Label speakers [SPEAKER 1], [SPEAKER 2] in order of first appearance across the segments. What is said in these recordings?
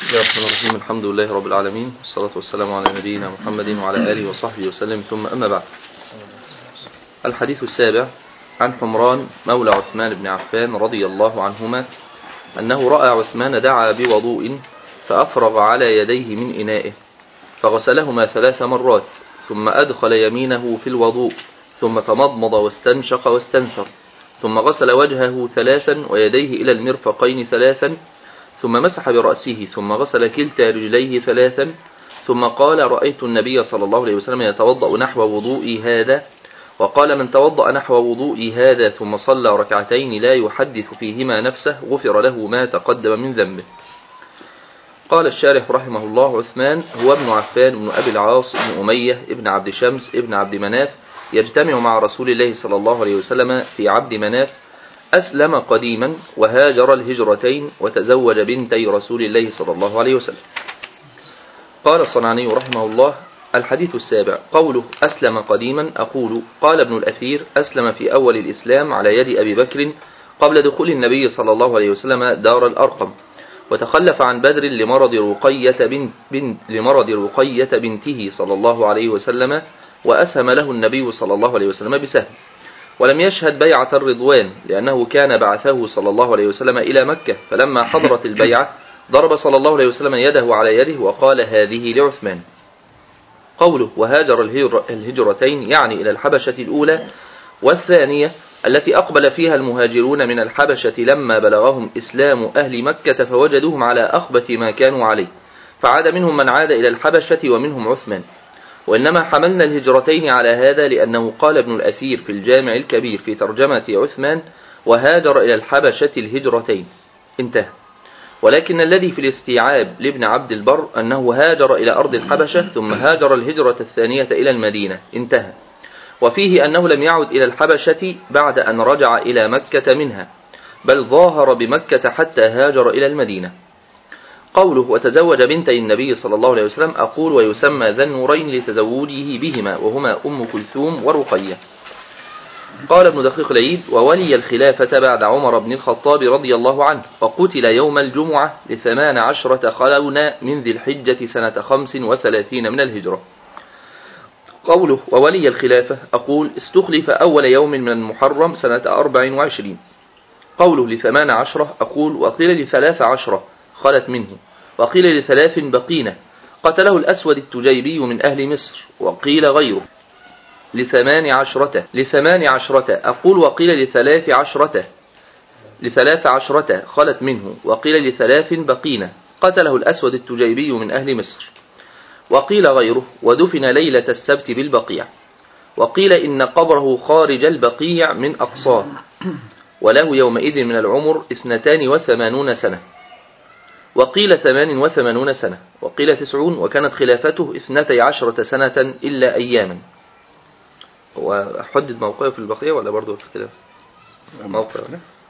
[SPEAKER 1] بسم الله الرحمن الرحيم. الحمد لله رب العالمين، والصلاة والسلام على نبينا محمد وعلى آله وصحبه وسلم، ثم أما بعد. الحديث السابع عن حمران مولى عثمان بن عفان رضي الله عنهما أنه رأى عثمان دعا بوضوء فأفرغ على يديه من إنائه فغسلهما 3 مرات، ثم أدخل يمينه في الوضوء، ثم تمضمض واستنشق واستنثر، ثم غسل وجهه 3 ويديه إلى المرفقين 3، ثم مسح برأسه، ثم غسل كلتا رجليه 3، ثم قال: رأيت النبي صلى الله عليه وسلم يتوضأ نحو وضوئي هذا، وقال: من توضأ نحو وضوئي هذا ثم صلى ركعتين لا يحدث فيهما نفسه غفر له ما تقدم من ذنبه. قال الشارح رحمه الله: عثمان هو ابن عفان بن أبي العاص بن أمية ابن عبد شمس ابن عبد مناف، يجتمع مع رسول الله صلى الله عليه وسلم في عبد مناف. أسلم قديما وهاجر الهجرتين وتزوج بنتي رسول الله صلى الله عليه وسلم. قال الصنعاني رحمه الله: الحديث السابع قوله أسلم قديما. أقول: قال ابن الأثير: أسلم في أول الإسلام على يد أبي بكر قبل دخول النبي صلى الله عليه وسلم دار الأرقم، وتخلف عن بدر لمرض رقية بنته صلى الله عليه وسلم، وأسهم له النبي صلى الله عليه وسلم بسهم، ولم يشهد بيعة الرضوان لأنه كان بعثه صلى الله عليه وسلم إلى مكة، فلما حضرت البيعة ضرب صلى الله عليه وسلم يده على يده وقال: هذه لعثمان. قوله وهاجر الهجرتين يعني إلى الحبشة الأولى والثانية التي أقبل فيها المهاجرون من الحبشة لما بلغهم إسلام أهل مكة فوجدوهم على أخبث ما كانوا عليه، فعاد منهم من عاد إلى الحبشة ومنهم عثمان. وإنما حملنا الهجرتين على هذا لأنه قال ابن الأثير في الجامع الكبير في ترجمة عثمان: وهاجر إلى الحبشة الهجرتين، انتهى. ولكن الذي في الاستيعاب لابن عبد البر أنه هاجر إلى أرض الحبشة ثم هاجر الهجرة الثانية إلى المدينة، انتهى. وفيه أنه لم يعد إلى الحبشة بعد أن رجع إلى مكة منها، بل ظاهر بمكة حتى هاجر إلى المدينة. قوله وتزوج بنتي النبي صلى الله عليه وسلم. أقول: ويسمى ذا النورين لتزوجه بهما، وهما أم كلثوم ورقية. قال ابن دقيق العيد: وولي الخلافة بعد عمر بن الخطاب رضي الله عنه، وقتل يوم الجمعة ل18 خلونا من ذي الحجة سنة 35 من الهجرة. قوله وولي الخلافة. أقول: استخلف أول يوم من المحرم سنة 24. قوله ل18. أقول: وقيل ل13 خلت منه، وقيل ل3 بقينة. قتله الأسود التجيبي من أهل مصر، وقيل غيره ل18. أقول: وقيل ل13 خلت منه، وقيل ل3 بقينة. قتله الأسود التجيبي من أهل مصر، وقيل غيره ودفن ليلة السبت بالبقيع. وقيل إن قبره خارج البقيع من أقصاه، وله يومئذ من العمر 82 سنة، وقيل 88 سنة، وقيل 90، وكانت خلافته 12 سنة إلا أياما. وحدد موقعه في البقيع ولا برضو اختلاف؟ موقع.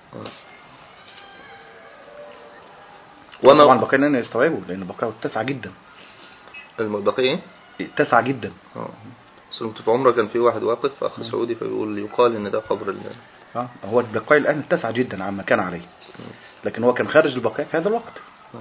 [SPEAKER 2] طبعا البقيع لأنه يستوعبه، لأن البقيع 9 جدا.
[SPEAKER 1] البقيع
[SPEAKER 2] 9 جدا.
[SPEAKER 1] سلمت في عمره كان في واحد واقف أخ سعودي فيقول يقال إن ده قبر
[SPEAKER 2] هو البقيع الآن 9 جدا عما كان عليه، لكن هو كان خارج البقيع في هذا الوقت.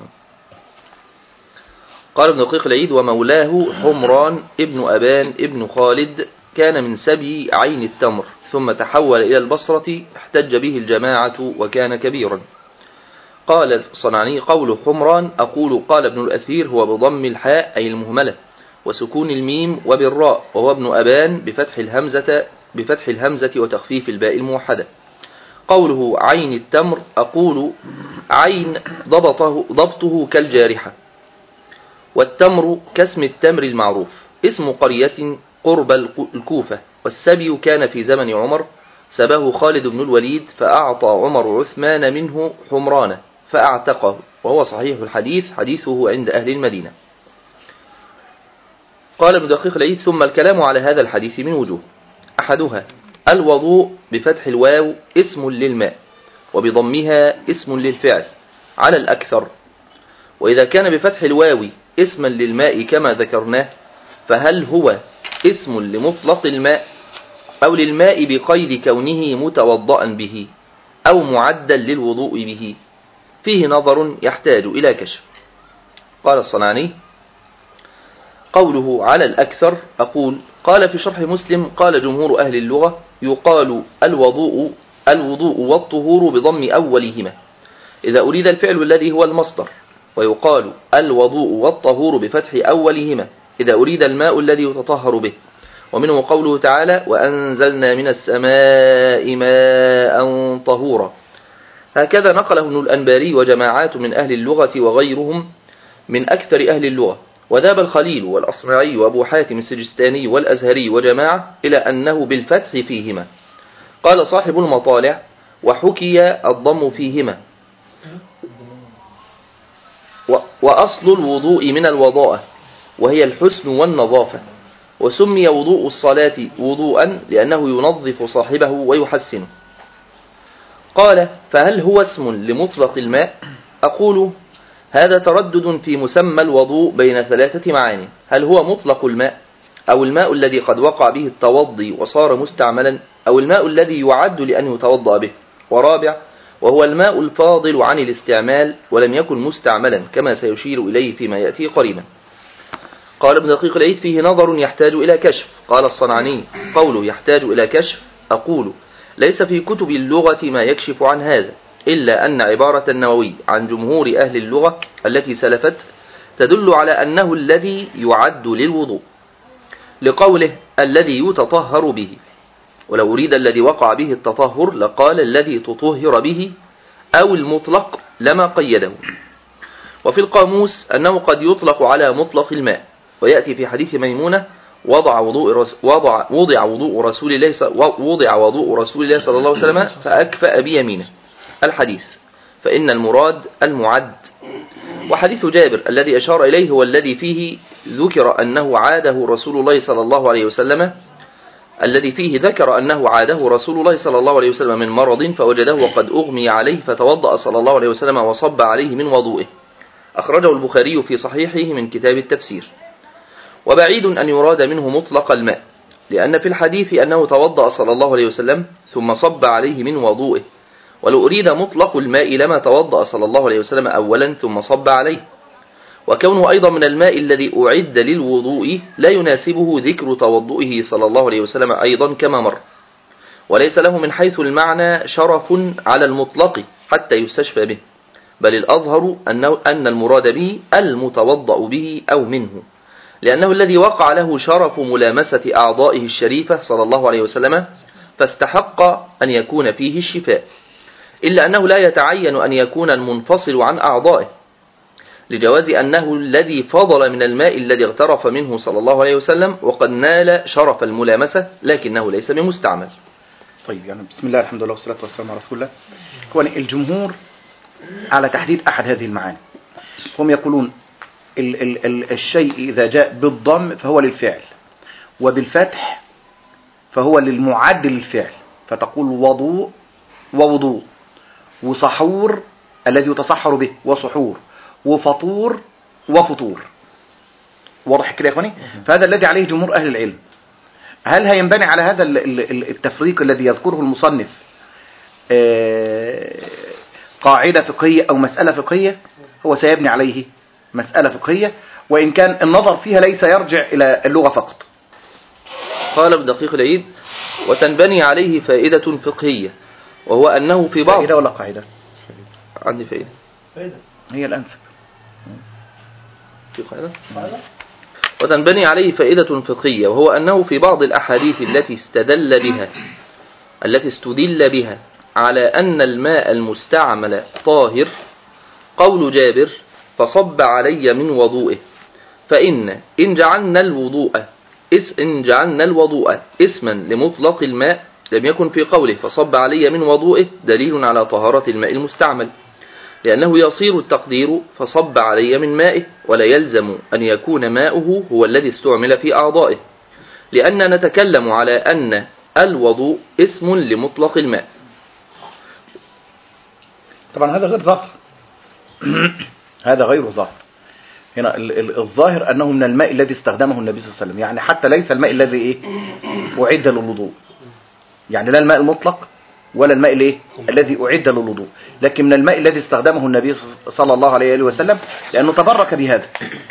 [SPEAKER 1] قال ابن دقيق العيد: ومولاه حمران ابن أبان ابن خالد، كان من سبي عين التمر، ثم تحول إلى البصرة، احتج به الجماعة وكان كبيرا. قال الصنعاني: قول حمران. أقول: قال ابن الأثير: هو بضم الحاء أي المهملة وسكون الميم وبالراء، وهو ابن أبان بفتح الهمزة وتخفيف الباء الموحدة. قوله عين التمر. أقول: عين ضبطه كالجارحة، والتمر كاسم التمر المعروف، اسم قرية قرب الكوفة. والسبي كان في زمن عمر، سباه خالد بن الوليد، فأعطى عمر عثمان منه حمران فأعتقه، وهو صحيح الحديث، حديثه عند أهل المدينة. قال ابن دقيق العيد: ثم الكلام على هذا الحديث من وجوه: أحدها الوضوء بفتح الواو اسم للماء، وبضمها اسم للفعل على الأكثر. وإذا كان بفتح الواو اسما للماء كما ذكرناه، فهل هو اسم لمطلق الماء، أو للماء بقيد كونه متوضأ به، أو معدا للوضوء به؟ فيه نظر يحتاج إلى كشف. قال الصنعاني: قوله على الأكثر أقول قال في شرح مسلم: قال جمهور أهل اللغة: يقال الوضوء والطهور بضم أولهما إذا أريد الفعل الذي هو المصدر، ويقال الوضوء والطهور بفتح أولهما إذا أريد الماء الذي يتطهر به. ومنه قوله تعالى: وأنزلنا من السماء ماء طهورا. هكذا نقله ابن الأنباري وجماعات من أهل اللغة وغيرهم من أكثر أهل اللغة. وذهب الخليل والأصمعي وأبو حاتم السجستاني والأزهري وجماعة إلى أنه بالفتح فيهما. قال صاحب المطالع: وحكي الضم فيهما، وأصل الوضوء من الوضاءة وهي الحسن والنظافة، وسمي وضوء الصلاة وضوءا لأنه ينظف صاحبه ويحسنه. قال: فهل هو اسم لمطلق الماء؟ أقول: هذا تردد في مسمى الوضوء بين ثلاثة معاني: هل هو مطلق الماء، أو الماء الذي قد وقع به التوضي وصار مستعملا، أو الماء الذي يعد لأن يتوضأ به. ورابع: وهو الماء الفاضل عن الاستعمال ولم يكن مستعملا، كما سيشير إليه فيما يأتي قريبا. قال ابن دقيق العيد: فيه نظر يحتاج إلى كشف. قال الصنعاني: قوله يحتاج إلى كشف أقول: ليس في كتب اللغة ما يكشف عن هذا، إلا أن عبارة النووي عن جمهور أهل اللغة التي سلفت تدل على أنه الذي يعد للوضوء، لقوله الذي يتطهر به. ولو أريد الذي وقع به التطهر لقال الذي تطهر به، أو المطلق لما قيده. وفي القاموس أنه قد يطلق على مطلق الماء، ويأتي في حديث ميمونة: وضع وضوء رسول الله صلى الله عليه وسلم فأكفأ بيمينه الحديث، فإن المراد المعد. وحديث جابر الذي أشار إليه هو الذي فيه ذكر أنه عاده رسول الله صلى الله عليه وسلم من مرض فوجده وقد أغمي عليه فتوضأ صلى الله عليه وسلم وصب عليه من وضوئه. أخرجه البخاري في صحيحه من كتاب التفسير. وبعيد أن يراد منه مطلق الماء، لأن في الحديث أنه توضأ صلى الله عليه وسلم ثم صب عليه من وضوئه، ولو أريد مطلق الماء لما توضأ صلى الله عليه وسلم أولا ثم صب عليه. وكونه أيضا من الماء الذي أعد للوضوء لا يناسبه ذكر توضؤه صلى الله عليه وسلم أيضا كما مر، وليس له من حيث المعنى شرف على المطلق حتى يستشفى به، بل الأظهر أن المراد به المتوضأ به أو منه، لأنه الذي وقع له شرف ملامسة أعضائه الشريفة صلى الله عليه وسلم، فاستحق أن يكون فيه الشفاء، إلا أنه لا يتعين أن يكون المنفصل عن أعضائه، لجواز أنه الذي فضل من الماء الذي اغترف منه صلى الله عليه وسلم وقد نال شرف الملامسة، لكنه ليس بمستعمل.
[SPEAKER 2] طيب، يعني بسم الله الحمد لله والصلاة والسلام على رسول الله. هو الجمهور على تحديد أحد هذه المعاني، هم يقولون الشيء إذا جاء بالضم فهو للفعل، وبالفتح فهو للمعد للفعل، فتقول وضوء ووضوء، وصحور الذي يتصحر به وصحور، وفطور وفطور. واضح كده يا اخواني؟ فهذا الذي عليه جمهور أهل العلم. هل هينبني على هذا التفريق الذي يذكره المصنف قاعدة فقهية أو مسألة فقهية؟ هو سيبني عليه مسألة فقهية، وإن كان النظر فيها ليس يرجع إلى اللغة فقط.
[SPEAKER 1] قال ابن دقيق العيد: وتنبني عليه فائدة فقهية، وهو أنه في بعض.
[SPEAKER 2] فائدة ولا قاعدة؟
[SPEAKER 1] عندي فائدة
[SPEAKER 2] هي الأنسب.
[SPEAKER 1] في قاعدة. وتنبني عليه فائدة فقهية، وهو أنه في بعض الأحاديث التي استدل بها على أن الماء المستعمل طاهر قول جابر: فصب علي من وضوئه، فإن جعلنا الوضوء اسما لمطلق الماء لم يكن في قوله فصب علي من وضوئه دليل على طهارة الماء المستعمل، لأنه يصير التقدير فصب علي من مائه، ولا يلزم أن يكون ماؤه هو الذي استعمل في أعضائه، لأننا نتكلم على أن الوضوء اسم لمطلق الماء.
[SPEAKER 2] طبعا هذا غير ظاهر. هذا غير ظاهر. هنا الظاهر أنه من الماء الذي استخدمه النبي صلى الله عليه وسلم، يعني حتى ليس الماء الذي أعد للوضوء، يعني لا الماء المطلق ولا الماء الايه الذي أعد للوضوء، لكن من الماء الذي استخدمه النبي صلى الله عليه وسلم لأنه تبرك بهذا.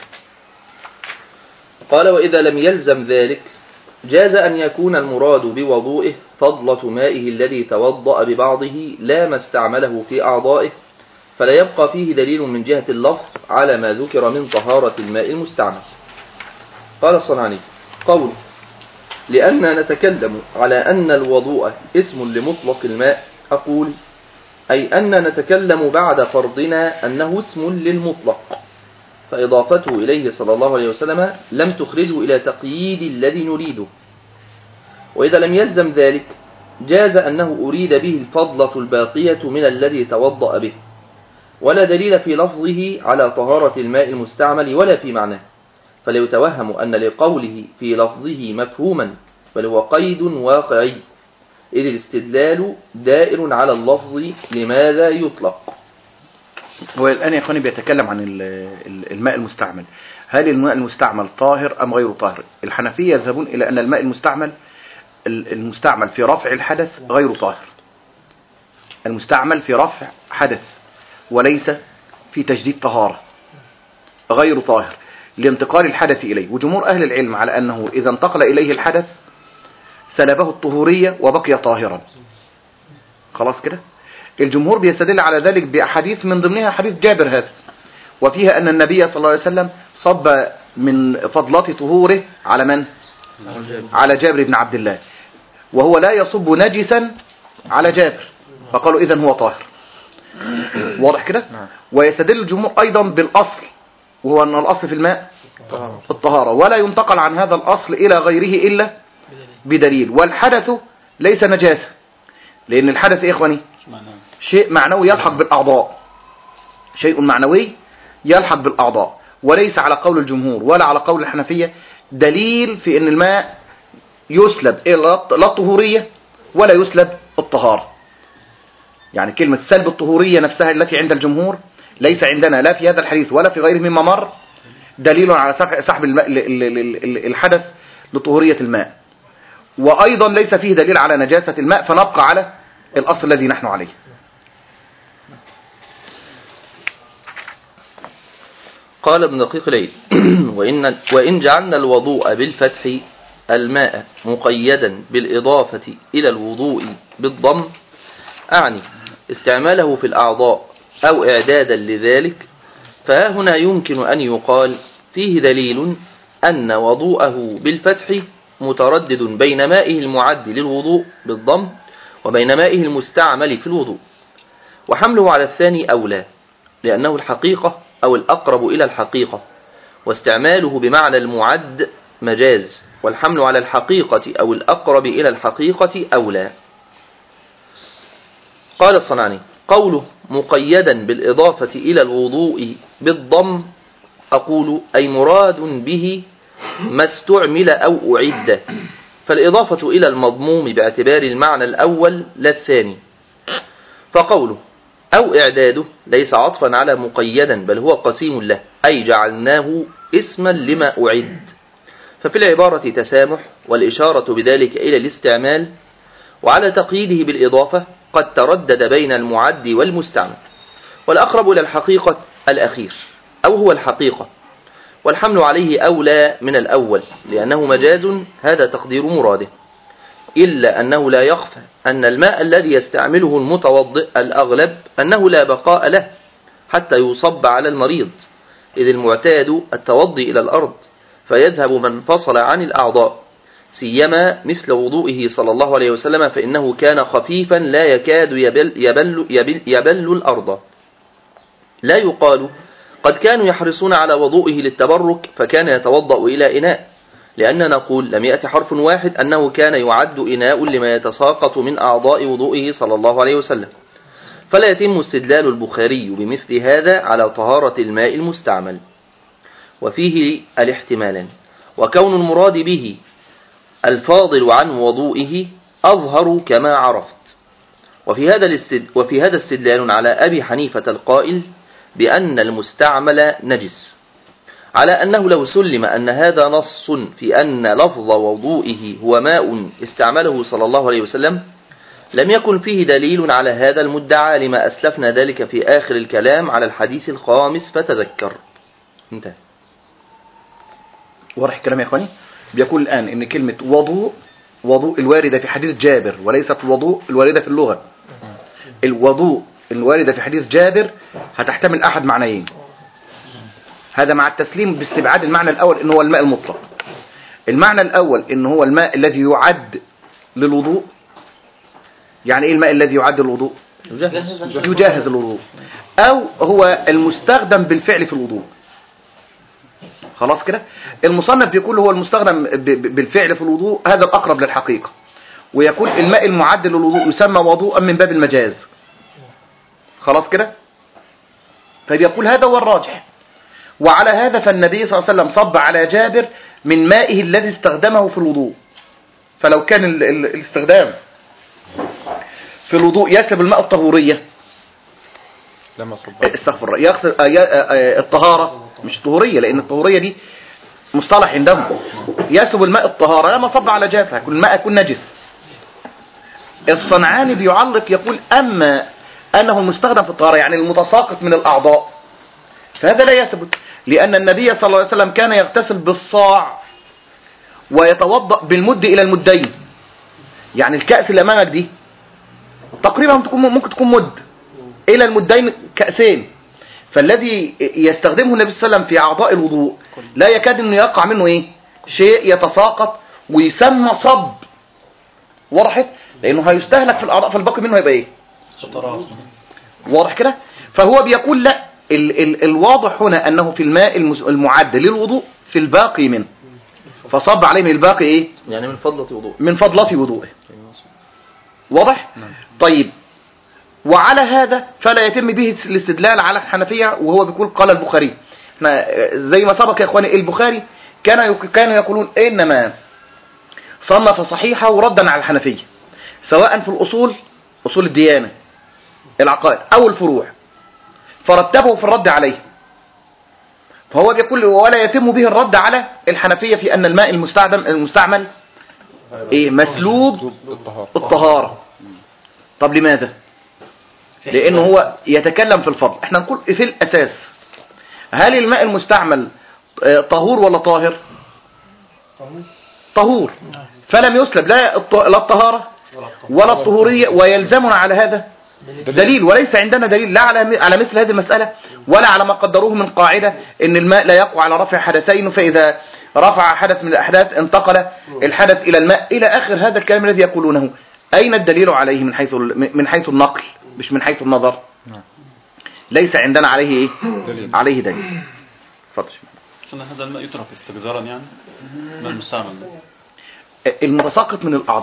[SPEAKER 1] قال وإذا لم يلزم ذلك جاز أن يكون المراد بوضوئه فضلة مائه الذي توضأ ببعضه لا ما استعمله في أعضائه، فلا يبقى فيه دليل من جهة اللفظ على ما ذكر من طهارة الماء المستعمل. قال الصنعاني قول لأننا نتكلم على أن الوضوء اسم لمطلق الماء، أقول أي أن نتكلم بعد فرضنا أنه اسم للمطلق، فإضافته إليه صلى الله عليه وسلم لم تخرجه إلى تقييد الذي نريده. وإذا لم يلزم ذلك جاز أنه أريد به الفضلة الباقية من الذي توضأ به، ولا دليل في لفظه على طهارة الماء المستعمل ولا في معناه، فلا يتوهم أن لقوله في لفظه مفهوما، بل هو قيد واقعي، إذ الاستدلال دائر على اللفظ لماذا يطلق.
[SPEAKER 2] والآن يا إخواني بيتكلم عن الماء المستعمل، هل الماء المستعمل طاهر أم غير طاهر؟ الحنفية يذهبون إلى أن الماء المستعمل في رفع الحدث غير طاهر، المستعمل في رفع حدث وليس في تجديد طهارة، غير طاهر لانتقال الحدث إليه. وجمهور أهل العلم على أنه إذا انتقل إليه الحدث سلبه الطهورية وبقي طاهرا. خلاص كده. الجمهور بيستدل على ذلك بأحاديث من ضمنها حديث جابر هذا، وفيها أن النبي صلى الله عليه وسلم صب من فضلات طهوره على من؟ على جابر بن عبد الله، وهو لا يصب نجسا على جابر، فقالوا إذن هو طاهر. واضح كده. ويستدل الجمهور أيضا بالأصل، وهو أن الأصل في الماء الطهارة، ولا ينتقل عن هذا الأصل إلى غيره إلا بدليل. والحدث ليس نجاسة، لأن الحدث يا إخواني شيء معنوي يلحق بالأعضاء، شيء معنوي يلحق بالأعضاء، وليس على قول الجمهور ولا على قول الحنفية دليل في أن الماء يسلب لا الطهورية ولا يسلب الطهارة. يعني كلمة سلب الطهورية نفسها التي عند الجمهور ليس عندنا لا في هذا الحديث ولا في غيره مما مر دليل على سحب الحدث لطهورية الماء، وأيضا ليس فيه دليل على نجاسة الماء، فنبقى على الأصل الذي نحن عليه.
[SPEAKER 1] قال ابن دقيق العيد وإن جعلنا الوضوء بالفتح الماء مقيدا بالإضافة إلى الوضوء بالضم، أعني استعماله في الأعضاء أو إعدادا لذلك، فها هنا يمكن أن يقال فيه دليل أن وضوءه بالفتح متردد بين مائه المعد للوضوء بالضم وبين مائه المستعمل في الوضوء، وحمله على الثاني أولى، لأنه الحقيقة أو الأقرب إلى الحقيقة، واستعماله بمعنى المعد مجاز، والحمل على الحقيقة أو الأقرب إلى الحقيقة أولى. قال الصنعاني قوله مقيدا بالإضافة إلى الوضوء بالضم، أقول أي مراد به ما استعمل أو أعد، فالإضافة إلى المضموم باعتبار المعنى الأول لا الثاني، فقوله أو إعداده ليس عطفا على مقيدا، بل هو قسيم له، أي جعلناه اسما لما أعد، ففي العبارة تسامح والإشارة بذلك إلى الاستعمال، وعلى تقييده بالإضافة قد تردد بين المعد والمستعمل، والأقرب إلى الحقيقة الأخير أو هو الحقيقة، والحمل عليه أولى من الأول لأنه مجاز، هذا تقدير مراده، إلا أنه لا يخفى أن الماء الذي يستعمله المتوضئ الأغلب أنه لا بقاء له حتى يصب على المريض، إذ المعتاد التوضي إلى الأرض، فيذهب من فصل عن الأعضاء، سيما مثل وضوئه صلى الله عليه وسلم، فإنه كان خفيفا لا يكاد يبل الأرض. لا يقال قد كانوا يحرصون على وضوئه للتبرك فكان يتوضأ إلى إناء، لأننا نقول لم يأتي حرف واحد أنه كان يعد إناء لما يتساقط من أعضاء وضوئه صلى الله عليه وسلم، فلا يتم استدلال البخاري بمثل هذا على طهارة الماء المستعمل. وفيه الاحتمالان، وكون المراد به الفاضل عن وضوئه أظهر كما عرفت، وفي هذا استدلال على أبي حنيفة القائل بأن المستعمل نجس، على أنه لو سلم أن هذا نص في أن لفظ وضوئه هو ماء استعمله صلى الله عليه وسلم، لم يكن فيه دليل على هذا المدعى لما أسلفنا ذلك في آخر الكلام على الحديث الخامس فتذكر. انتهى.
[SPEAKER 2] واضح الكلام يا اخواني؟ بيقول الآن ان كلمة وضوء الواردة في حديث جابر وليست الوضوء الواردة في اللغة. الوضوء الواردة في حديث جابر هتحتمل أحد معنيين. هذا مع التسليم باستبعاد المعنى الأول إن هو الماء المطلق. المعنى الأول إن هو الماء الذي يعد للوضوء. يعني إيه الماء الذي يعد للوضوء؟ يجهز للوضوء، أو هو المستخدم بالفعل في الوضوء. خلاص كده. المصنف بيقول هو المستخدم بالفعل في الوضوء، هذا الأقرب للحقيقة. ويقول الماء المعد للوضوء يسمى وضوءا من باب المجاز. خلاص كده. فبيقول هذا هو الراجح. وعلى هذا فالنبي صلى الله عليه وسلم صب على جابر من مائه الذي استخدمه في الوضوء. فلو كان الاستخدام في الوضوء يسلب الماء الطهورية،
[SPEAKER 3] لما صب
[SPEAKER 2] استغفر الله، يغسل الطهارة، مش طهورية لأن الطهورية دي مصطلح عندهم، يسلب الماء الطهارة، لما صب على جابر كل الماء يكون نجس. الصنعاني بيعلق يقول أما أنه المستخدم في الطهارة يعني المتساقط من الأعضاء فهذا لا يثبت، لأن النبي صلى الله عليه وسلم كان يغتسل بالصاع ويتوضأ بالمد إلى المدين. يعني الكأس اللي أمامك دي تقريبا ممكن تكون مد إلى المدين، كأسين. فالذي يستخدمه النبي صلى الله عليه وسلم في أعضاء الوضوء لا يكاد أن يقع منه شيء يتساقط ويسمى صب. وضحت؟ لأنه هيستهلك في الأعضاء، فالباقي منه يبقى واضح كده. فهو بيقول لا، الواضح هنا أنه في الماء المعد للوضوء في الباقي منه، فصب عليه من الباقي
[SPEAKER 1] يعني من فضلة وضوء،
[SPEAKER 2] من فضلة وضوءه. واضح؟ طيب، وعلى هذا فلا يتم به الاستدلال على الحنفية. وهو بيقول قال البخاري، احنا زي ما سبق يا اخواني البخاري كانوا يقولون انما صنف صحيحه ردا على الحنفية، سواء في الأصول، أصول الديانة العقائد، أو الفروع، فرتبه في الرد عليه. فهو بيقول ولا يتم به الرد على الحنفية في أن الماء المستعمل مسلوب الطهارة. طب لماذا؟ لأنه هو يتكلم في الفضل. احنا نقول في الأساس هل الماء المستعمل طهور ولا طاهر؟ طهور، فلم يسلب لا الطهارة ولا الطهورية، ويلزمنا على هذا دليل. وليس عندنا دليل لا على مثل هذه المسألة ولا على ما قدروه من قاعدة ان الماء لا يقع على رفع حدثين، فإذا رفع حدث من الأحداث انتقل الحدث إلى الماء إلى آخر هذا الكلام الذي يقولونه. أين الدليل عليه من حيث النقل مش من حيث النظر؟ ليس عندنا عليه عليه دليل. اتفضل.
[SPEAKER 4] هذا الماء يترك استقذارا يعني من المستعمل.
[SPEAKER 2] المتساقط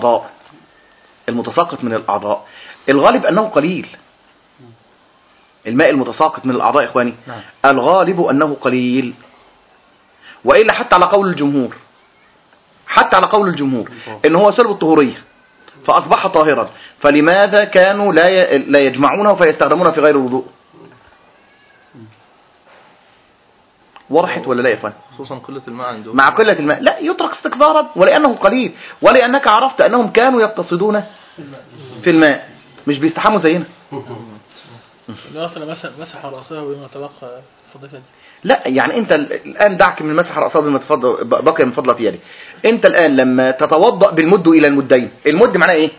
[SPEAKER 2] من الأعضاء الغالب أنه قليل. الماء المتساقط من الأعضاء إخواني الغالب أنه قليل، وإلا حتى على قول الجمهور إن هو سلب الطهورية فأصبح طاهرا، فلماذا كانوا لا يجمعونه فيستخدمونه في غير الوضوء؟ وضحت ولا لا يا إخواني؟
[SPEAKER 1] خصوصا قلة الماء عندهم.
[SPEAKER 2] مع قلة الماء لا يترك استقذارا، ولأنه قليل، ولأنك عرفت أنهم كانوا يقتصدون في الماء مش بيستحموا زينا.
[SPEAKER 5] مسح رأسه بما تبقى فضلتها.
[SPEAKER 2] لا يعني انت الآن دعك من مسح رأسه بما بقي من فضلة يده. انت الآن لما تتوضأ بالمد إلى المدين، المد معناه ايه؟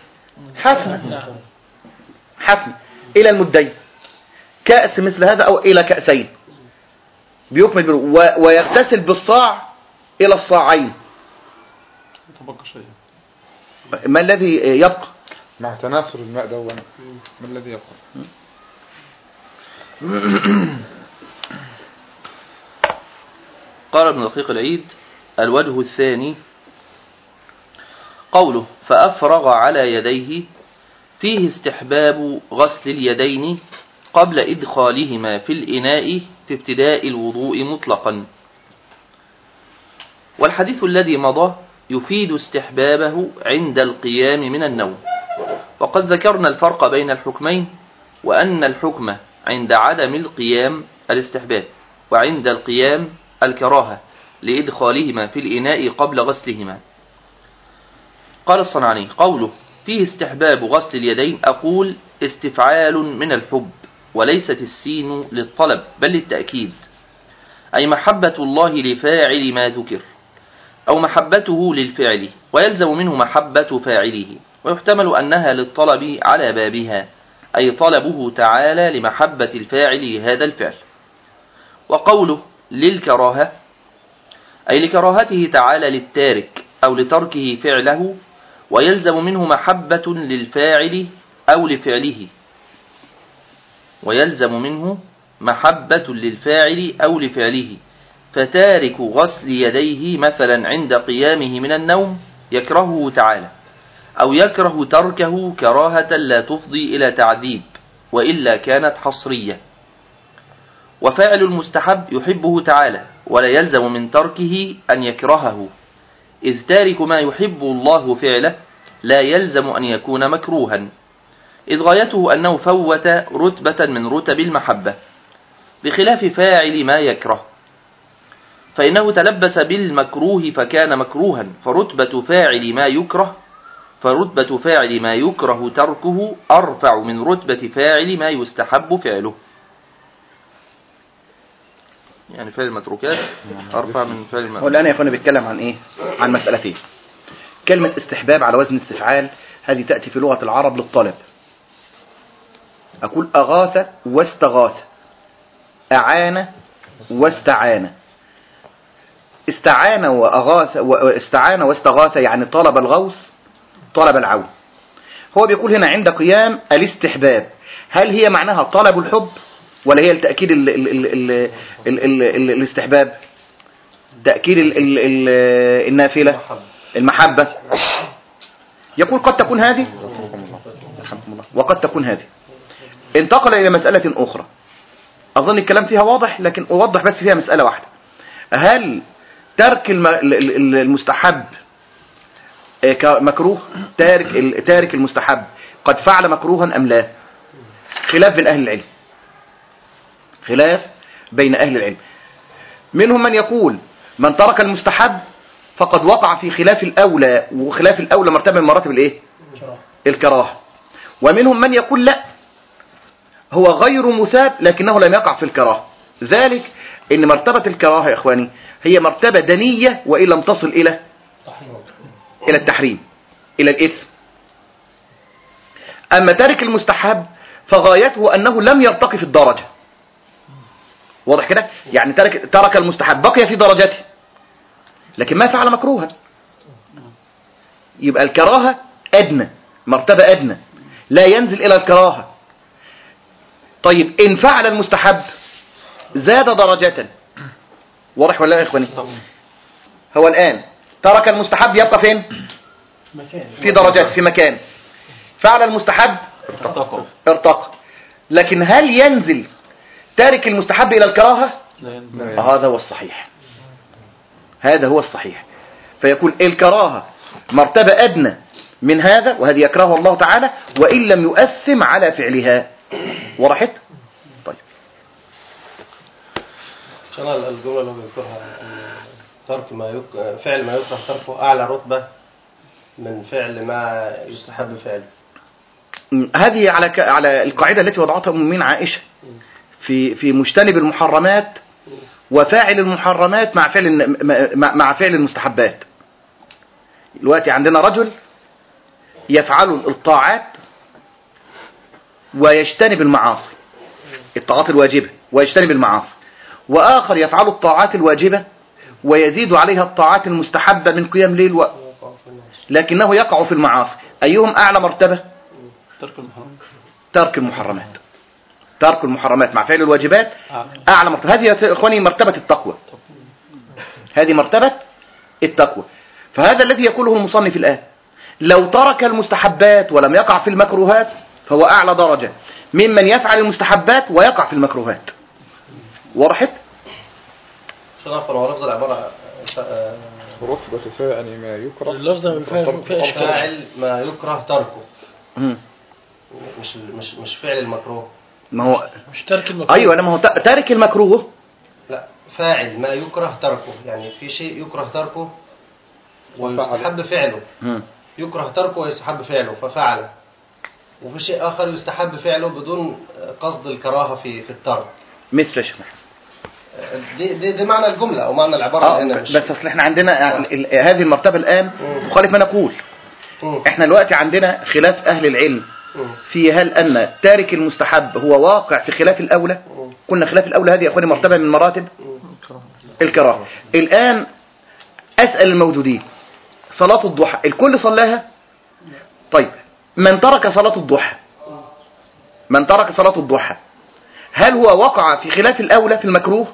[SPEAKER 2] حفن إلى المدين، كأس مثل هذا أو إلى كأسين بيكمل ويغتسل بالصاع إلى الصاعين.
[SPEAKER 4] تبقى شيء.
[SPEAKER 2] ما الذي يبقى؟
[SPEAKER 3] مع تناثر الماء ده ما الذي يبقى؟
[SPEAKER 1] قال ابن دقيق العيد: الوجه الثاني قوله فأفرغ على يديه، فيه استحباب غسل اليدين قبل إدخالهما في الإناء في ابتداء الوضوء مطلقا، والحديث الذي مضى يفيد استحبابه عند القيام من النوم. وقد ذكرنا الفرق بين الحكمين، وأن الحكم عند عدم القيام الاستحباب، وعند القيام الكراهة لإدخالهما في الإناء قبل غسلهما. قال الصنعاني: قوله فيه استحباب غسل اليدين، أقول استفعال من الحب، وليست السين للطلب بل للتأكيد، أي محبة الله لفاعل ما ذكر، أو محبته للفعل، ويلزم منه محبة فاعله، ويحتمل أنها للطلب على بابها، أي طلبه تعالى لمحبة الفاعل لهذا الفعل. وقوله للكراهة أي لكراهته تعالى للتارك أو لتركه فعله، ويلزم منه محبة للفاعل أو لفعله، ويلزم منه محبة للفاعل أو لفعله، فتارك غسل يديه مثلا عند قيامه من النوم يكرهه تعالى، أو يكره تركه كراهة لا تفضي إلى تعذيب وإلا كانت حصرية. وفاعل المستحب يحبه تعالى، ولا يلزم من تركه أن يكرهه، إذ تارك ما يحب الله فعله لا يلزم أن يكون مكروها، إذ غايته أنه فوت رتبة من رتب المحبة، بخلاف فاعل ما يكره، فإنه تلبس بالمكروه فكان مكروها، فرتبة فاعل ما يكره تركه أرفع من رتبة فاعل ما يستحب فعله. يعني فعل المتروكات أرفع من فعل المأمور.
[SPEAKER 2] والآن يا أخوانا بيتكلم عن إيه؟ عن مسألتين. كلمة استحباب على وزن استفعال هذه تأتي في لغة العرب للطلب. أقول أغاث واستغاث، أعان واستعان. استعان واستغاث يعني طلب الغوث، طلب العون. هو بيقول هنا عند قيام الاستحباب، هل هي معناها طلب الحب ولا هي التأكيد الاستحباب؟ تأكيد النافلة المحبة. يقول قد تكون هذه وقد تكون هذه. انتقل إلى مسألة أخرى أظن الكلام فيها واضح، لكن أوضح بس فيها مسألة واحدة. هل ترك المستحب مكروه؟ تارك المستحب قد فعل مكروها أم لا؟ خلاف بين أهل العلم، خلاف بين أهل العلم. منهم من يقول من ترك المستحب فقد وقع في خلاف الأولى، وخلاف الأولى مرتبة من مراتب الإيه؟ الكراهة. ومنهم من يقول لا، هو غير مثاب لكنه لم يقع في الكراهة، ذلك إن مرتبة الكراهة يا إخواني هي مرتبة دنية وإن لم تصل إلى التحريم، إلى الإثم. أما تارك المستحب فغايته أنه لم يرتقي في الدرجة. واضح كده؟ يعني ترك المستحب بقي في درجته لكن ما فعل مكروها، يبقى الكراهة أدنى، مرتبة أدنى، لا ينزل إلى الكراهة. طيب إن فعل المستحب زاد درجة. واضح ولا يا إخواني؟ هو الآن ترك المستحب يبقى فين؟ في درجات، في مكان. فعل المستحب ارتقى، لكن هل ينزل تارك المستحب إلى الكراهة؟ هذا هو الصحيح، هذا هو الصحيح. فيكون الكراهة مرتبة أدنى من هذا، وهذه يكرهه الله تعالى وإن لم يؤثم على فعلها. وضحت؟ طيب
[SPEAKER 6] عشان الجملة اللي بيذكرها ترك فعل ما يكره تركه أعلى رتبة من فعل ما يستحب فعله.
[SPEAKER 2] هذه على القاعدة التي وضعتها أم عائشة في مجتنب المحرمات وفاعل المحرمات مع فعل المستحبات. دلوقتي عندنا رجل يفعل الطاعات ويجتنب المعاصي، الطاعات الواجبة ويجتنب المعاصي، وآخر يفعل الطاعات الواجبة ويزيد عليها الطاعات المستحبة من قيام ليل لكنه يقع في المعاصي. أيهم أعلى مرتبة؟ ترك المحرمات. ترك المحرمات مع فعل الواجبات أعلى مرتبة. هذه يا إخواني مرتبة التقوى، هذه مرتبة التقوى. فهذا الذي يقوله المصنف الآن، لو ترك المستحبات ولم يقع في المكروهات فهو أعلى درجة ممن يفعل المستحبات ويقع في المكروهات. وضحت؟
[SPEAKER 6] هو لفظ العبارة
[SPEAKER 3] رتبة فاعل ما يكره،
[SPEAKER 5] اللفظ ما فيهاش
[SPEAKER 6] فاعل ما يكره تركه، مش فعل المكروه.
[SPEAKER 2] ما هو
[SPEAKER 5] مش ترك المكروه.
[SPEAKER 2] أيوة، ما هو تارك المكروه.
[SPEAKER 6] لا، فاعل ما يكره تركه، يعني في شيء يكره تركه ويستحب فعله، يكره تركه ويستحب فعله ففعله، وفي شيء آخر يستحب فعله بدون قصد الكراهة في الترك.
[SPEAKER 2] مثل شيخ محمد
[SPEAKER 6] دي معنى الجملة أو معنى العبارة هنا.
[SPEAKER 2] بس أصل احنا عندنا هذه المرتبة الآن تخالف ما نقول. احنا دلوقتي عندنا خلاف أهل العلم في هل أن تارك المستحب هو واقع في خلاف الأولى. قلنا خلاف الأولى هذه يا أخواني مرتبة من مراتب الكراهة. الآن أسأل الموجودين، صلاة الضحى الكل صلاها؟ طيب من ترك صلاة الضحى، من ترك صلاة الضحى هل هو وقع في خلاف الأولى في المكروه؟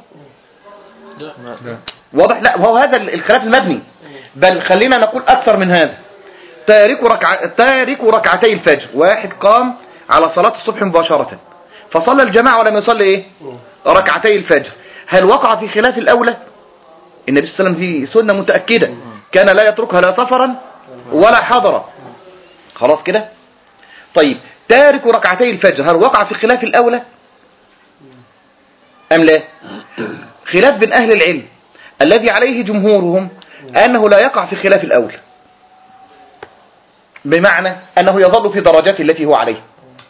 [SPEAKER 2] واضح؟ لا، وهو هذا الخلاف المبني. بل خلينا نقول أكثر من هذا. تارك ركعتي الفجر، واحد قام على صلاة الصبح مباشرة فصلى الجماعة ولم يصلي ايه؟ ركعتي الفجر، هل وقع في خلاف الأولى؟ النبي صلى الله عليه وسلم دي سنة متأكدة كان لا يتركها لا سفرا ولا حضرا. خلاص كده؟ طيب تارك ركعتي الفجر هل وقع في خلاف الأولى أم لا؟ خلاف بين أهل العلم الذي عليه جمهورهم أنه لا يقع في خلاف الأولى، بمعنى أنه يظل في درجته التي هو عليه.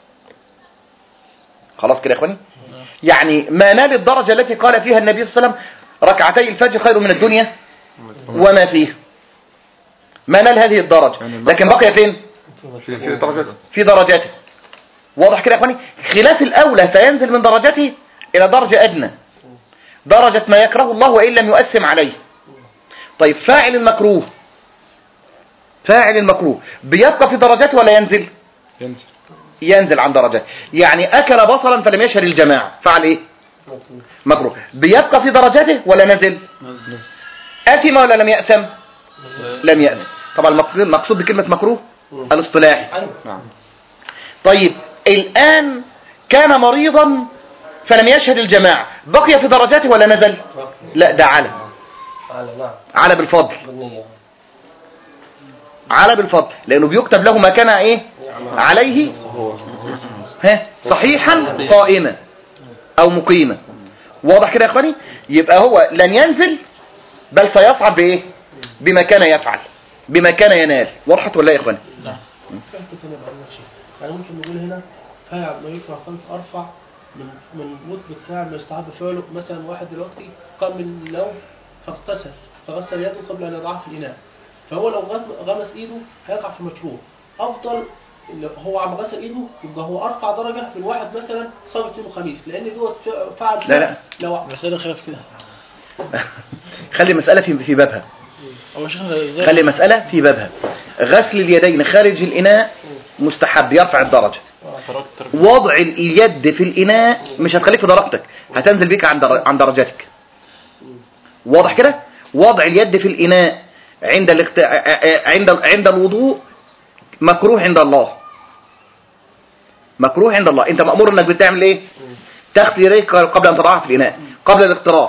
[SPEAKER 2] خلاص كده يا أخواني؟ يعني ما نال الدرجة التي قال فيها النبي صلى الله عليه وسلم ركعتي الفجر خير من الدنيا وما فيه، ما نال هذه الدرجة، لكن بقي فين؟ في درجته. واضح كده يا أخواني؟ خلاف الأولى فينزل من درجته إلى درجة أدنى، درجة ما يكره الله وإن لم يؤثم عليه. طيب فاعل المكروه، فاعل المكروه بيبقى في درجته ولا ينزل؟ ينزل عن درجته. يعني أكل بصلا فلم يشهر الجماعة فعل إيه؟ مكروه. بيبقى في درجته ولا نزل؟ أثم ولا لم يأثم؟ لم يأثم. طبعا المقصود بكلمة مكروه الاصطلاحي. طيب الآن كان مريضا فلم يشهد الجماعة، بقي في درجته ولا نزل؟ لا، ده على بالفضل، على بالفضل، لأنه بيكتب له ما كان إيه عليه صحيحا قائما أو مقيما. واضح كده يا أخواني؟ يبقى هو لن ينزل بل سيصعد بإيه؟ بما كان يفعل، بما كان ينال. وضحت ولا يا إخواني؟
[SPEAKER 5] يعني ممكن نقول هنا فاعل ما يكره ترك أرفع من رتبة فاعل ما يستحب فعله. مثلا واحد دلوقتي قام من النوم فغسل يده قبل أن يضعها في الإناء، فهو لو غمس إيده هيقع في مكروه. أفضل هو عم غسل إيده يبقى هو أرفع درجة من واحد مثلا صابت يوم الخميس، لأن دوت فعل.
[SPEAKER 2] لا
[SPEAKER 5] لو مسألة خلاف كده
[SPEAKER 2] خلي مسألة في بابها، خلي مسألة في بابها. غسل اليدين خارج الإناء مستحب يرفع الدرجة. وضع اليد في الإناء مش هتخليك في درجتك، هتنزل بيك عن درجتك. واضح كده؟ وضع اليد في الإناء عند الوضوء مكروه عند الله، مكروه عند الله. انت مأمور انك بتعمل ايه؟ تغسل يديك قبل ان تضعها في الإناء، قبل الاقتراف،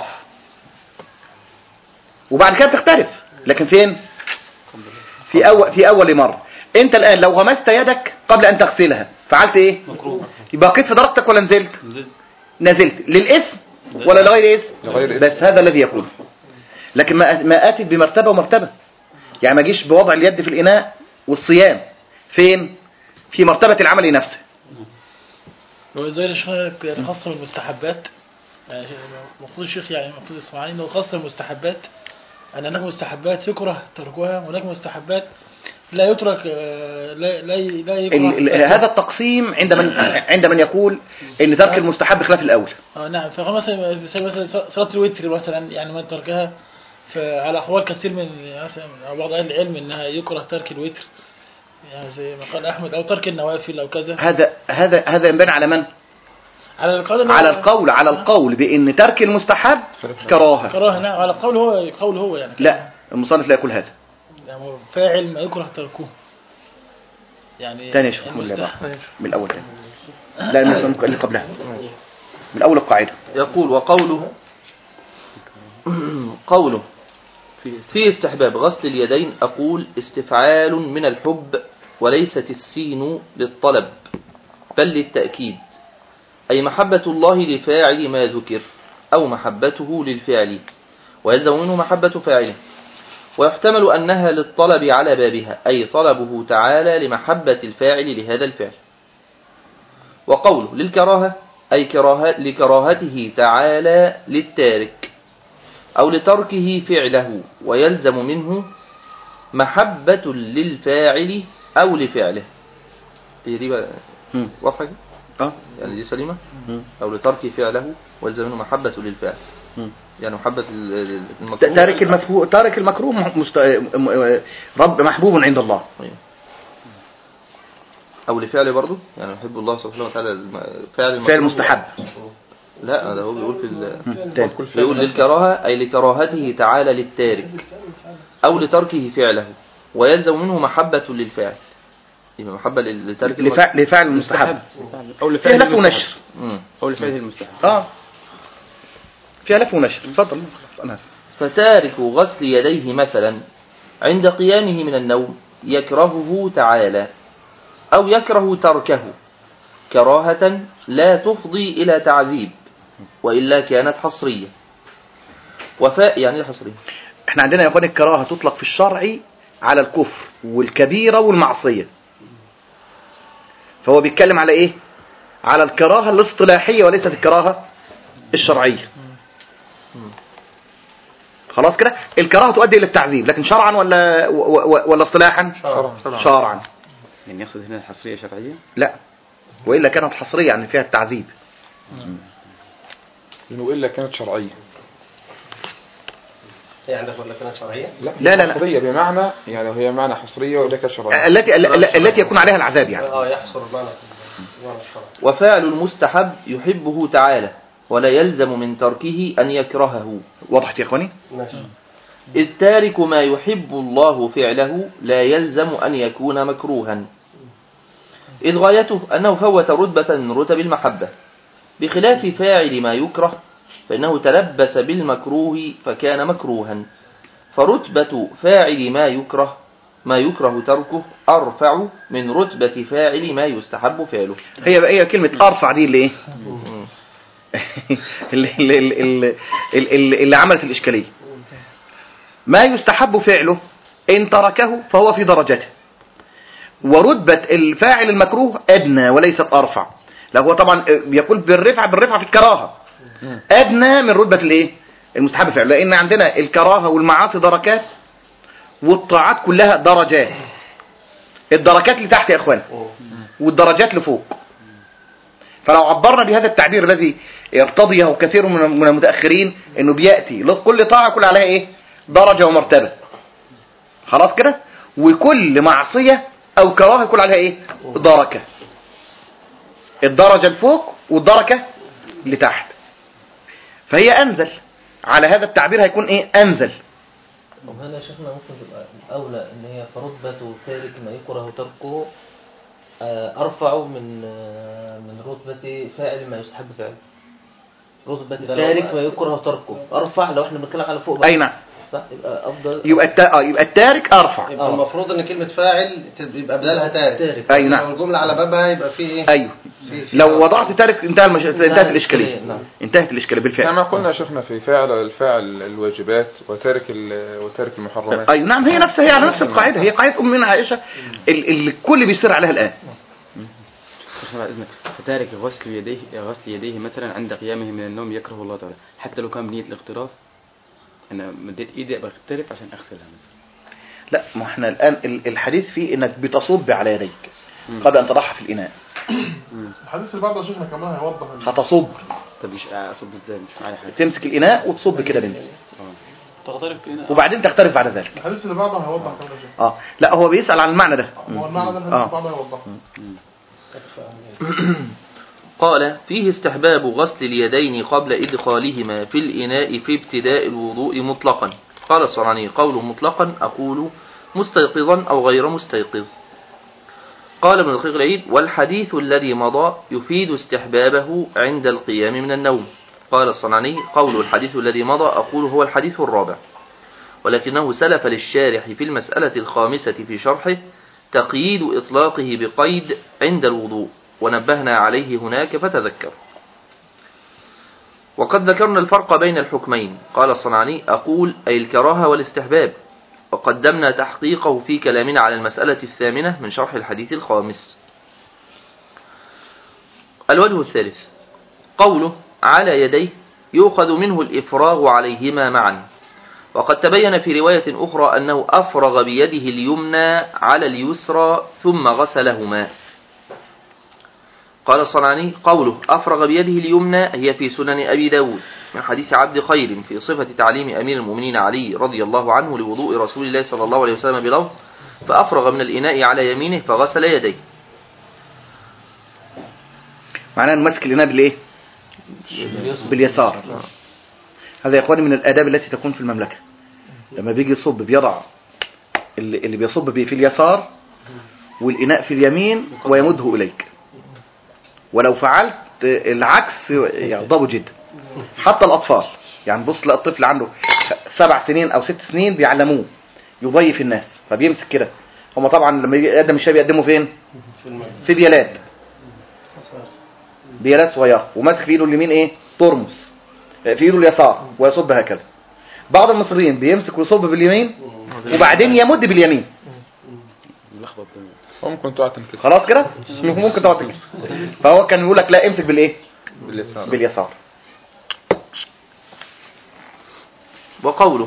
[SPEAKER 2] وبعد كده تختلف. لكن فين؟ في اول مرة. انت الان لو غمست يدك قبل ان تغسلها فعلت ايه؟ يبقى بقيت في درجتك ولا نزلت؟ نزلت للاسم ولا لغير اسم؟ بس هذا الذي يكون. لكن ما اتت بمرتبة ومرتبة، يعني ما جيش بوضع اليد في الاناء والصيام فين؟ في مرتبة العمل نفسه.
[SPEAKER 5] لو زي الشيخ خاصة بالمستحبات، يعني المفروض الشيخ يعني المفروض يسمعني انه خاصة بالمستحبات ان هناك مستحبات يكره تركها وهناك مستحبات لا يترك لا يكره.
[SPEAKER 2] هذا التقسيم عند من يقول ان ترك المستحب خلاف الاول.
[SPEAKER 5] نعم. فمثلا صلاة الوتر مثلا، يعني من تركها على احوال كثير من بعض اهل العلم انها يكره ترك الوتر، يعني زي ما قال احمد، او ترك النوافل او كذا.
[SPEAKER 2] هذا ينبني على من؟
[SPEAKER 5] على
[SPEAKER 2] القول بان ترك المستحب كراهه.
[SPEAKER 5] نعم، على القول هو يعني.
[SPEAKER 2] لا، المصنف لا يقول هذا،
[SPEAKER 5] يعني فاعل ما يكره تركه. يعني
[SPEAKER 2] ثاني شوف من الاول تاني. لا، من اللي قبلها، من اول القاعده.
[SPEAKER 1] يقول قوله في استحباب غسل اليدين، أقول استفعال من الحب وليست السين للطلب بل للتأكيد، أي محبة الله لفاعل ما ذكر أو محبته للفعل، ويلزم منه محبة فاعله. ويحتمل أنها للطلب على بابها، أي طلبه تعالى لمحبة الفاعل لهذا الفعل. وقوله للكراهة أي لكراهته تعالى للتارك أو لتركه فعله، ويلزم منه محبة للفاعل أو لفعله. هي دي بقى واضحة يعني دي سليمة. أو لترك فعله ويلزم منه محبة للفعل، يعني محبة المكروه.
[SPEAKER 2] تارك المكروه رب محبوب عند الله.
[SPEAKER 1] أو لفعله برضو، يعني يحب الله سبحانه وتعالى
[SPEAKER 2] فعل مستحب.
[SPEAKER 1] لا، ده هو بيقول في بيقول للكراهة أي لكراهته تعالى للتارك أو لتركه فعله، ويلزم منه محبة للفعل، يبقى محبة لترك
[SPEAKER 2] لفعل المستحب
[SPEAKER 3] أو لفعل
[SPEAKER 2] فيه لف ونشر.
[SPEAKER 3] أو لفعل المستحب.
[SPEAKER 2] فيها لف ونشر. اتفضل.
[SPEAKER 1] فتارك غسل يديه مثلا عند قيامه من النوم يكرهه تعالى أو يكره تركه كراهة لا تفضي إلى تعذيب، وإلا كانت حصرية. يعني حصرية.
[SPEAKER 2] احنا عندنا يا اخوان الكراهة تطلق في الشرع على الكفر والكبيرة والمعصية، فهو بيتكلم على ايه؟ على الكراهة الاصطلاحية وليست الكراهة الشرعية. خلاص كده. الكراهة تؤدي الى التعذيب، لكن شرعا ولا اصطلاحا؟ شرعا.
[SPEAKER 4] يعني يقصد هنا الحصرية شرعية؟
[SPEAKER 2] لا، وإلا كانت حصرية يعني فيها التعذيب.
[SPEAKER 3] وإلا كانت شرعية.
[SPEAKER 6] هي عندك ولا كانت شرعية؟
[SPEAKER 2] لا
[SPEAKER 3] حصرية بمعنى يعني هي معنى حصرية ولا كانت شرعية؟
[SPEAKER 2] التي يكون عليها العذاب يعني.
[SPEAKER 6] يحصر المعنى الشرعي.
[SPEAKER 1] وفعل المستحب يحبه تعالى ولا يلزم من تركه أن يكرهه.
[SPEAKER 2] وضحت يا اخواني؟
[SPEAKER 6] ماشي.
[SPEAKER 1] إذ تارك ما يحب الله فعله لا يلزم أن يكون مكروها، إذ غايته أنه فوت رتبة من رتب المحبة، بخلاف فاعل ما يكره فإنه تلبس بالمكروه فكان مكروها، فرتبة فاعل ما يكره تركه أرفع من رتبة فاعل ما يستحب فعله.
[SPEAKER 2] هي كلمة أرفع دي اللي إيه؟ اللي عملت الإشكالية. ما يستحب فعله إن تركه فهو في درجته، ورتبة الفاعل المكروه أدنى وليست أرفع. لا، هو طبعا يقول بالرفع في الكراهة أدنى من رتبة الإيه؟ المستحب فعله، لأن عندنا الكراهة والمعاصي دركات والطاعات كلها درجات. الدرجات اللي تحت يا إخوان والدرجات اللي فوق. فلو عبرنا بهذا التعبير الذي يرتضيه كثير من المتأخرين إنه بيأتي لكل طاعة كل عليها إيه؟ درجة ومرتبة. خلاص كده. وكل معصية أو كراهة كل عليها إيه؟ دركة. الدرجة الفوق والدرجة اللي تحت. فهي أنزل. على هذا التعبير هيكون إيه؟ أنزل.
[SPEAKER 7] وهنا شيخنا ممكن تبقى الأولى إن هي فرتبة تارك ما يكره تركه أرفع من رتبة فاعل ما يستحب فعله. رتبة تارك ما يكره تركه أرفع لو احنا بنتكلم على فوق بقى.
[SPEAKER 2] أي نعم.
[SPEAKER 7] صح. يبقى أفضل.
[SPEAKER 2] يبقى التارك أرفع.
[SPEAKER 6] يبقى المفروض إن كلمة فاعل يبقى بدلها تارك.
[SPEAKER 2] أي نعم.
[SPEAKER 6] لو الجملة على بابها يبقى فيه إيه؟
[SPEAKER 2] أيوه. لو وضعت تارك انتهت الإشكالية. انتهت الإشكالية بالفعل.
[SPEAKER 3] كما قلنا شيخنا في فاعل الواجبات وتارك المحرمات.
[SPEAKER 2] أيوه نعم. هي على نفس القاعدة. هي قاعدة من عائشة الكل بيسر عليها الآن.
[SPEAKER 4] فتارك غسل يديه مثلا عند قيامه من النوم يكره الله تعالى، حتى لو كان بنية الاغتراف. أنا مديت إيدي أبغى أغترف عشان أغسلها مثلا.
[SPEAKER 2] لا، ما احنا الآن الحديث فيه إنك بتصب على يديك قبل أن تضعها في الإناء.
[SPEAKER 8] الحديث اللي بعده شيخنا كمان هيوضح
[SPEAKER 2] هتصب.
[SPEAKER 4] طب مش أصب إزاي؟ مش معايا حاجة.
[SPEAKER 2] تمسك الإناء وتصب كده بنت.
[SPEAKER 4] تغترف الإناء.
[SPEAKER 2] وبعدين تغترف بعد ذلك.
[SPEAKER 8] الحديث اللي بعده هيوضح كمان يا شيخ.
[SPEAKER 2] لا، هو بيسأل عن المعنى ده.
[SPEAKER 8] هو المعنى ده الحديث اللي بعده هيوضحه.
[SPEAKER 1] قال فيه استحباب غسل اليدين قبل إدخالهما في الإناء في ابتداء الوضوء مطلقا. قال الصنعاني قوله مطلقا أقول مستيقظا أو غير مستيقظ. قال ابن دقيق العيد والحديث الذي مضى يفيد استحبابه عند القيام من النوم. قال الصنعاني قول الحديث الذي مضى أقول هو الحديث الرابع، ولكنه سلف للشارح في المسألة الخامسة في شرحه تقييد إطلاقه بقيد عند الوضوء، ونبهنا عليه هناك فتذكر. وقد ذكرنا الفرق بين الحكمين. قال الصنعاني أقول أي الكراهة والاستحباب، وقدمنا تحقيقه في كلامنا على المسألة الثامنة من شرح الحديث الخامس. الوجه الثالث قوله على يديه يؤخذ منه الإفراغ عليهما معا، وقد تبين في رواية أخرى أنه أفرغ بيده اليمنى على اليسرى ثم غسلهما. قال الصنعاني قوله أفرغ بيده اليمنى هي في سنن أبي داود من حديث عبد خير في صفة تعليم أمير المؤمنين علي رضي الله عنه لوضوء رسول الله صلى الله عليه وسلم بلفظ فأفرغ من الإناء على يمينه فغسل يديه.
[SPEAKER 2] معناه ماسك الإناء بالإيه؟ باليسار. هذا يا إخواني من الآداب التي تكون في المملكة. لما بيجي يصب بيضع اللي بيصب به في اليسار والإناء في اليمين ويمده إليك. ولو فعلت العكس يغضبوا جدا. حتى الأطفال يعني بص لا الطفل عنده 7 سنين أو 6 سنين بيعلموه يضيف الناس فبيمسك كده. هم طبعا لما يقدم الشاي بيقدمه فين؟ في بيالات صغيرة وماسك في ايده اليمين ايه؟ ترمس في ايده اليسار ويصب هكذا. بعض المصريين بيمسك ويصب باليمين وبعدين يمد باليمين.
[SPEAKER 3] ممكن تقعد كده
[SPEAKER 2] خلاص كده ممكن تقعد كده. فهو كان يقول لك لا امسك بالايه؟ باليسار.
[SPEAKER 1] وقوله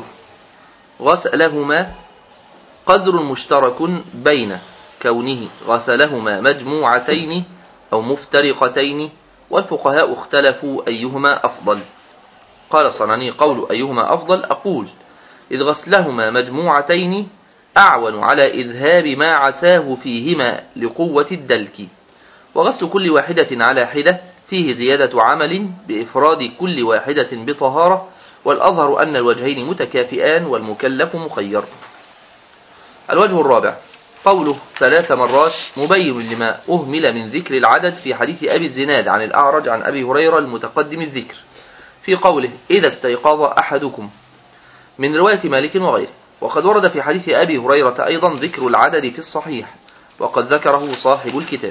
[SPEAKER 1] غسلهما قدر مشترك بين كونه غسلهما مجموعتين أو مفترقتين، والفقهاء اختلفوا أيهما أفضل. قال الصنعاني قول أيهما أفضل أقول إذ غسلهما مجموعتين أعون على إذهاب ما عساه فيهما لقوة الدلك، وغسل كل واحدة على حدة فيه زيادة عمل بإفراد كل واحدة بطهارة، والأظهر أن الوجهين متكافئان والمكلف مخير. الوجه الرابع قوله 3 مرات مبين لما أهمل من ذكر العدد في حديث أبي الزناد عن الأعرج عن أبي هريرة المتقدم الذكر في قوله إذا استيقظ أحدكم من رواية مالك وغيره. وقد ورد في حديث أبي هريرة أيضا ذكر العدد في الصحيح وقد ذكره صاحب الكتاب.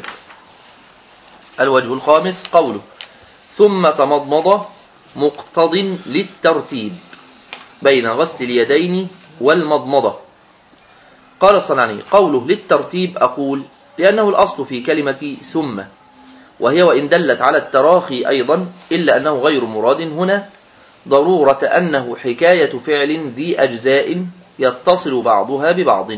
[SPEAKER 1] الوجه الخامس قوله ثم تمضمض مقتض للترتيب بين غسل اليدين والمضمضة. قال الصنعاني قوله للترتيب أقول لأنه الأصل في كلمة ثم، وهي وإن دلت على التراخي أيضا إلا أنه غير مراد هنا، ضرورة أنه حكاية فعل ذي أجزاء يتصل بعضها ببعض.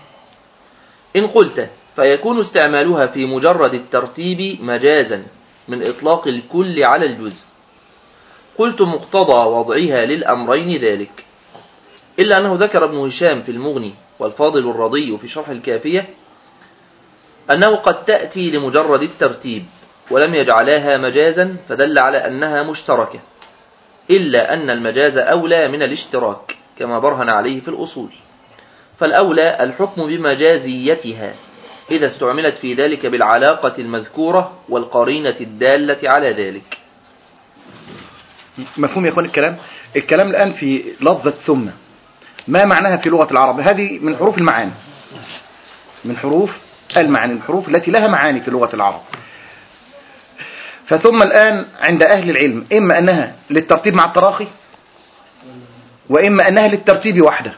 [SPEAKER 1] إن قلت فيكون استعمالها في مجرد الترتيب مجازا من إطلاق الكل على الجزء. قلت مقتضى وضعها للأمرين ذلك، إلا أنه ذكر ابن هشام في المغني والفاضل الرضي في شرح الكافية أنه قد تأتي لمجرد الترتيب ولم يجعلها مجازا فدل على أنها مشتركة، إلا أن المجاز أولى من الاشتراك كما برهن عليه في الأصول، فالأولى الحكم بمجازيتها إذا استعملت في ذلك بالعلاقة المذكورة والقرينة الدالة على ذلك.
[SPEAKER 2] مفهوم يا أخوان الكلام الآن في لفظة ثم ما معناها في لغة العرب؟ هذه من حروف المعاني، من حروف المعاني، الحروف التي لها معاني في لغة العرب. فثم الآن عند أهل العلم إما أنها للترتيب مع التراخي وإما أنها للترتيب وحده.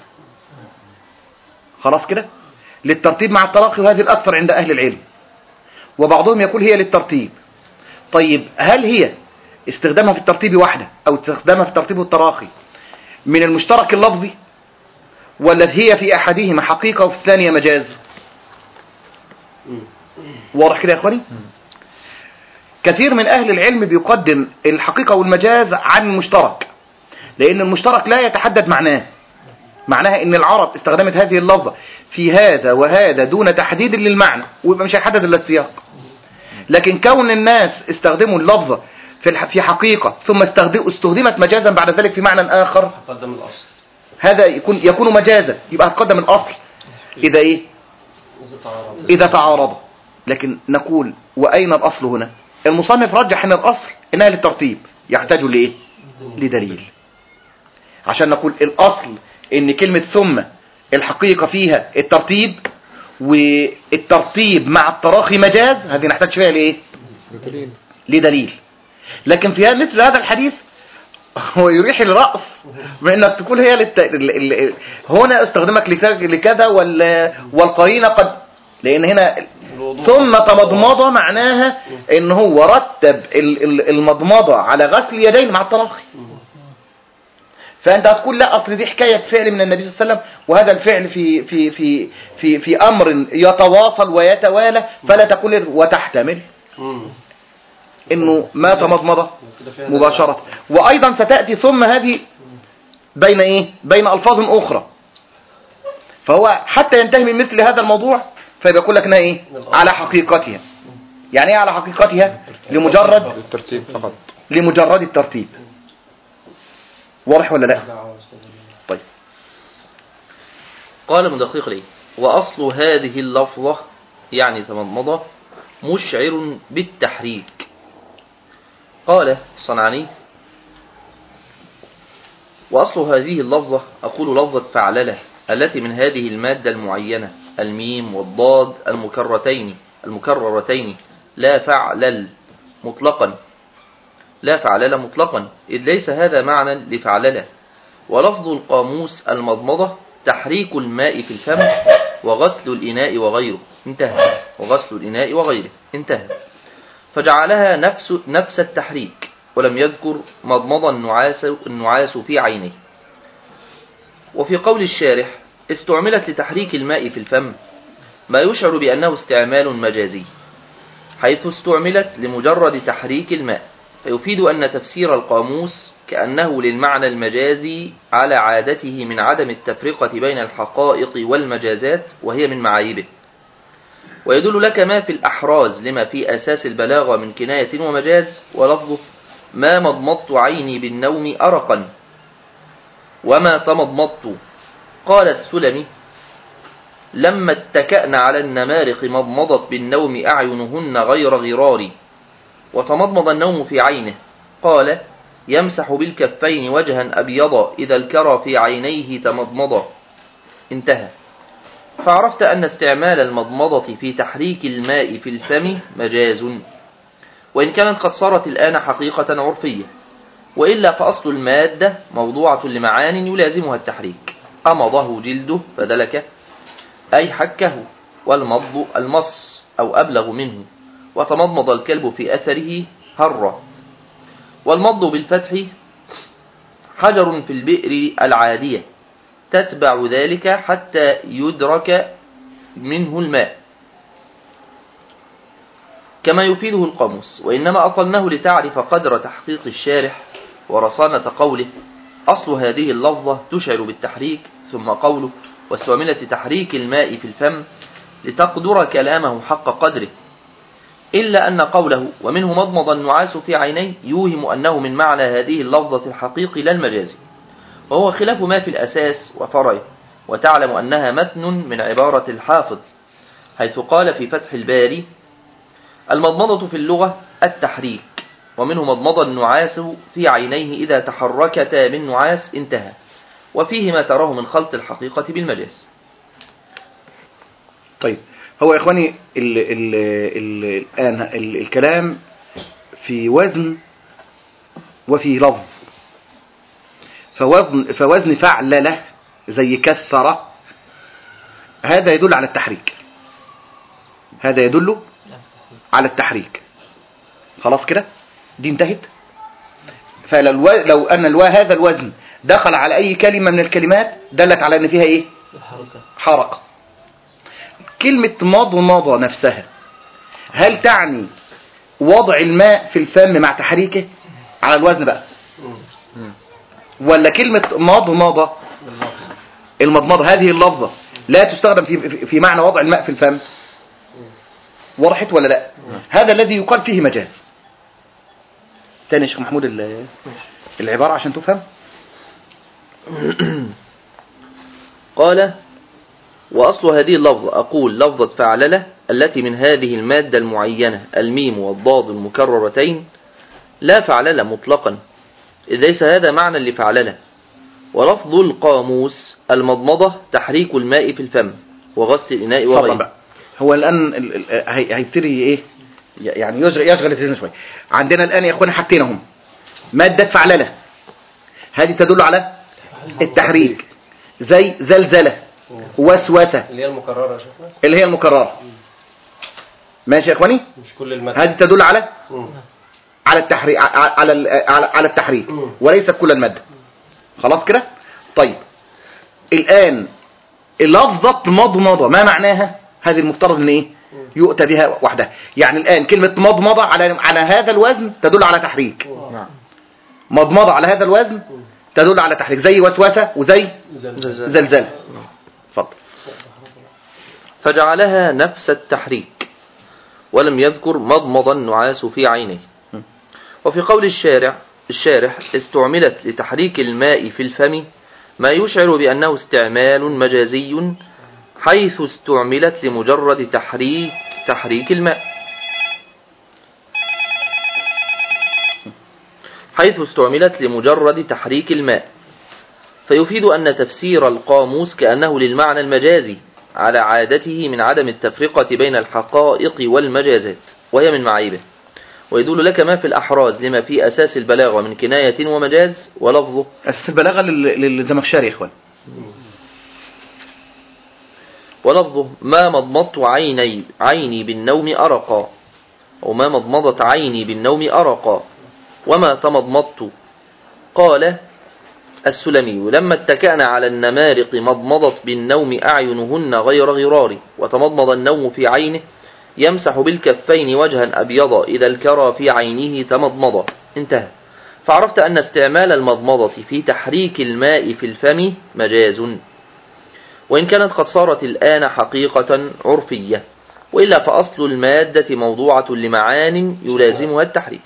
[SPEAKER 2] خلاص كده للترتيب مع التراخي، وهذه الأكثر عند أهل العلم، وبعضهم يقول هي للترتيب. طيب هل هي استخدامها في الترتيب وحده أو استخدامها في الترتيب والتراخي من المشترك اللفظي، ولا هي في أحدهما حقيقة وفي الثانية مجاز؟ واضح كده يا أخواني؟ كثير من أهل العلم بيقدم الحقيقة والمجاز عن المشترك، لأن المشترك لا يتحدد معناها إن العرب استخدمت هذه اللفظة في هذا وهذا دون تحديد للمعنى، ويبقى مش هيحدد إلا السياق. لكن كون الناس استخدموا اللفظة في حقيقة ثم استخدمت مجازا بعد ذلك في معنى آخر،
[SPEAKER 6] قدم الأصل،
[SPEAKER 2] هذا يكون مجازا، يبقى هتقدم الأصل إذا إيه؟ إذا تعارض. لكن نقول وأين الأصل هنا؟ المصنف رجح أن الأصل إنها للترتيب، يحتاج لإيه؟ لدليل، عشان نقول الأصل إن كلمة ثم الحقيقة فيها الترتيب، والترتيب مع التراخي مجاز، هذه نحتاج فيها لإيه؟ لدليل. لكن في مثل هذا الحديث هو يريح الرأس من انك تقول هي هنا استخدمك لكذا والقرينة قد، لان هنا ثم تمضمضة معناها ان هو رتب المضمضة على غسل اليدين مع التراخي. فانت هتقول لا اصل دي حكاية فعل من النبي صلى الله عليه وسلم، وهذا الفعل في امر يتواصل ويتوالى، فلا تقول وتحتمل انه ما تمضمضة مباشرة. وايضا ستأتي ثم هذه بين ايه؟ بين الفاظ اخرى، فهو حتى ينتهي من مثل هذا الموضوع فيبقى يقول لك انها ايه؟ على حقيقتها. يعني ايه على حقيقتها؟ لمجرد
[SPEAKER 3] الترتيب فقط،
[SPEAKER 2] لمجرد الترتيب. واضح ولا لا؟ طيب.
[SPEAKER 1] قال مدقق لي: وأصل هذه اللفظة يعني تمضمضة مشعر بالتحريك. قال الصنعاني: وأصل هذه اللفظة أقول لفظة فعللة التي من هذه المادة المعينة الميم والضاد المكررتين لا فعلل مطلقا إذ ليس هذا معنى لفعللة. ولفظ القاموس المضمضة تحريك الماء في الفم وغسل الإناء وغيره، انتهى. انتهى. فجعلها نفس التحريك، ولم يذكر مضمض النعاس في عينيه. وفي قول الشارح: استعملت لتحريك الماء في الفم، ما يشعر بأنه استعمال مجازي، حيث استعملت لمجرد تحريك الماء، فيفيد أن تفسير القاموس كأنه للمعنى المجازي على عادته من عدم التفرقة بين الحقائق والمجازات، وهي من معايبه. ويدل لك ما في الأحراز لما في أساس البلاغة من كناية ومجاز، ولفظه: ما مضمضت عيني بالنوم أرقا وما تمضمضت. قال السلمي: لما اتكأن على النمارق مضمضت بالنوم أعينهن غير غرار. وتمضمض النوم في عينه. قال: يمسح بالكفين وجها أبيض إذا الكرى في عينيه تمضمض. انتهى. فعرفت أن استعمال المضمضة في تحريك الماء في الفم مجاز، وإن كانت قد صارت الآن حقيقة عرفية، وإلا فأصل المادة موضوعة لمعان يلازمها التحريك. أمضه جلده فدلكه أي حكه، والمض المص أو أبلغ منه. وتمضمض الكلب في أثره هر. والمض بالفتح حجر في البئر العادية تتبع ذلك حتى يدرك منه الماء، كما يفيده القاموس. وإنما أطلناه لتعرف قدر تحقيق الشارح ورصانة قوله: أصل هذه اللفظة تشعر بالتحريك، ثم قوله: واستعملت تحريك الماء في الفم، لتقدر كلامه حق قدره. إلا أن قوله: ومنه مضمض النعاس في عينيه، يوهم أنه من معنى هذه اللفظة الحقيقي لا المجازي، وهو خلاف ما في الأساس وفرعه. وتعلم أنها متن من عبارة الحافظ، حيث قال في فتح الباري: المضمضة في اللغة التحريك، ومنه مضمض النعاس في عينيه إذا تحركتا بالنعاس. انتهى. وفيه ما تراه من خلط الحقيقة بالمجاز.
[SPEAKER 2] طيب، هو يا إخواني الآن الكلام في وزن وفي لفظ. فوزن فعلله زي كسر، هذا يدل على التحريك، هذا يدل على التحريك. خلاص كده، دي انتهت. فلو أن هذا الوزن دخل على أي كلمة من الكلمات دلت على أن فيها إيه؟ حركة. كلمة مضمضة نفسها هل تعني وضع الماء في الفم مع تحريكه على الوزن بقى، ولا كلمة مضمضة المضمضة هذه اللفظة لا تستخدم في معنى وضع الماء في الفم؟ وضحت ولا لا؟ هذا الذي يقال فيه مجاز. تاني يا شيخ محمود العبارة عشان تفهم.
[SPEAKER 1] قال: وأصل هذه اللفظة أقول لفظة فعللة التي من هذه المادة المعينة الميم والضاد المكررتين لا فعللة مطلقا، إذ ليس هذا معنى لفعللة. ولفظ القاموس المضمضة تحريك الماء في الفم وغسل الإناء وغيره.
[SPEAKER 2] هو الآن هيبتدي إيه يعني يشغل الذهن شوي. عندنا الآن يا إخواني حاجتين هم: مادة فعللة هذه تدل على التحريك، زي زلزلة، وسوسة
[SPEAKER 6] اللي هي المكررة يا شيخنا،
[SPEAKER 2] اللي هي المكررة. ماشي يا اخواني؟
[SPEAKER 6] مش كل المادة.
[SPEAKER 2] هذه تدل على التحريك، على التحريك وليس كل المادة. خلاص كده؟ طيب الآن لفظة مضمضة ما معناها؟ هذه المفترض ان ايه؟ يؤتى بها وحدها. يعني الآن كلمة مضمضة على هذا الوزن تدل على تحريك. مضمضة على هذا الوزن تدل على تحريك، زي وسوسة وزي زلزال. اتفضل.
[SPEAKER 1] فجعلها نفس التحريك ولم يذكر مضمض النعاس في عينيه. وفي قول الشارح استعملت لتحريك الماء في الفم ما يشعر بأنه استعمال مجازي، حيث استعملت لمجرد تحريك الماء، فيفيد أن تفسير القاموس كأنه للمعنى المجازي على عادته من عدم التفرقة بين الحقائق والمجازات، وهي من معايبه. ويدل لك ما في الأحراز لما في أساس البلاغة من كناية ومجاز. ولفظه
[SPEAKER 2] أساس البلاغة للزمخشري يا إخوان.
[SPEAKER 1] ولفظه ما مضمضت عيني بالنوم أرقا، أو ما مضمضت عيني بالنوم أرقا، وما تمضمضت. قال السلمي لما اتكأنا على النمارق مضمضت بالنوم أعينهن غير غرار، وتمضمض النوم في عينه يمسح بالكفين وجها أبيض إذا الكرى في عينه تمضمض. انتهى. فعرفت أن استعمال المضمضة في تحريك الماء في الفم مجاز، وإن كانت قد صارت الآن حقيقة عرفية، وإلا فأصل المادة موضوعة لمعان يلازمها التحريك.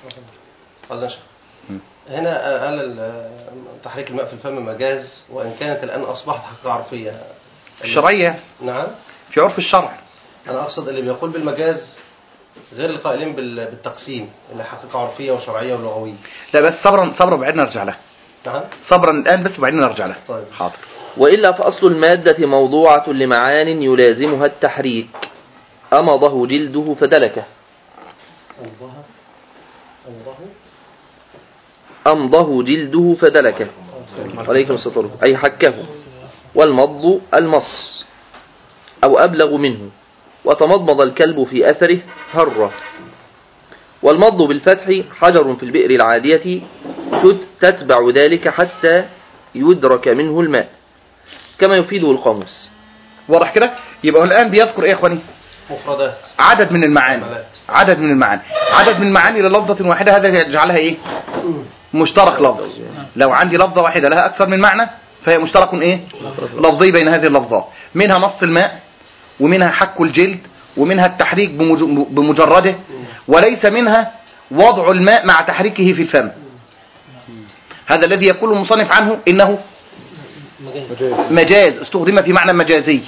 [SPEAKER 6] هنا قال تحريك الماء في الفم مجاز، وإن كانت الآن أصبحت حقيقة عرفية
[SPEAKER 2] الشرعية.
[SPEAKER 6] نعم،
[SPEAKER 2] في عرف الشرع.
[SPEAKER 6] أنا أقصد اللي بيقول بالمجاز غير القائلين بالتقسيم، اللي حقيقة عرفية وشرعية ولغوية.
[SPEAKER 2] لا بس صبرا بعدين نرجع له.
[SPEAKER 6] نعم،
[SPEAKER 2] صبرا الآن بس بعدين نرجع له.
[SPEAKER 6] طيب.
[SPEAKER 2] حاضر.
[SPEAKER 1] وإلا فأصل المادة موضوعة لمعان يلازمها التحريك. أمضه جلده فدلكه. أمضه جلده فدلكه، عليكم السطر، أي حكه. والمض المص أو أبلغ منه. وتمضمض الكلب في أثره هرة. والمض بالفتح حجر في البئر العادية تتبع ذلك حتى يدرك منه الماء، كما يفيده القاموس.
[SPEAKER 2] واضح كده؟ يبقى الآن بيذكر إيه يا إخواني؟
[SPEAKER 6] مفردات،
[SPEAKER 2] عدد من المعاني للفظة واحدة. هذا يجعلها إيه؟ مشترك لفظ. لو عندي لفظة واحدة لها أكثر من معنى فهي مشترك إيه؟ لفظي بين هذه اللفظات. منها نص الماء، ومنها حك الجلد، ومنها التحريك بمجرده، وليس منها وضع الماء مع تحريكه في الفم. هذا الذي يقول المصنف عنه إنه مجاز، استخدم في معنى مجازي.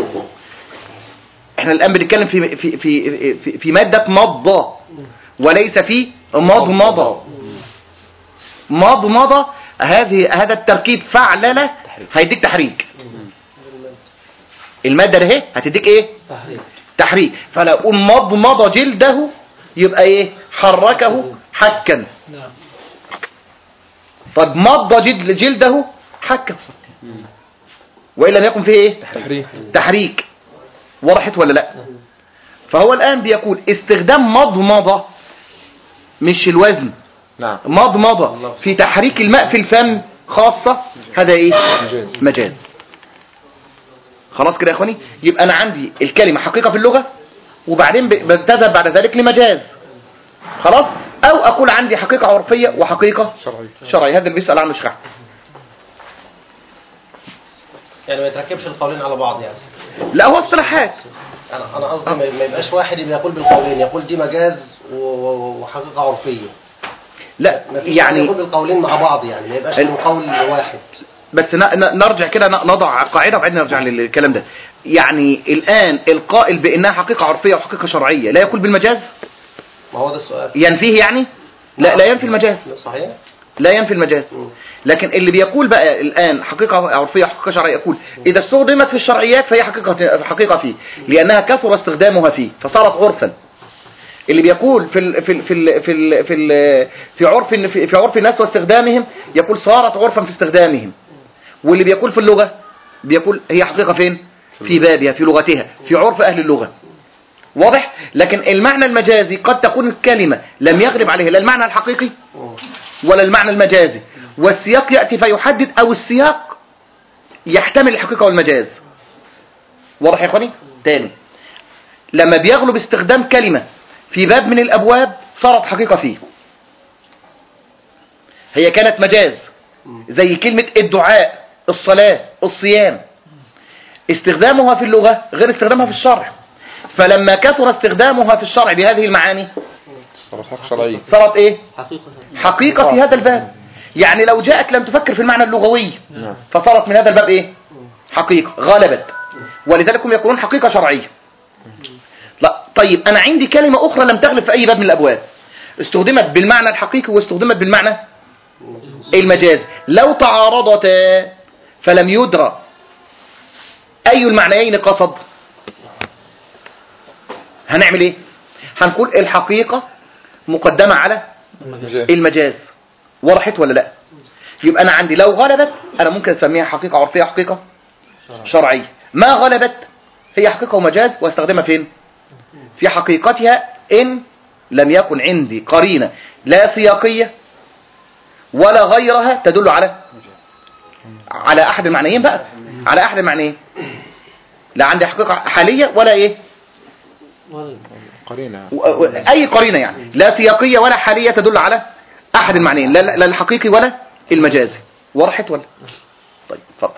[SPEAKER 2] احنا الآن بنتكلم في مادة مضة، وليس في مضمضة. مضمضة هذا التركيب فعلله هيديك تحريك. المادة ده هتديك ايه؟ تحريك. فلو اقول مضمض جلده يبقى ايه؟ حركه حكا. طب مض جلده حكا، وإن لم يكن فيه ايه؟ تحريك. وضحت ولا لا؟ فهو الآن بيقول استخدام مضمضة مش الوزن، مضمضة في تحريك الماء في الفم خاصة، هذا ايه؟ مجاز. خلاص كده يا اخواني؟ يبقى انا عندي الكلمة حقيقة في اللغة، وبعدين بتذهب بعد ذلك لمجاز. خلاص؟ او اقول عندي حقيقة عرفية وحقيقة شرعية. هذا اللي بيسأل عنه شرح.
[SPEAKER 6] يعني ما يتركبش القولين على بعض يعني.
[SPEAKER 2] لا هو اصطلاحات.
[SPEAKER 6] انا قصدي ما يبقاش واحد يقول بالقولين، يقول دي مجاز وحقيقة عرفية.
[SPEAKER 2] لا يعني
[SPEAKER 6] يقول بالقولين مع بعض، يعني ما يبقاش قول واحد.
[SPEAKER 2] بس نرجع كده نضع قاعدة وبعدين نرجع للكلام ده. يعني الآن القائل بأنها حقيقة عرفية وحقيقة شرعية لا يقول بالمجاز؟
[SPEAKER 6] ما هو ده السؤال.
[SPEAKER 2] ينفيه يعني؟ لا ينفي المجاز.
[SPEAKER 6] صحيح،
[SPEAKER 2] لا ينفي المجاز. لكن اللي بيقول بقى الآن حقيقة عرفية وحقيقة شرعية، يقول إذا استخدمت في الشرعيات فهي حقيقة فيه، لأنها كثر استخدامها فيه فصارت عرفا. اللي بيقول في عرف الناس واستخدامهم يقول صارت عرفا في استخدامهم، واللي بيقول في اللغة بيقول هي حقيقة فين؟ في بابها، في لغتها، في عرف أهل اللغة. واضح؟ لكن المعنى المجازي قد تكون الكلمة لم يغلب عليها لا المعنى الحقيقي ولا المعنى المجازي، والسياق يأتي فيحدد، أو السياق يحتمل الحقيقة والمجاز. واضح يا اخواني؟ تاني، لما بيغلب استخدام كلمة في باب من الأبواب صارت حقيقة فيه، هي كانت مجاز، زي كلمة الدعاء، الصلاة، الصيام، استخدامها في اللغة غير استخدامها في الشرع، فلما كثر استخدامها في الشرع بهذه المعاني صارت ايه؟ حقيقة في هذا الباب. يعني لو جاءت لم تفكر في المعنى اللغوي فصارت من هذا الباب ايه؟ حقيقة غلبت، ولذلك هم يقولون حقيقة شرعية. لا طيب، انا عندي كلمة اخرى لم تغلب في اي باب من الابواب، استخدمت بالمعنى الحقيقي واستخدمت بالمعنى المجازي، لو تعارضتا فلم يدرى اي المعنيين قصد، هنعمل ايه؟ هنقول الحقيقة مقدمة على المجاز. وضحت ولا لا؟ يبقى انا عندي لو غلبت انا ممكن اسميها حقيقة عرفية، حقيقة شرعية. ما غلبت هي حقيقة ومجاز، واستخدمها فين؟ في حقيقتها إن لم يكن عندي قرينة لا سياقية ولا غيرها تدل على أحد المعنيين بقى، على أحد المعنيين، لا عندي حقيقة حالية ولا إيه؟
[SPEAKER 3] قرينة،
[SPEAKER 2] أي قرينة يعني لا سياقية ولا حالية تدل على أحد المعنيين، لا الحقيقي ولا المجازي. وضحت ولا؟ طيب اتفضل.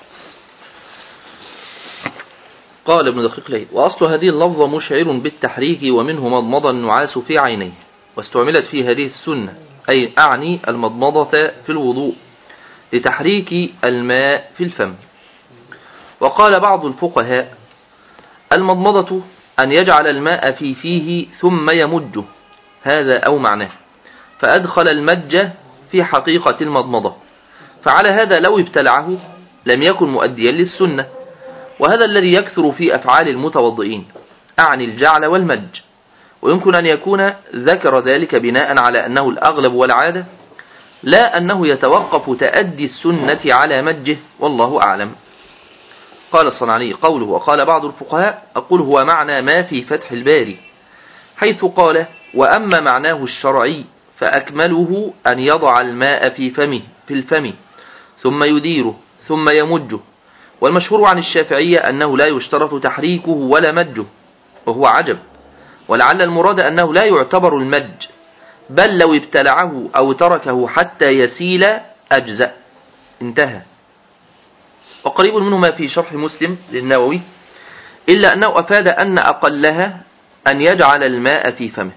[SPEAKER 1] قال ابن دقيق العيد: وأصل هذه اللفظة مشعر بالتحريك، ومنه مضمض النعاس في عينيه، واستعملت في هذه السنة، أي أعني المضمضة في الوضوء لتحريك الماء في الفم. وقال بعض الفقهاء: المضمضة أن يجعل الماء في فيه ثم يمجه، هذا أو معناه، فأدخل المج في حقيقة المضمضة، فعلى هذا لو ابتلعه لم يكن مؤديا للسنة، وهذا الذي يكثر في أفعال المتوضئين، أعني الجعل والمج. ويمكن أن يكون ذكر ذلك بناء على أنه الأغلب والعادة، لا أنه يتوقف تأدي السنة على مجه، والله أعلم. قال الصنعاني: قوله وقال بعض الفقهاء، أقول هو معنى ما في فتح الباري، حيث قال: وأما معناه الشرعي فأكمله أن يضع الماء في الفم ثم يديره ثم يمجه. والمشهور عن الشافعية أنه لا يشترط تحريكه ولا مجه، وهو عجب، ولعل المراد أنه لا يعتبر المج، بل لو ابتلعه أو تركه حتى يسيل أجزأ، انتهى. وقريب منه ما في شرح مسلم للنووي، إلا أنه أفاد أن أقلها أن يجعل الماء في فمه،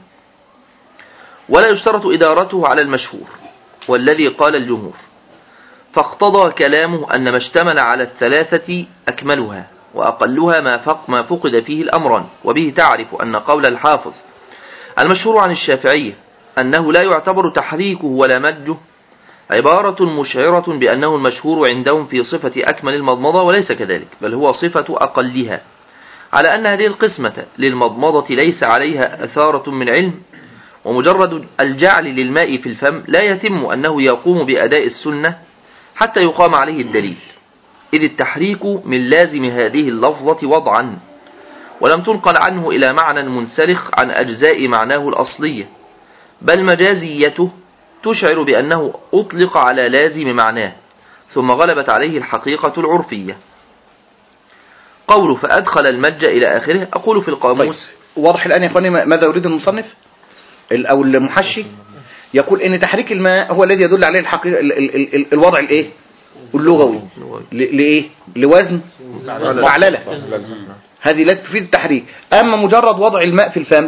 [SPEAKER 1] ولا يشترط إدارته على المشهور والذي قال الجمهور، فاقتضى كلامه أن ما اشتمل على الثلاثة أكملها، وأقلها ما فقد فيه الأمران. وبه تعرف أن قول الحافظ المشهور عن الشافعية أنه لا يعتبر تحريكه ولا مجه عبارة مشعرة بأنه المشهور عندهم في صفة أكمل المضمضة، وليس كذلك، بل هو صفة أقلها، على أن هذه القسمة للمضمضة ليس عليها أثارة من علم، ومجرد الجعل للماء في الفم لا يتم أنه يقوم بأداء السنة حتى يقام عليه الدليل، إذ التحريك من لازم هذه اللفظة وضعا، ولم تنقل عنه إلى معنى منسلخ عن أجزاء معناه الأصلية، بل مجازيته تشعر بأنه أطلق على لازم معناه ثم غلبت عليه الحقيقة العرفية. قوله فأدخل المج إلى آخره، أقول في القاموس.
[SPEAKER 2] طيب. واضح الآن يا إخواني ماذا يريد المصنف أو المحشي؟ يقول إن تحريك الماء هو الذي يدل عليه الحقيقة الوضع الإيه؟ اللغوي. لإيه؟ لوزن معللة، هذه لا تفيد التحريك. أما مجرد وضع الماء في الفم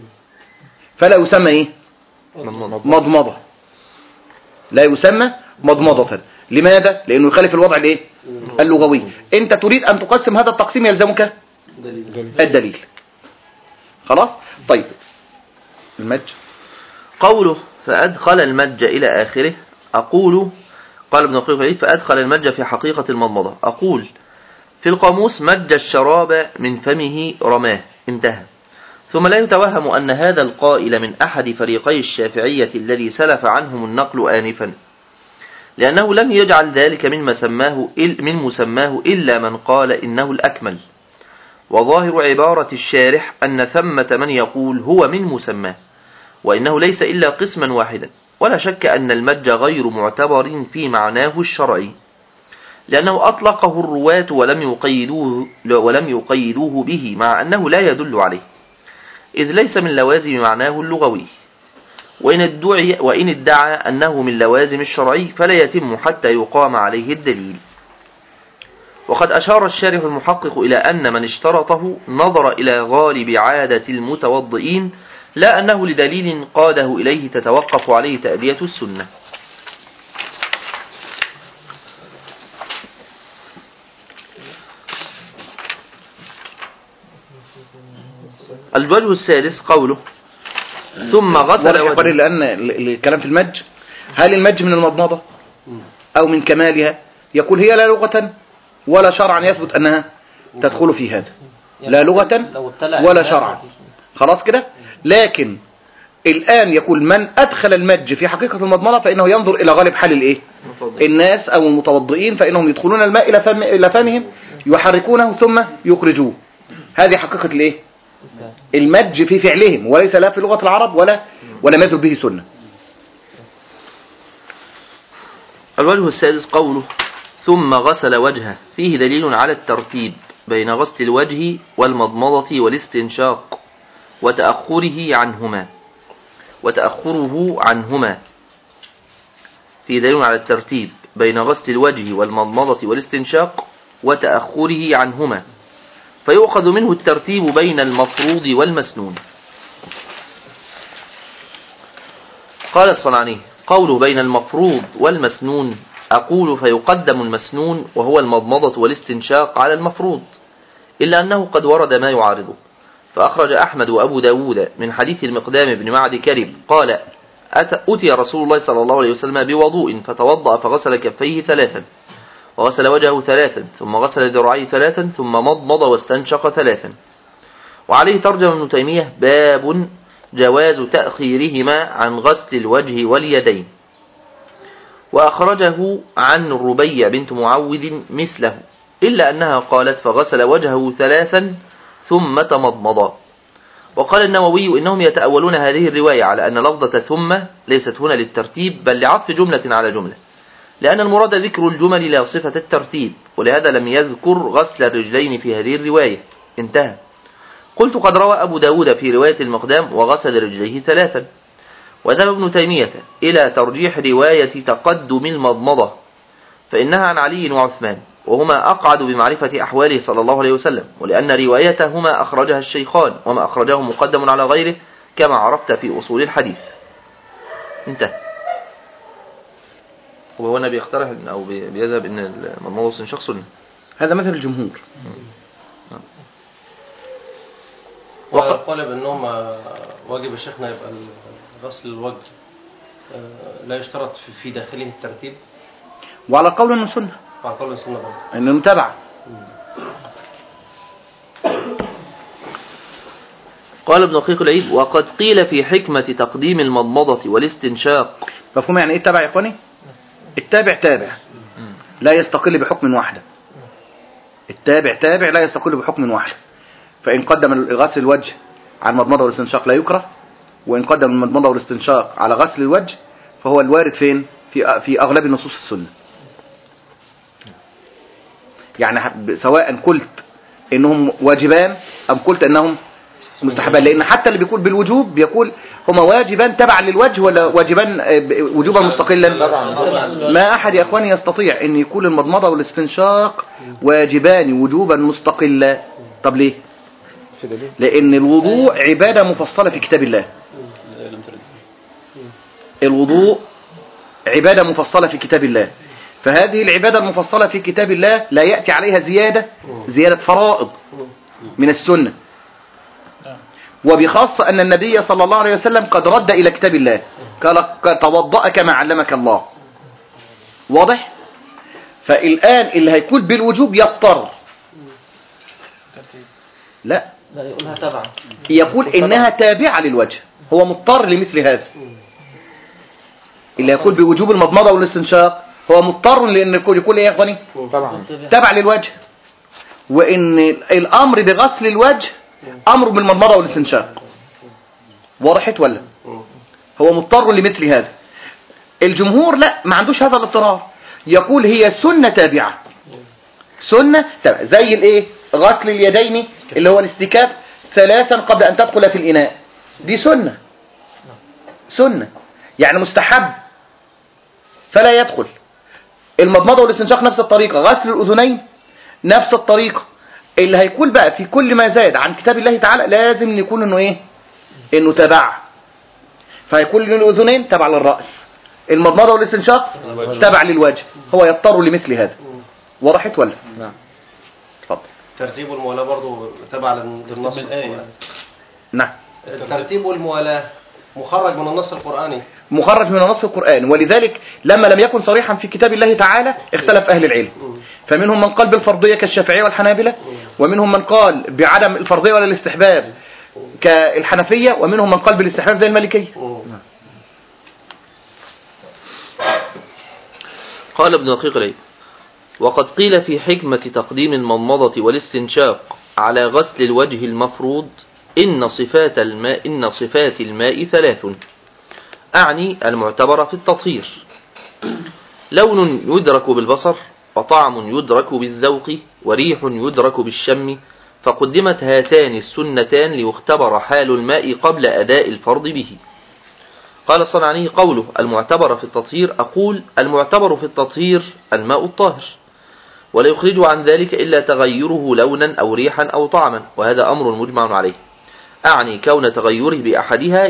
[SPEAKER 2] فلا يسمى إيه؟ مضمضة، لا يسمى مضمضة. لماذا؟ لأنه يخالف الوضع الإيه؟ اللغوي. أنت تريد أن تقسم هذا التقسيم يلزمك الدليل. خلاص؟ طيب المج.
[SPEAKER 1] قوله فأدخل المج إلى آخره، أقول قال ابن دقيق فأدخل المج في حقيقة المضمضة، أقول في القاموس مج الشراب من فمه رماه، انتهى. ثم لا يتوهم أن هذا القائل من أحد فريقي الشافعية الذي سلف عنهم النقل آنفا، لأنه لم يجعل ذلك من مسماه إلا من قال إنه الأكمل. وظاهر عبارة الشارح أن ثمة من يقول هو من مسماه، وإنه ليس إلا قسما واحدا. ولا شك أن المج غير معتبر في معناه الشرعي، لأنه أطلقه الرواة ولم يقيدوه به، مع أنه لا يدل عليه، إذ ليس من لوازم معناه اللغوي. وإن ادعى أنه من لوازم الشرعي فلا يتم حتى يقام عليه الدليل. وقد أشار الشارح المحقق إلى أن من اشترطه نظر إلى غالب عادة المتوضئين، لا أنه لدليل قاده إليه تتوقف عليه تأدية السنة. الوجه السادس قوله ثم غسل وجهه.
[SPEAKER 2] لأن الكلام في المج، هل المج من المضمضة أو من كمالها؟ يقول هي لا لغة ولا شرعا يثبت أنها تدخل في هذا، لا لغة ولا شرعا، خلاص كده. لكن الآن يقول من أدخل المج في حقيقة المضمضة فإنه ينظر إلى غالب حال الإيه؟ الناس أو المتوضئين، فإنهم يدخلون الماء إلى فمهم يحركونه ثم يخرجوه. هذه حقيقة الإيه؟ المج في فعلهم، وليس لا في لغة العرب ولا ما يدل به سنة.
[SPEAKER 1] الوجه السادس قوله ثم غسل وجهه، فيه دليل على الترتيب بين غسل الوجه والمضمضة والاستنشاق وتأخره عنهما. فيه دليل على الترتيب بين غسل الوجه والمضمضة والاستنشاق وتأخره عنهما، فيؤخذ منه الترتيب بين المفروض والمسنون. قال الصنعاني قوله بين المفروض والمسنون، أقول فيقدم المسنون وهو المضمضة والاستنشاق على المفروض، إلا أنه قد ورد ما يعارضه. فأخرج أحمد وأبو داود من حديث المقدام بن معد كرب قال أتي رسول الله صلى الله عليه وسلم بوضوء فتوضأ فغسل كفيه 3 وغسل وجهه 3 ثم غسل ذراعيه 3 ثم مضمض واستنشق 3. وعليه ترجم ابن تيمية باب جواز تأخيرهما عن غسل الوجه واليدين. وأخرجه عن الربيع بنت معوذ مثله، إلا أنها قالت فغسل وجهه 3 ثم تمضمض. وقال النووي إنهم يتأولون هذه الرواية على أن لفظة ثم ليست هنا للترتيب بل لعطف جملة على جملة، لأن المراد ذكر الجمل لا صفة الترتيب، ولهذا لم يذكر غسل الرجلين في هذه الرواية. انتهى. قلت قد روى أبو داود في رواية المقدام وغسل رجليه 3. وذهب ابن تيمية إلى ترجيح رواية تقدم المضمضة، فإنها عن علي وعثمان، وهما أقعد بمعرفة أحواله صلى الله عليه وسلم، ولأن روايتهما أخرجها الشيخان، وما أخرجه مقدم على غيره كما عرفت في أصول الحديث. انتهى. وهو أنا بيقترح أو بيذهب أن المضمضة والاستنشاق سنة،
[SPEAKER 2] هذا مثل الجمهور.
[SPEAKER 6] وقال بأنهم واجب الشيخنا يبقى غسل الوجه لا يشترط في داخله الترتيب،
[SPEAKER 2] وعلى قول انه سنة،
[SPEAKER 6] وعلى قول السنة برضه
[SPEAKER 2] انه متابع.
[SPEAKER 1] قال ابن دقيق العيد وقد قيل في حكمة تقديم المضمضة والاستنشاق.
[SPEAKER 2] مفهوم يعني ايه التابع يا اخواني؟ التابع تابع لا يستقل بحكم واحدة. التابع تابع لا يستقل بحكم واحد. فإن قدم غسل الوجه على المضمضة والاستنشاق لا يكره، وإن قدم المضمضة والاستنشاق على غسل الوجه فهو الوارد فين؟ في أغلب نصوص السنة. يعني سواء قلت إنهم واجبان أم قلت إنهم مستحبان، لأن حتى اللي بيقول بالوجوب بيقول هما واجبان تبعا للوجه ولا واجبان وجوبا مستقلا. ما أحد يا أخواني يستطيع أن يكون المضمضة والاستنشاق واجبان وجوبا مستقلا. طب ليه؟ لأن الوضوء عبادة مفصلة في كتاب الله. الوضوء عبادة مفصلة في كتاب الله، فهذه العبادة المفصلة في كتاب الله لا يأتي عليها زيادة فرائض من السنة، وبخاصة أن النبي صلى الله عليه وسلم قد رد إلى كتاب الله قال توضأ كما علمك الله. واضح؟ فالآن اللي هيكون بالوجوب يضطر، لا
[SPEAKER 7] لا يقولها تبعا.
[SPEAKER 2] يقول إنها تابعة للوجه، هو مضطر لمثل هذا. اللي يقول بوجوب المضمضة والاستنشاق هو مضطر لأن يقول إيه يا إخواني؟
[SPEAKER 3] طبعا
[SPEAKER 2] تابع للوجه. وإن الأمر بغسل الوجه أمر بالمضمضة والاستنشاق. وضحت ولا؟ هو مضطر لمثل هذا. الجمهور لا، ما عندوش هذا الاضطرار، يقول هي سنة تابعة، سنة تابعة زي الايه؟ غسل اليدين اللي هو الاستكاف 3 قبل ان تدخل في الاناء، دي سنة، سنة يعني مستحب فلا يدخل. المضمضة والاستنشاق نفس الطريقة، غسل الاذنين نفس الطريقة. اللي هيكون بقى في كل ما زاد عن كتاب الله تعالى لازم يكون انه ايه؟ انه تبع. فهيكون للاذنين تبع للرأس، المضمضة والاستنشاق تبع للوجه، هو يضطر لمثل هذا. وضحت ولا؟
[SPEAKER 3] نعم.
[SPEAKER 2] اتفضل.
[SPEAKER 6] ترتيب الموالاة برضه تبع للنص القرآني.
[SPEAKER 2] نعم.
[SPEAKER 6] الترتيب والموالاة مخرج من النص القرآني،
[SPEAKER 2] مخرج من النص القرآني، ولذلك لما لم يكن صريحا في كتاب الله تعالى اختلف أهل العلم، فمنهم من قال بالفرضية كالشافعية والحنابلة، ومنهم من قال بعدم الفرضية ولا الاستحباب كالحنفية، ومنهم من قال بالاستحباب زي المالكية.
[SPEAKER 1] قال ابن دقيق العيد: وقد قيل في حكمة تقديم المضمضة والاستنشاق على غسل الوجه المفروض إن صفات الماء 3، أعني المعتبرة في التطهير: لون يدرك بالبصر، وطعم يدرك بالذوق، وريح يدرك بالشم، فقدمت هاتان السنتان ليختبر حال الماء قبل أداء الفرض به. قال الصنعاني: قوله المعتبر في التطهير، أقول المعتبر في التطهير الماء الطاهر، ولا يخرج عن ذلك إلا تغيره لونا أو ريحا أو طعما، وهذا أمر مجمع عليه، أعني كون تغيره بأحدها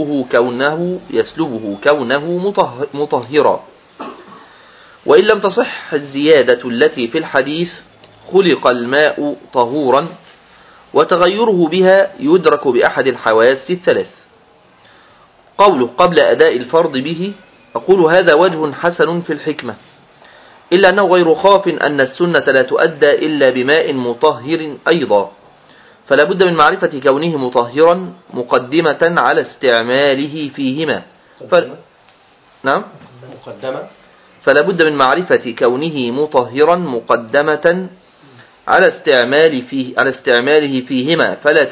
[SPEAKER 1] يسلبه كونه مطهرا. وإن لم تصح الزيادة التي في الحديث خلق الماء طهورا، وتغيره بها يدرك بأحد الحواس 3. قوله قبل أداء الفرض به، أقول هذا وجه حسن في الحكمة، إلا أنه غير خاف أن السنة لا تؤدى إلا بماء مطهر أيضا، فلا بد من معرفة كونه مطهرا مقدمة على استعماله فيهما. نعم؟ فلا بد من معرفة كونه مطهرا مقدمة على استعماله فيهما،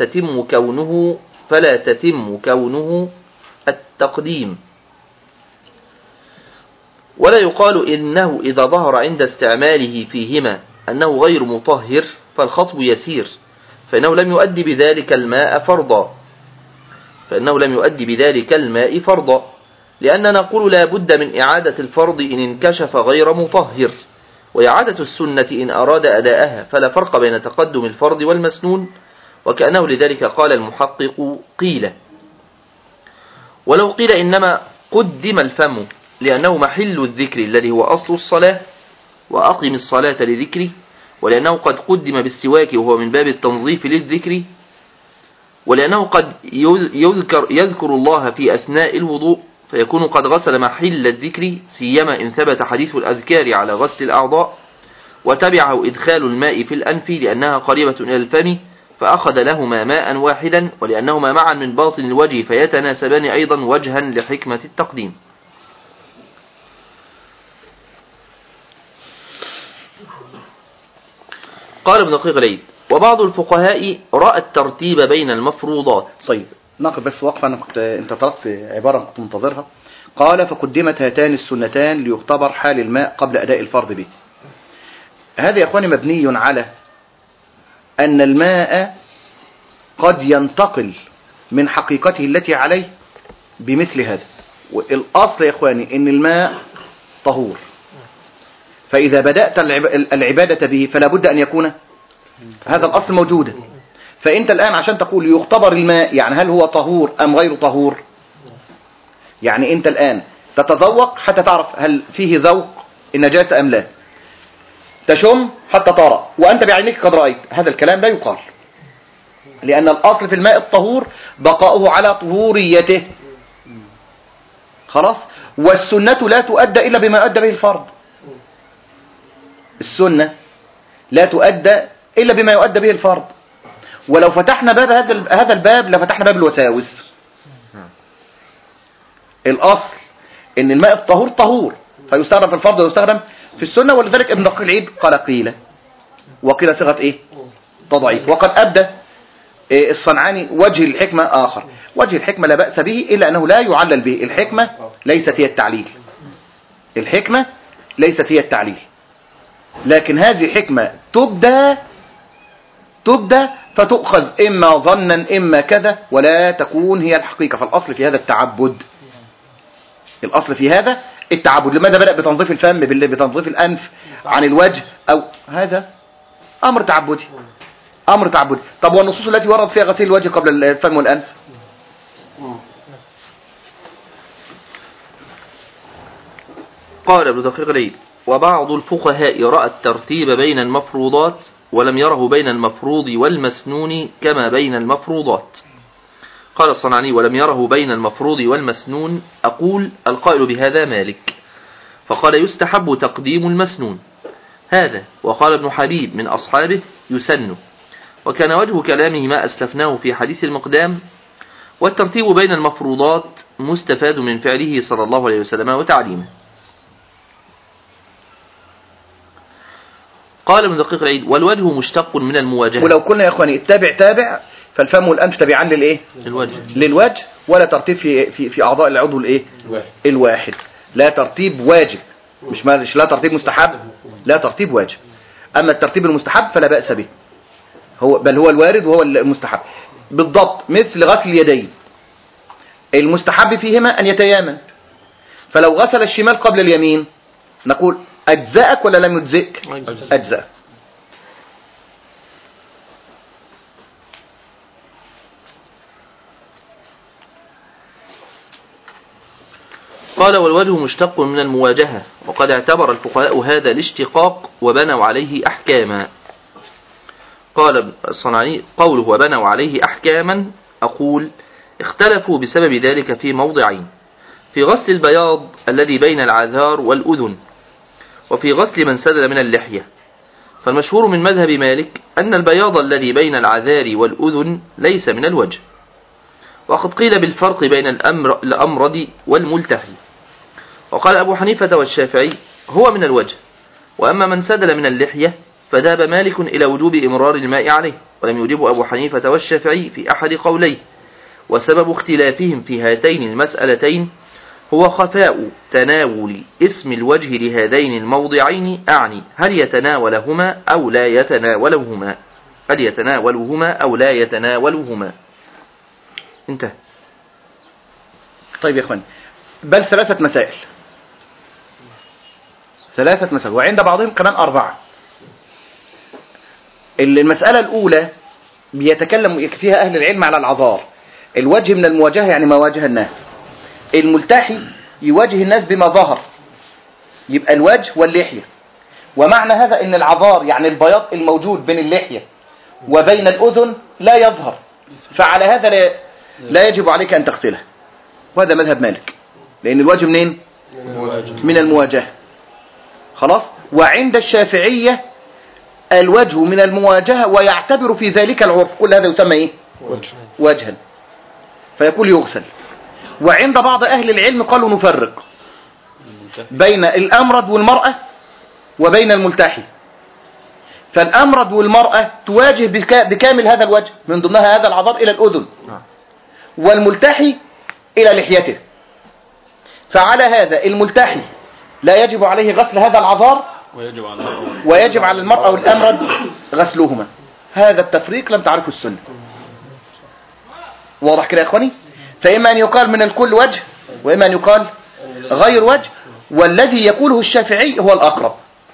[SPEAKER 1] فلا تتم كونه التقديم. ولا يقال إنه إذا ظهر عند استعماله فيهما أنه غير مطهر فالخطب يسير، فإنه لم يؤدي بذلك الماء فرضا، لأننا نقول لا بد من إعادة الفرض إن انكشف غير مطهر، وإعادة السنة إن أراد أداءها، فلا فرق بين تقدم الفرض والمسنون، وكأنه لذلك قال المحقق قيل. ولو قيل إنما قدم الفم لأنه محل الذكر الذي هو أصل الصلاة، وأقم الصلاة لذكره، ولأنه قد قدم بالسواك وهو من باب التنظيف للذكر، ولأنه قد يذكر الله في أثناء الوضوء، فيكون قد غسل محل الذكر، سيما إن ثبت حديث الأذكار على غسل الأعضاء، وتبعه إدخال الماء في الأنف لأنها قريبة إلى الفم، فأخذ لهما ماء واحدا، ولأنهما معا من باطن الوجه فيتناسبان أيضا وجها لحكمة التقديم. قال ابن دقيق العيد: وبعض الفقهاء رأى الترتيب بين المفروضات.
[SPEAKER 2] طيب ناقل بس وقفة، انت طلبت عبارة كنت منتظرها. قال فقدمت هاتان السنتان ليختبر حال الماء قبل أداء الفرض به. هذا يا اخواني مبني على أن الماء قد ينتقل من حقيقته التي عليه بمثل هذا. والأصل يا اخواني أن الماء طهور، فإذا بدأت العبادة به فلا بد أن يكون هذا الأصل موجودا. فأنت الآن عشان تقول يختبر الماء، يعني هل هو طهور أم غير طهور؟ يعني أنت الآن تتذوق حتى تعرف هل فيه ذوق النجاسة أم لا، تشم حتى ترى وأنت بعينك قد رأيت. هذا الكلام لا يقال، لأن الأصل في الماء الطهور بقاؤه على طهوريته، خلاص. والسنة لا تؤدى إلا بما يؤدى به الفرض. السنة لا تؤدى إلا بما يؤدى به الفرض. ولو فتحنا باب هذا الباب لفتحنا باب الوساوس. الأصل إن الماء الطهور طهور، فيستخدم في الفرض ويستخدم في السنة. ولذلك ابن دقيق العيد قال قيل، وقيل صيغة إيه؟ تضعيف. وقد أبدى الصنعاني وجه الحكمة آخر. وجه الحكمة لا بأس به إلا أنه لا يعلل به. الحكمة ليست هي التعليل، الحكمة ليست هي التعليل، لكن هذه حكمة تبدى فتؤخذ إما ظنا إما كذا، ولا تكون هي الحقيقة. فالأصل في هذا التعبد، الأصل في هذا التعبد. لماذا بدأ بتنظيف الفم، بتنظيف الأنف عن الوجه؟ أو هذا أمر تعبدي، أمر تعبدي. طب والنصوص التي ورد فيها غسيل الوجه قبل الفم والأنف؟
[SPEAKER 1] قال ابن دقيق العيد: وبعض الفقهاء رأى الترتيب بين المفروضات ولم يره بين المفروض والمسنون كما بين المفروضات. قال الصنعاني: ولم يره بين المفروض والمسنون. أقول: القائل بهذا مالك، فقال: يستحب تقديم المسنون هذا. وقال ابن حبيب من أصحابه: يسن. وكان وجه كلامه ما أسلفناه في حديث المقدام. والترتيب بين المفروضات مستفاد من فعله صلى الله عليه وسلم وتعليمه. قال ابن دقيق العيد: والوجه مشتق من المواجهة.
[SPEAKER 2] ولو كنا يا إخواني تابع فالفم والأنف تبعان للإيه؟ للوجه. ولا ترتيب في أعضاء العضو الإيه؟ الواحد. لا ترتيب واجب، مش لا ترتيب مستحب، لا ترتيب واجب. أما الترتيب المستحب فلا بأس به، بل هو الوارد وهو المستحب. بالضبط مثل غسل اليدين، المستحب فيهما أن يتيامن. فلو غسل الشمال قبل اليمين نقول: أجزأك ولا لم يجزئك؟ أجزأك.
[SPEAKER 1] قال: والوجه مشتق من المواجهة، وقد اعتبر الفقهاء هذا الاشتقاق وبنوا عليه أحكاما. قال الصنعاني: قوله وبنوا عليه أحكاما، أقول: اختلفوا بسبب ذلك في موضعين: في غسل البياض الذي بين العذار والأذن، وفي غسل من سدل من اللحية. فالمشهور من مذهب مالك أن البياض الذي بين العذار والأذن ليس من الوجه، وقد قيل بالفرق بين الأمرد والملتحي. وقال أبو حنيفة والشافعي: هو من الوجه. وأما من سدل من اللحية فذهب مالك إلى وجوب إمرار الماء عليه، ولم يجب أبو حنيفة والشافعي في أحد قوليه. وسبب اختلافهم في هاتين المسألتين هو خفاء تناول اسم الوجه لهذين الموضعين، أعني هل يتناولهما أو لا يتناولهما، هل يتناولهما أو لا يتناولهما. انتهى.
[SPEAKER 2] طيب يا اخوان، بل ثلاثة مسائل، وعند بعضهم كمان 4. المسألة الأولى بيتكلم فيها أهل العلم على العذار. الوجه من المواجهة يعني ما واجه الناس. الملتحي يواجه الناس بما ظهر، يبقى الوجه واللحية. ومعنى هذا ان العذار يعني البياض الموجود بين اللحية وبين الأذن لا يظهر، فعلى هذا لا يجب عليك أن تغسله. وهذا مذهب مالك، لأن الوجه منين؟ من المواجهة. خلاص. وعند الشافعية الوجه من المواجهة، ويعتبر في ذلك العرف. كل هذا يسمى ايه؟ وجها، فيقول يغسل. وعند بعض أهل العلم قالوا نفرق بين الأمرد والمرأة وبين الملتحي. فالأمرد والمرأة تواجه بكامل هذا الوجه، من ضمنها هذا العذار إلى الأذن، والملتحي إلى لحيته. فعلى هذا الملتحي لا يجب عليه غسل هذا العذار، ويجب على المرأة والأمرد غسلهما. هذا التفريق لم تعرفه السنة. واضح كده يا إخواني؟ فإما أن يقال من الكل وجه، وإما أن يقال غير وجه، والذي يقوله الشافعي هو الأقرب.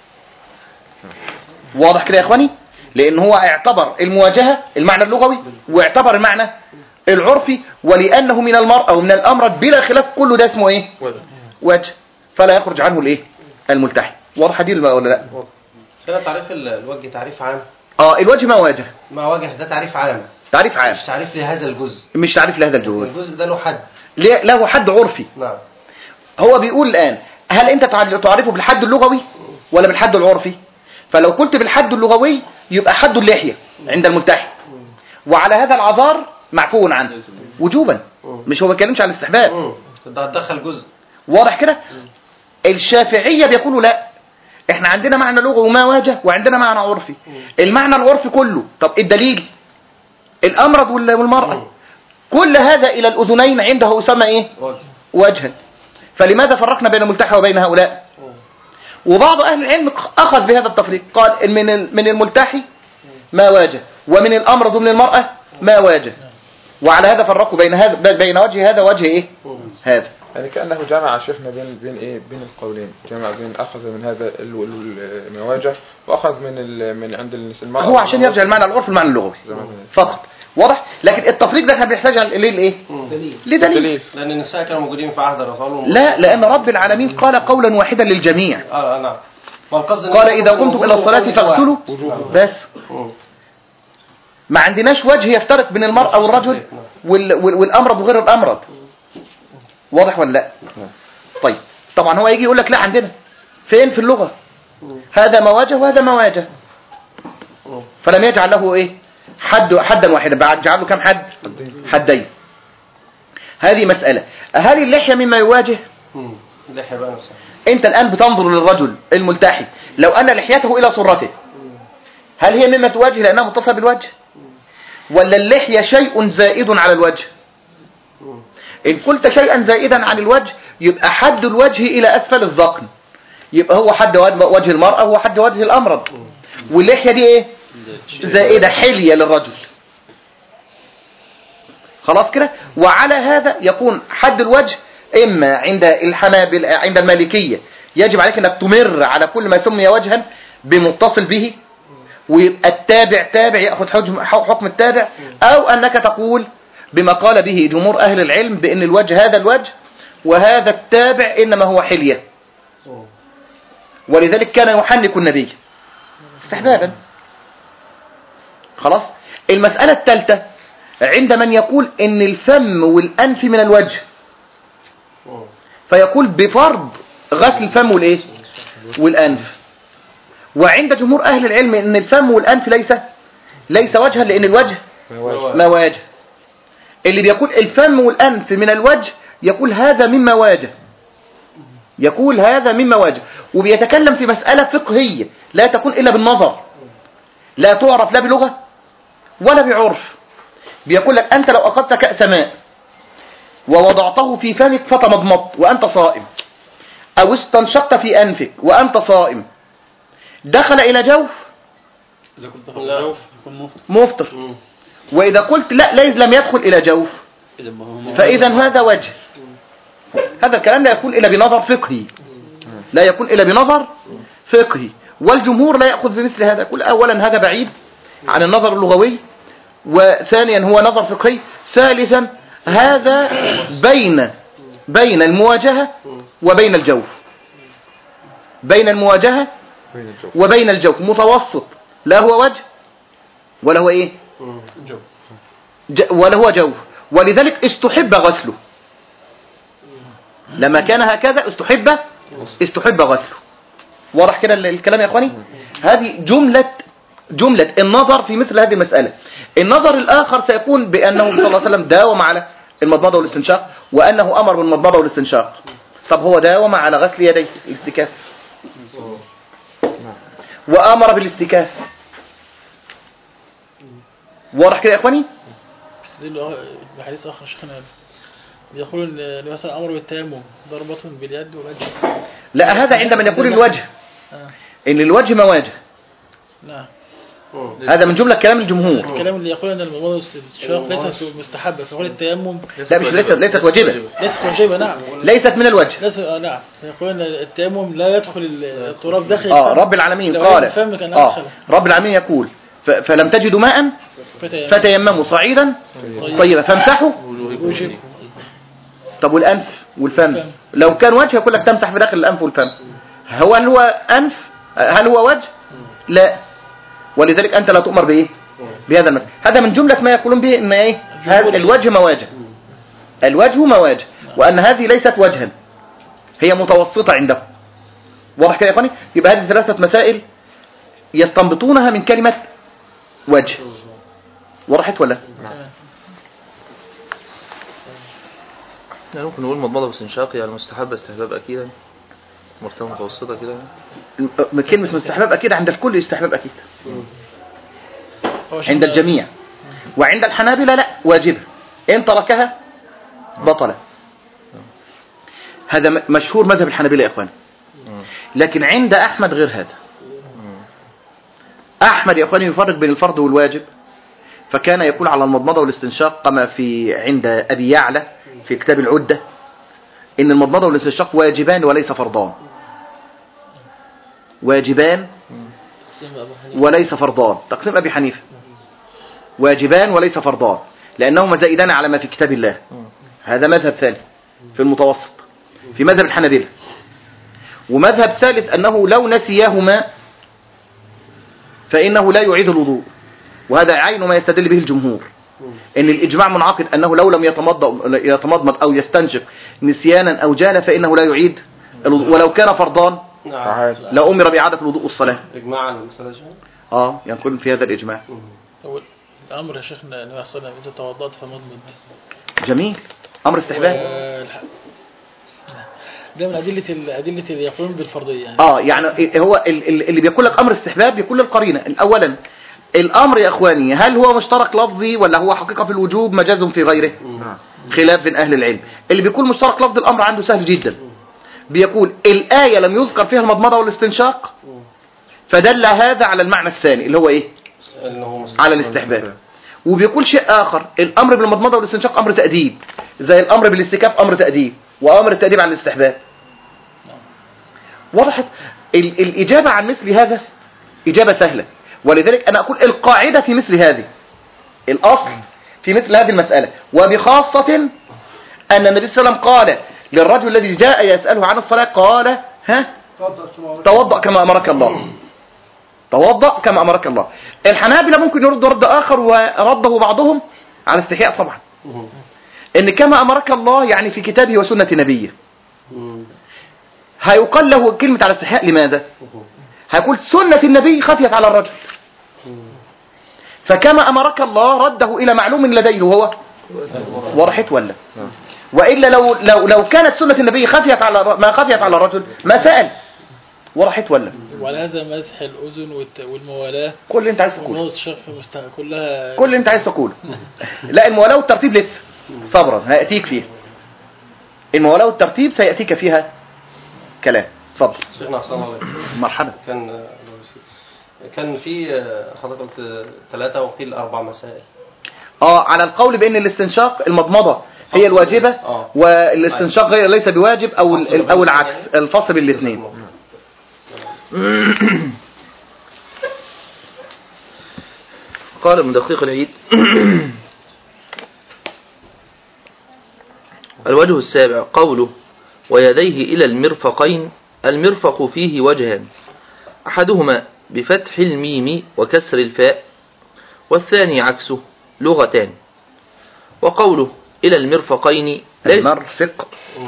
[SPEAKER 2] واضح كده يا إخواني؟ لأن هو اعتبر المواجهة المعنى اللغوي، واعتبر المعنى العرفي، ولأنه من المرأة ومن الأمرد بلا خلاف كل ده اسمه إيه؟ وجه، فلا يخرج عنه الإيه؟ الملتحي. واضح دي ولا لا؟
[SPEAKER 6] كده تعريف الوجه تعريف عام.
[SPEAKER 2] الوجه ما واجه
[SPEAKER 6] ده تعريف عام،
[SPEAKER 2] تعريف عام،
[SPEAKER 6] مش تعريف لهذا الجزء،
[SPEAKER 2] مش تعريف لهذا الجزء.
[SPEAKER 6] الجزء ده له حد،
[SPEAKER 2] له حد عرفي.
[SPEAKER 6] نعم.
[SPEAKER 2] هو بيقول الآن: هل أنت تعرفه بالحد اللغوي ولا بالحد العرفي؟ فلو قلت بالحد اللغوي يبقى حد اللحية عند الملتحي، وعلى هذا العذار معفو عنه وجوبا، مش هو ما بيتكلمش على الاستحباب.
[SPEAKER 6] ده هتدخل جزء
[SPEAKER 2] واضح كده. الشافعية بيقولوا لا، احنا عندنا معنى لغوي وما واجه، وعندنا معنى عرفي. المعنى العرفي كله، طب الدليل الأمرض والمرأة، كل هذا إلى الأذنين عنده يسمى إيه؟ وجها. فلماذا فرقنا بين الملتحي وبين هؤلاء؟ وبعض أهل العلم أخذ بهذا التفريق، قال من الملتحي ما واجه، ومن الأمرض ومن المرأة ما واجه، وعلى هذا فرقوا بين وجه هذا وجه إيه؟ هذا.
[SPEAKER 3] يعني كأنه جمع شيخنا بين القولين، جمع بين أخذ من هذا المواجه وأخذ من عند المرأة،
[SPEAKER 2] هو عشان يرجع المعنى العرفي المعنى اللغوي فقط. واضح. لكن التفريق ده كان بيحتاج ليه؟ لدليل.
[SPEAKER 6] لأن النساء كانوا موجودين في عهد الرسول.
[SPEAKER 2] لا، لأن رب العالمين قال قولا واحدا للجميع.
[SPEAKER 6] نعم.
[SPEAKER 2] قال إذا قمتم إلى الصلاة فاغسلوا بس. ما عندناش وجه يفترق بين المرأة والرجل والأمرض وغير الأمرض. واضح ولا لا؟ طيب طبعا هو يجي يقول لك لا، عندنا فين في اللغة هذا ما واجه وهذا ما واجه، فلم يجعل له ايه حدا واحدا، بعد جعله كم حد؟ حدين. هذه مسألة. هل اللحية مما يواجه؟
[SPEAKER 6] اللحية بقى نفسها.
[SPEAKER 2] انت الآن بتنظر للرجل الملتحي لو أن لحيته إلى صرته، هل هي مما تواجه لأنها متصلة بالوجه، ولا اللحية شيء زائد على الوجه؟ إن قلت شيئا زائدا عن الوجه يبقى حد الوجه إلى أسفل الذقن، يبقى هو حد وجه المرأة هو حد وجه الأمرض، واللحية دي إيه؟ زائدة حلية للرجل. خلاص كده. وعلى هذا يكون حد الوجه إما عند الحنابلة عند المالكية يجب عليك أنك تمر على كل ما سمي وجها بمتصل به، ويبقى التابع تابع يأخذ حكم التابع، أو أنك تقول بما قال به جمهور أهل العلم بأن الوجه هذا الوجه وهذا التابع إنما هو حلية، ولذلك كان يحنك النبي استحبابا. خلاص. المسألة الثالثة عند من يقول إن الفم والأنف من الوجه، فيقول بفرض غسل الفم والإيه والأنف. وعند جمهور أهل العلم إن الفم والأنف ليس وجها، لأن الوجه ما واجه. اللي بيقول الفم والأنف من الوجه يقول هذا مما واجه، يقول هذا مما واجه، وبيتكلم في مسألة فقهية لا تكون إلا بالنظر، لا تعرف لا بلغة ولا بعرف. بيقول لك أنت لو أخذت كأس ماء ووضعته في فمك فتمضمضت وأنت صائم، أو استنشقت في أنفك وأنت صائم، دخل إلى جوف؟
[SPEAKER 9] إذا كنت دخل إلى جوف يكون
[SPEAKER 2] مفطر. وإذا قلت لا لم يدخل إلى جوف فإذا هذا وجه. هذا الكلام لا يكون إلا بنظر فقهي، لا يكون إلا بنظر فقهي، والجمهور لا يأخذ بمثل هذا. يقول أولا هذا بعيد عن النظر اللغوي، وثانيا هو نظر فقهي، ثالثا هذا بين المواجهة وبين الجوف، بين المواجهة وبين الجوف، متوسط، لا هو وجه ولا هو ايه ولا هو جوف. ولذلك استحب غسله، لما كان هكذا استحب غسله. واضح كده الكلام يا اخواني؟ هذه جملة النظر في مثل هذه المسألة. النظر الآخر سيكون بأنه صلى الله عليه وسلم داوم على المضمضة والاستنشاق، وأنه أمر بالمضمضة والاستنشاق. طب هو داوم على غسل يديه الاستكاف، وأمر بالاستكاف. واضح كده يا اخواني؟
[SPEAKER 5] بحديث آخر شيخنا يقول ان مثلا أمر بالتيمم ضربة باليد ووجه.
[SPEAKER 2] لا، هذا عند من يقول الوجه ان الوجه مواجه.
[SPEAKER 5] نعم.
[SPEAKER 2] هذا من جملة كلام الجمهور.
[SPEAKER 5] الكلام اللي يقول ان المضمضة والاستنشاق ليست مستحبة، فيقول التيمم
[SPEAKER 2] لا، مش ليست واجبة.
[SPEAKER 5] ليست واجبة. نعم.
[SPEAKER 2] ليست من الوجه.
[SPEAKER 5] نعم. يقول ان التيمم لا يدخل التراب داخل
[SPEAKER 2] رب العالمين قال رب العالمين يقول فلم تجدوا ماء فتيمموا صعيدا طيبا فامسحوا. طب والأنف والفم؟ لو كان وجه يقول لك تمسح في داخل الأنف والفم. هل هو أنف؟ هل هو وجه؟ لا. ولذلك أنت لا تؤمر بإيه؟ بهذا المثل. هذا من جملة ما يقولون به إن إيه؟ الوجه مواجه، الوجه مواجه، وأن هذه ليست وجها، هي متوسطة عندهم. واضح كده يا اخواني؟ يبقى هذه ثلاثة مسائل يستنبطونها من كلمة وجه. وضحت ولا؟
[SPEAKER 1] يعني ممكن نقول مضمضة واستنشاق يعني مستحب استحباب أكيدا مرتبة متوسطة كده.
[SPEAKER 2] كلمة مستحباب أكيد عند الكل استحباب أكيد عند الجميع، وعند الحنابلة لا واجبة، إن تركها بطلة. هذا مشهور مذهب الحنابلة يا إخوان. لكن عند أحمد غير هذا. أحمد يا إخواني يفرق بين الفرض والواجب، فكان يقول على المضمضة والاستنشاق كما في عند أبي يعلى في كتاب العدة إن المضمضة والاستنشاق واجبان وليس فرضان. واجبان وليس فرضان. تقسيم أبي حنيفة واجبان وليس فرضان لأنهما زائدان على ما في كتاب الله. هذا مذهب ثاني في المتوسط في مذهب الحنابلة. ومذهب ثالث أنه لو نسيهما فإنه لا يعيد الوضوء، وهذا عين ما يستدل به الجمهور، إن الإجماع منعقد أنه لو لم يتمضمض أو يستنشق نسيانا أو جهلا فإنه لا يعيد الوضوء، ولو كان فرضان لأمر بإعادة الوضوء والصلاة.
[SPEAKER 6] إجماع على المسألة
[SPEAKER 2] يكون في هذا الإجماع.
[SPEAKER 9] الأمر يا شيخنا أنه يحصل إذا توضأت فمضمض.
[SPEAKER 2] جميل، أمر استحباب.
[SPEAKER 9] ده من أدلة اللي يقولون بالفرضية يعني.
[SPEAKER 2] يعني هو اللي بيقول لك أمر استحباب بيقول القرينة. أولا الأمر يا إخواني هل هو مشترك لفظي ولا هو حقيقة في الوجوب مجاز في غيره؟ خلاف بين أهل العلم. اللي بيقول مشترك لفظ الأمر عنده سهل جدا، بيقول الآية لم يذكر فيها المضمضة والاستنشاق فدل هذا على المعنى الثاني اللي هو إيه؟ على الاستحباب. وبيقول شيء آخر، الأمر بالمضمضة والاستنشاق أمر تأديب زي الأمر بالاستكاف أمر تأديب، وأمر التأديب على الاستحباب. وضحت؟ الإجابة عن مثل هذا إجابة سهلة، ولذلك أنا أقول القاعدة في مثل هذه، الأصل في مثل هذه المسألة، وبخاصة أن النبي صلى الله عليه وسلم قال للرجل الذي جاء يسأله عن الصلاة قال توضأ كما أمرك الله. توضأ كما أمرك الله. الحنابلة ممكن يرد رد آخر ورده بعضهم على استحياء طبعا، إن كما أمرك الله يعني في كتابه وسنة نبيه. هيقال له كلمة على استحياء لماذا؟ هيقول سنة النبي خفيت على الرجل، فكما أمرك الله رده إلى معلوم لديه وهو ورحت ولا. وإلا لو كانت سنة النبي خفيت على ما خفيت على الرجل ما سأل ورحت ولا.
[SPEAKER 9] ولهذا مسح الأذن والموالاة
[SPEAKER 2] كل اللي انت عايز تقوله
[SPEAKER 9] كلها
[SPEAKER 2] كل اللي انت عايز تقوله. لا، الموالاة والترتيب لسه صبرا هيأتيك فيها. الموالاة والترتيب سيأتيك فيها كلام. اتفضل.
[SPEAKER 6] شيخنا أحسن الله عليك.
[SPEAKER 2] مرحبا.
[SPEAKER 6] كان في حضرتك قلت 3 وقيل 4 مسائل.
[SPEAKER 2] على القول بأن الاستنشاق المضمضة هي الواجبة والاستنشاق غير ليس بواجب أو العكس، الفصل بين الاثنين.
[SPEAKER 1] قال ابن دقيق العيد الوجه السابع قوله ويديه إلى المرفقين. المرفق فيه وجهان، أحدهما بفتح الميم وكسر الفاء، والثاني عكسه، لغتان. وقوله إلى المرفقين
[SPEAKER 2] المرفق،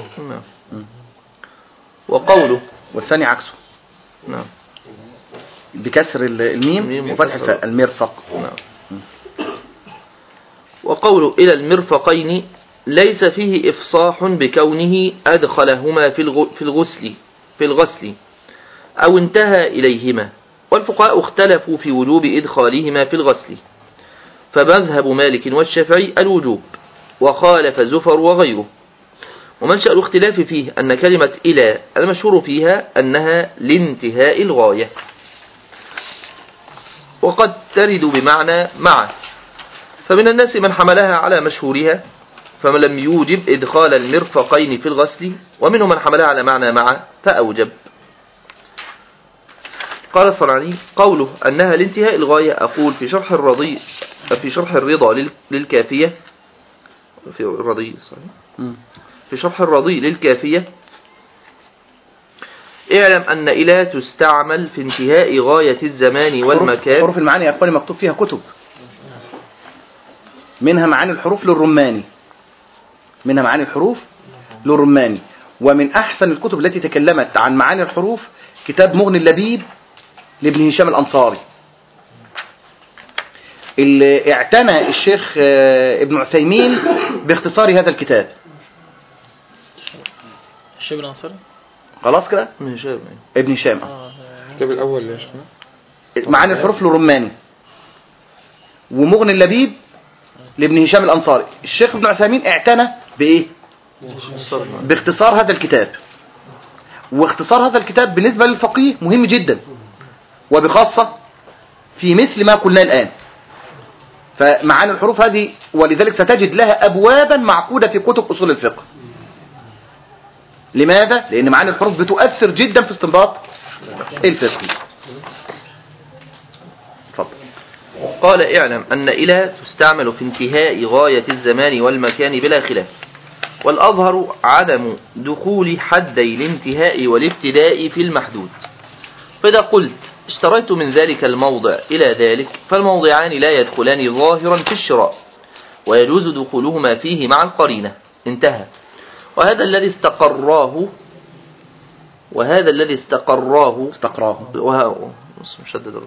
[SPEAKER 1] وقوله
[SPEAKER 2] والثاني عكسه
[SPEAKER 1] نعم
[SPEAKER 2] بكسر الميم وفتح الفاء المرفق.
[SPEAKER 1] نعم. وقوله إلى المرفقين ليس فيه إفصاح بكونه أدخلهما في الغسل أو انتهى إليهما، والفقهاء اختلفوا في وجوب إدخالهما في الغسل، فمذهب مالك والشافعي الوجوب، وخالف زفر وغيره. ومنشأ الاختلاف فيه أن كلمة إلى المشهور فيها أنها لانتهاء الغاية، وقد ترد بمعنى مع، فمن الناس من حملها على مشهورها فمن لم يوجب إدخال المرفقين في الغسل، ومنهم من حملها على معنى مع فأوجب. قال الصنعاني قوله أنها لانتهاء الغاية أقول في شرح الرضا للكافية في شرح الرضي للكافية اعلم أن إلى تستعمل في انتهاء غاية الزمان والمكان.
[SPEAKER 2] حروف المعاني يا أخواني مكتوب فيها كتب، منها معاني الحروف للرماني، ومن أحسن الكتب التي تكلمت عن معاني الحروف كتاب مغني اللبيب لابن هشام الأنصاري. اللي اعتنى الشيخ ابن عثيمين باختصار هذا الكتاب.
[SPEAKER 9] الشيخ الأنصاري
[SPEAKER 2] خلاص كده
[SPEAKER 1] ابن هشام
[SPEAKER 2] ابن هشام
[SPEAKER 3] الكتاب الأول يا شيخنا
[SPEAKER 2] معاني الحروف للرماني، ومغني اللبيب لابن هشام الأنصاري. الشيخ ابن عثيمين اعتنى بإيه؟ باختصار هذا الكتاب. واختصار هذا الكتاب بالنسبة للفقيه مهم جدا، وبخاصة في مثل ما قلنا الآن. فمعاني الحروف هذه ولذلك ستجد لها أبوابا معقودة في كتب أصول الفقه. لماذا؟ لأن معاني الحروف بتؤثر جدا في استنباط الفقه. تفضل.
[SPEAKER 1] قال اعلم أن إلى تستعمل في انتهاء غاية الزمان والمكان بلا خلاف، والأظهر عدم دخول حدي الانتهاء والابتداء في المحدود. فإذا قلت اشتريت من ذلك الموضع إلى ذلك، فالموضعان لا يدخلان ظاهرا في الشراء، ويجوز دخولهما فيه مع القرينة. انتهى. وهذا الذي استقراه مشدد الراء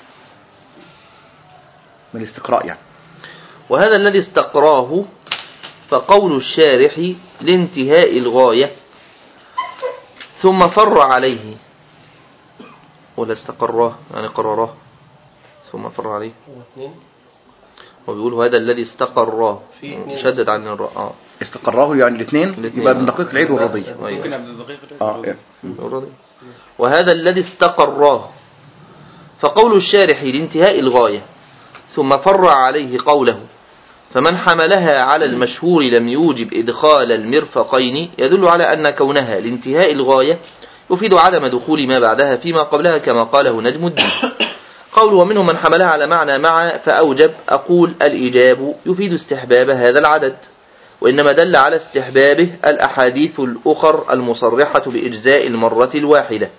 [SPEAKER 2] من الاستقراء يعني.
[SPEAKER 1] وهذا الذي استقراه فقول الشارح لانتهاء الغاية ثم فر عليه، ولا استقراه يعني قرراه ثم فر عليه، وبيقول هذا الذي استقراه شدد عن الراء.
[SPEAKER 2] استقراه يعني الاثنين يبقى ابن دقيق العيد والرضي.
[SPEAKER 4] ممكن ابن الدقيق
[SPEAKER 1] وهذا الذي استقراه فقول الشارح لانتهاء الغاية ثم فر عليه قوله فمن حملها على المشهور لم يوجب إدخال المرفقين، يدل على أن كونها لانتهاء الغاية يفيد عدم دخول ما بعدها فيما قبلها، كما قاله نجم الدين. قول ومنهم من حملها على معنى مع فأوجب، أقول الإيجاب يفيد استحباب هذا العدد، وإنما دل على استحبابه الأحاديث الأخر المصرحة بإجزاء المرة الواحدة.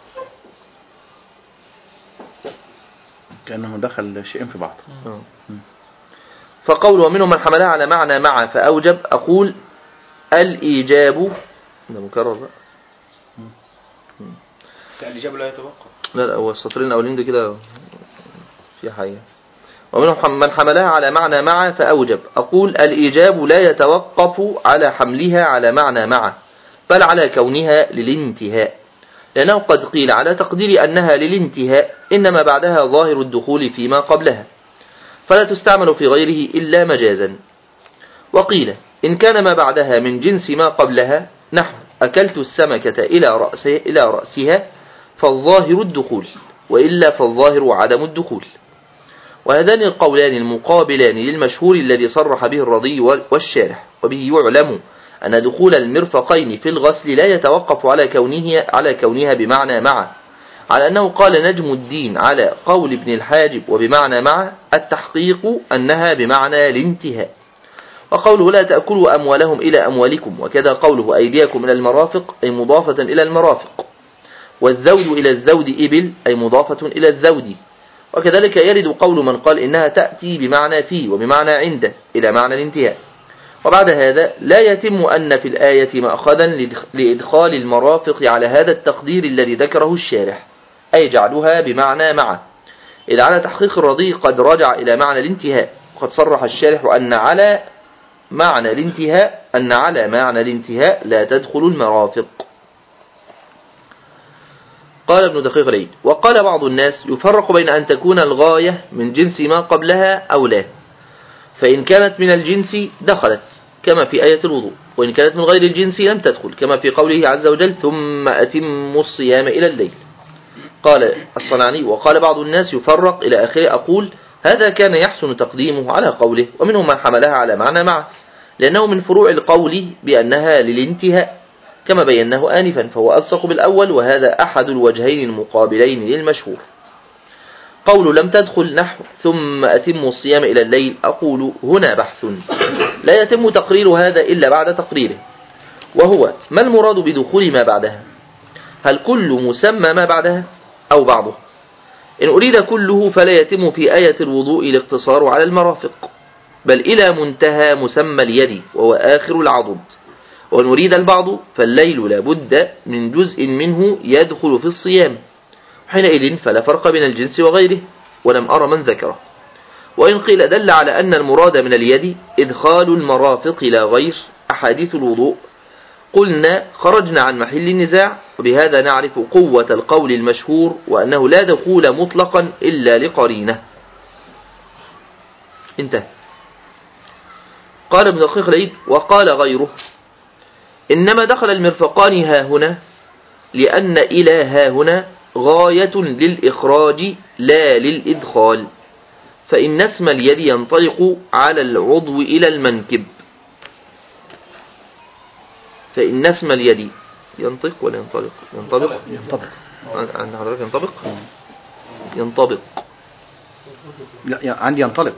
[SPEAKER 2] كأنه دخل شيئين في بعض.
[SPEAKER 1] فقول ومنهم من حملها على معنى مع فأوجب، أقول الإيجاب ده مكرر بقى.
[SPEAKER 4] الإيجاب لا يتوقف.
[SPEAKER 1] لا هو السطرين الأولين ده كده في حاجة. ومنهم من حملها على معنى مع فأوجب، أقول الإيجاب لا يتوقف على حملها على معنى مع، بل على كونها للانتهاء، لأنه قد قيل على تقدير أنها للانتهاء إنما بعدها ظاهر الدخول فيما قبلها، فلا تستعمل في غيره إلا مجازا. وقيل إن كان ما بعدها من جنس ما قبلها، نحو أكلت السمكة إلى رأسها، فالظاهر الدخول، وإلا فالظاهر عدم الدخول. وهذان القولان المقابلان للمشهور الذي صرح به الرضي والشارح، وبه يعلم أن دخول المرفقين في الغسل لا يتوقف على كونها بمعنى مع، على أنه قال نجم الدين على قول ابن الحاجب وبمعنى مع التحقيق أنها بمعنى الانتهاء. وقوله لا تأكلوا أموالهم إلى أموالكم، وكذا قوله أيديكم إلى المرافق أي مضافة إلى المرافق، والزود إلى الزود إبل أي مضافة إلى الزود. وكذلك يرد قول من قال إنها تأتي بمعنى في وبمعنى عند إلى معنى الانتهاء. وبعد هذا لا يتم أن في الآية مأخذا لإدخال المرافق على هذا التقدير الذي ذكره الشارح، أي جعلها بمعنى مع، إذ على تحقيق الرضي قد رجع إلى معنى الانتهاء، وقد صرح الشارح أن على معنى الانتهاء لا تدخل المرافق. قال ابن دقيق العيد وقال بعض الناس يفرق بين أن تكون الغاية من جنس ما قبلها أو لا، فإن كانت من الجنس دخلت كما في آية الوضوء، وإن كانت من غير الجنس لم تدخل كما في قوله عز وجل ثم أتموا الصيام إلى الليل. قال الصنعاني وقال بعض الناس يفرق إلى آخره، أقول هذا كان يحسن تقديمه على قوله ومنهم من حملها على معنى معه، لأنه من فروع القول بأنها للانتهاء كما بيناه آنفا، فهو ألصق بالأول، وهذا أحد الوجهين المقابلين للمشهور. قول لم تدخل نحو ثم أتموا الصيام إلى الليل، أقول هنا بحث لا يتم تقرير هذا إلا بعد تقريره، وهو ما المراد بدخول ما بعدها؟ هل كل مسمى ما بعدها أو بعضه؟ إن أريد كله فلا يتم في آية الوضوء الاقتصار على المرافق، بل إلى منتهى مسمى اليد وهو آخر العضد. وإن أريد البعض فالليل لا بد من جزء منه يدخل في الصيام، حينئذ فلا فرق بين الجنس وغيره، ولم أرى من ذكره. وإن قيل دل على أن المراد من اليد إدخال المرافق لا غير أحاديث الوضوء قلنا خرجنا عن محل النزاع، وبهذا نعرف قوة القول المشهور وأنه لا دخول مطلقا إلا لقرينة. انتهى. قال ابن دقيق العيد وقال غيره إنما دخل المرفقان ها هنا لأن إلى ها هنا غاية للإخراج لا للإدخال، فإن اسم اليد ينطلق على العضو إلى المنكب. فإن اسم اليد ينطق ولا ينطلق؟ ينطبق. عند حضرتك ينطبق؟ ينطبق.
[SPEAKER 2] لا عندي ينطلق.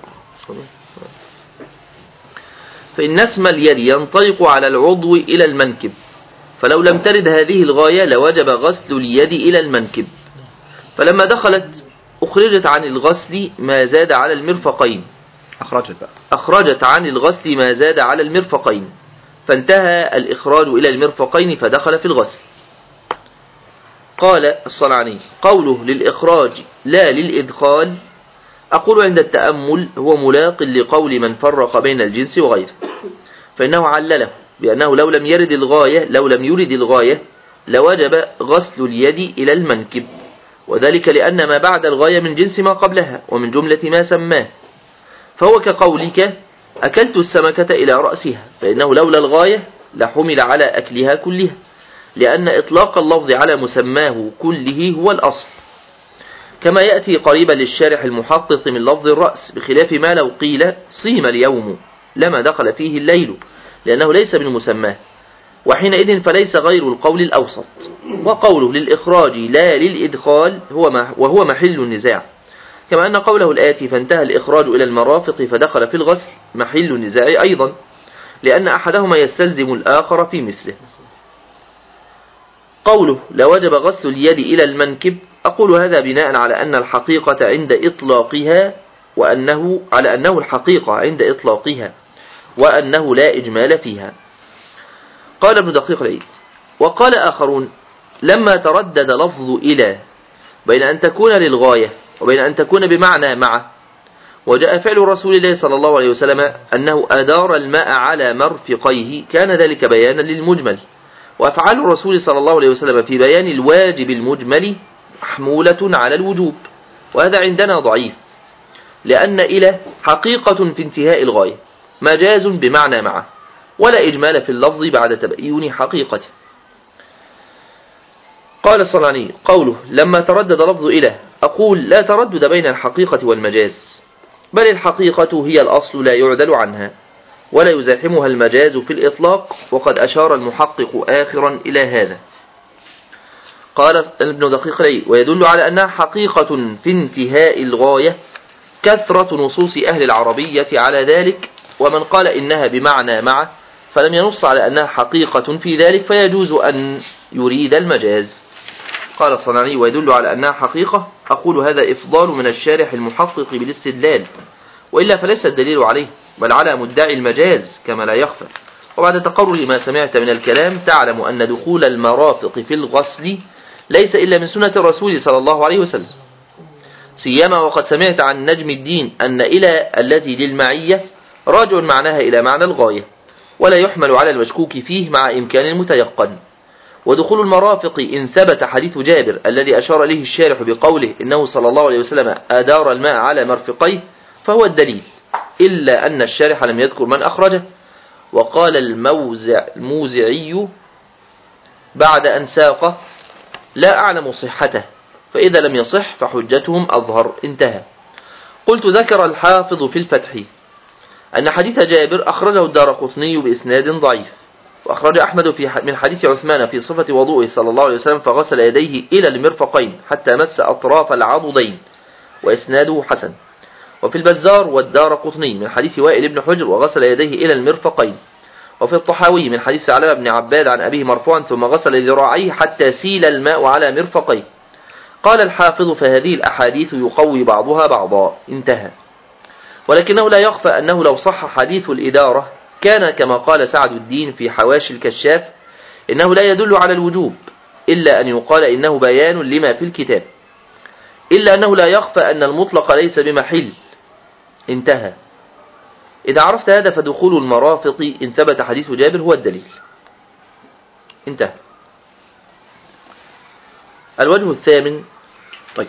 [SPEAKER 1] فإن اسم اليد ينطلق على العضو إلى المنكب، فلو لم ترد هذه الغاية لوجب غسل اليد إلى المنكب، فلما دخلت أخرجت عن الغسل ما زاد على المرفقين. أخرجت عن الغسل ما زاد على المرفقين، فانتهى الإخراج إلى المرفقين فدخل في الغسل. قال الصنعاني قوله للإخراج لا للإدخال أقول عند التأمل هو ملاق لقول من فرق بين الجنس وغيره، فإنه علله بأنه لو لم يرد الغاية لوجب غسل اليد إلى المنكب، وذلك لأن ما بعد الغاية من جنس ما قبلها ومن جملة ما سماه، فهو كقولك أكلت السمكة إلى رأسها، فإنه لولا الغاية لحمل على أكلها كلها، لأن إطلاق اللفظ على مسماه كله هو الأصل، كما يأتي قريبا للشارح المحقق من لفظ الرأس، بخلاف ما لو قيل صيم اليوم لما دخل فيه الليل، لأنه ليس بالمسماه، وحينئذ فليس غير القول الأوسط. وقوله للإخراج لا للإدخال وهو محل النزاع، كما أن قوله الآتي فانتهى الإخراج إلى المرافق فدخل في الغسل محل النزاع أيضا، لأن أحدهما يستلزم الآخر في مثله. قوله لوجب غسل اليد إلى المنكب أقول هذا بناء على أن الحقيقة عند إطلاقها أنه الحقيقة عند إطلاقها وأنه لا إجمال فيها. قال ابن دقيق العيد وقال آخرون لما تردد لفظ إلى بين أن تكون للغاية وبين أن تكون بمعنى مع، وجاء فعل رسول الله صلى الله عليه وسلم أنه أدار الماء على مرفقيه، كان ذلك بيانا للمجمل، وأفعال الرسول صلى الله عليه وسلم في بيان الواجب المجمل محمولة على الوجوب، وهذا عندنا ضعيف، لأن إلى حقيقة في انتهاء الغاية مجاز بمعنى معه، ولا إجمال في اللفظ بعد تبيين حقيقته. قال الصنعاني قوله لما تردد لفظ إله أقول لا تردد بين الحقيقة والمجاز، بل الحقيقة هي الأصل لا يعدل عنها ولا يزاحمها المجاز في الإطلاق، وقد أشار المحقق آخرا إلى هذا. قال ابن دقيق العيد ويدل على أنها حقيقة في انتهاء الغاية كثرة نصوص أهل العربية على ذلك، ومن قال إنها بمعنى مع فلم ينص على أنها حقيقة في ذلك فيجوز أن يريد المجاز. قال الصنعاني ويدل على أنها حقيقة أقول هذا إفضال من الشارح المحقق بالاستدلال، وإلا فليس الدليل عليه بل على مدعي المجاز كما لا يخفى. وبعد تقرر ما سمعت من الكلام تعلم أن دخول المرافق في الغسل ليس إلا من سنة الرسول صلى الله عليه وسلم، سيما وقد سمعت عن نجم الدين أن إلى التي للمعية راجع معناها إلى معنى الغاية، ولا يحمل على المشكوك فيه مع إمكان المتيقن. ودخول المرافق إن ثبت حديث جابر الذي أشار إليه الشارح بقوله إنه صلى الله عليه وسلم أدار الماء على مرفقيه فهو الدليل، إلا أن الشارح لم يذكر من أخرجه. وقال الموزعي بعد أن ساقه لا أعلم صحته، فإذا لم يصح فحجتهم أظهر. انتهى. قلت ذكر الحافظ في الفتح أن حديث جابر أخرجه الدارقطني بإسناد ضعيف، وأخرج أحمد من حديث عثمان في صفة وضوءه صلى الله عليه وسلم فغسل يديه إلى المرفقين حتى مس أطراف العضدين، وإسناده حسن. وفي البزار والدارقطني من حديث وائل بن حجر وغسل يديه إلى المرفقين. وفي الطحاوي من حديث ثعلبة بن عباد عن أبيه مرفوعا ثم غسل ذراعيه حتى سيل الماء على مرفقيه. قال الحافظ فهذه الأحاديث يقوي بعضها بعضا. انتهى. ولكنه لا يخفى أنه لو صح حديث الإدارة كان كما قال سعد الدين في حواشي الكشاف إنه لا يدل على الوجوب، إلا أن يقال إنه بيان لما في الكتاب، إلا أنه لا يخفى أن المطلق ليس بمحل، انتهى. إذا عرفت هذا فدخول المرافق إن ثبت حديث جابر هو الدليل. انتهى. الوجه الثامن.
[SPEAKER 2] طيب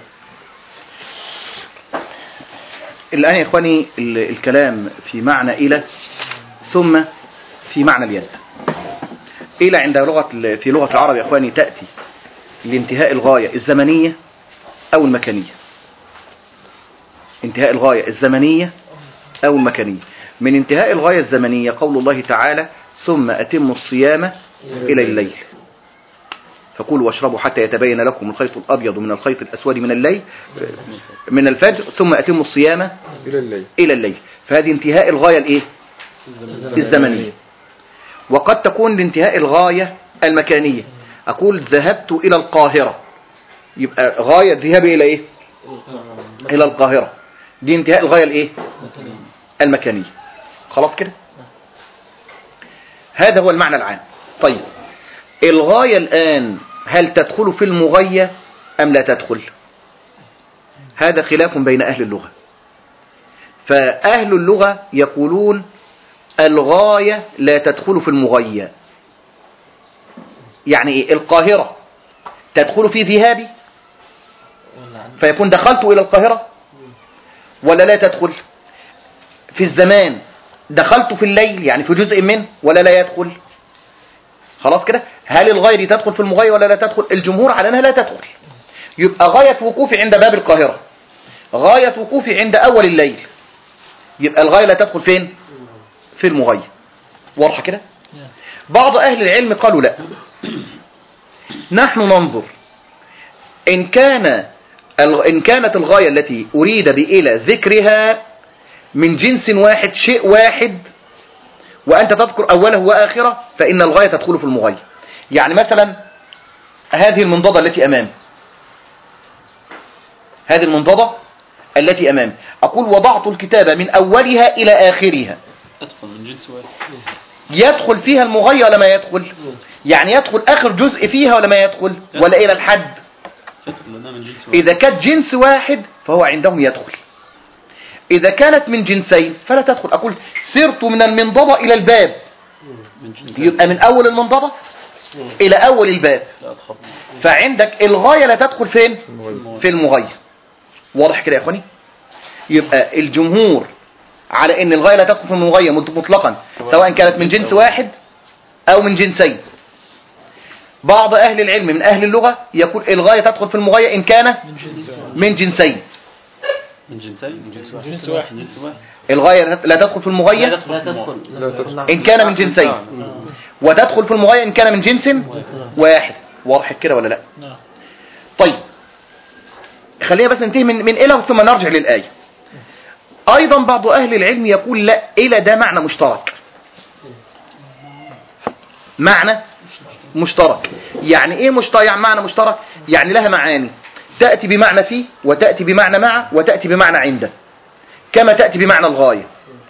[SPEAKER 2] الآن يا إخواني الكلام في معنى إلى ثم في معنى اليد. إلى عند في لغة العرب يا إخواني تأتي لانتهاء الغاية الزمنية أو المكانية. انتهاء الغاية الزمنية أو المكانية. من انتهاء الغاية الزمنية قول الله تعالى ثم أتموا الصيام إلى الليل فكلوا واشربوا حتى يتبين لكم الخيط الأبيض من الخيط الأسود من الليل من الفجر ثم أتموا الصيام إلى الليل. فهذه انتهاء الغاية الإيه؟ الزمنية. وقد تكون لانتهاء الغاية المكانية. أقول ذهبت إلى القاهرة يبقى غاية ذهابي إلى إيه؟ إلى القاهرة. دي انتهاء الغاية الإيه؟ المكانية. خلاص كده. هذا هو المعنى العام. طيب الغاية الآن هل تدخل في المغية أم لا تدخل؟ هذا خلاف بين أهل اللغة. فأهل اللغة يقولون الغاية لا تدخل في المغية. يعني إيه؟ القاهرة تدخل في ذهابي فيكون دخلت إلى القاهرة ولا لا تدخل؟ في الزمان دخلت في الليل يعني في جزء منه ولا لا يدخل؟ خلاص كده. هل الغاية دي تدخل في المغاية ولا لا تدخل؟ الجمهور على أنها لا تدخل. يبقى غاية وقوفي عند باب القاهرة غاية وقوفي عند أول الليل يبقى الغاية لا تدخل فين؟ في المغاية. واضحة كده. بعض أهل العلم قالوا لا، نحن ننظر إن كانت الغاية التي أريد بإلى ذكرها من جنس واحد شيء واحد وأنت تذكر أوله وآخره فإن الغاية تدخل في المغاية. يعني مثلا هذه المنضدة التي أمامي، هذه المنضدة التي أمامي أقول وضعت الكتابة من أولها إلى آخرها
[SPEAKER 4] أدخل من جنس واحد.
[SPEAKER 2] يدخل فيها المغاية ولا ما يدخل؟ يعني يدخل آخر جزء فيها ولا ما يدخل؟ ولا إلى الحد؟ إذا كانت جنس واحد فهو عندهم يدخل. إذا كانت من جنسين فلا تدخل. أقول سرت من المنضدة إلى الباب يبقى من أول المنضدة إلى أول الباب. فعندك الغاية لا تدخل فين؟ في المغاية. واضح كده يا أخواني؟ يبقى الجمهور على أن الغاية لا تدخل في المغاية مطلقا سواء كانت من جنس واحد أو من جنسين. بعض أهل العلم من أهل اللغة يقول الغاية تدخل في المغاية إن كان من جنسين.
[SPEAKER 4] من جنس واحد.
[SPEAKER 2] الغاية لا تدخل في المغاية إن كان من جنسين وتدخل في المغاية إن كان من جنس واحد. واضح كده ولا لا؟ طيب خلينا بس ننتهي من إلى ثم نرجع للآية. أيضا بعض أهل العلم يقول لا، إلى ده معنى مشترك. معنى مشترك يعني إيه مشترك؟ يعني معنى مشترك يعني لها معاني تأتي بمعنى فيه وتأتي بمعنى مع وتأتي بمعنى عنده كما تأتي بمعنى الغاية.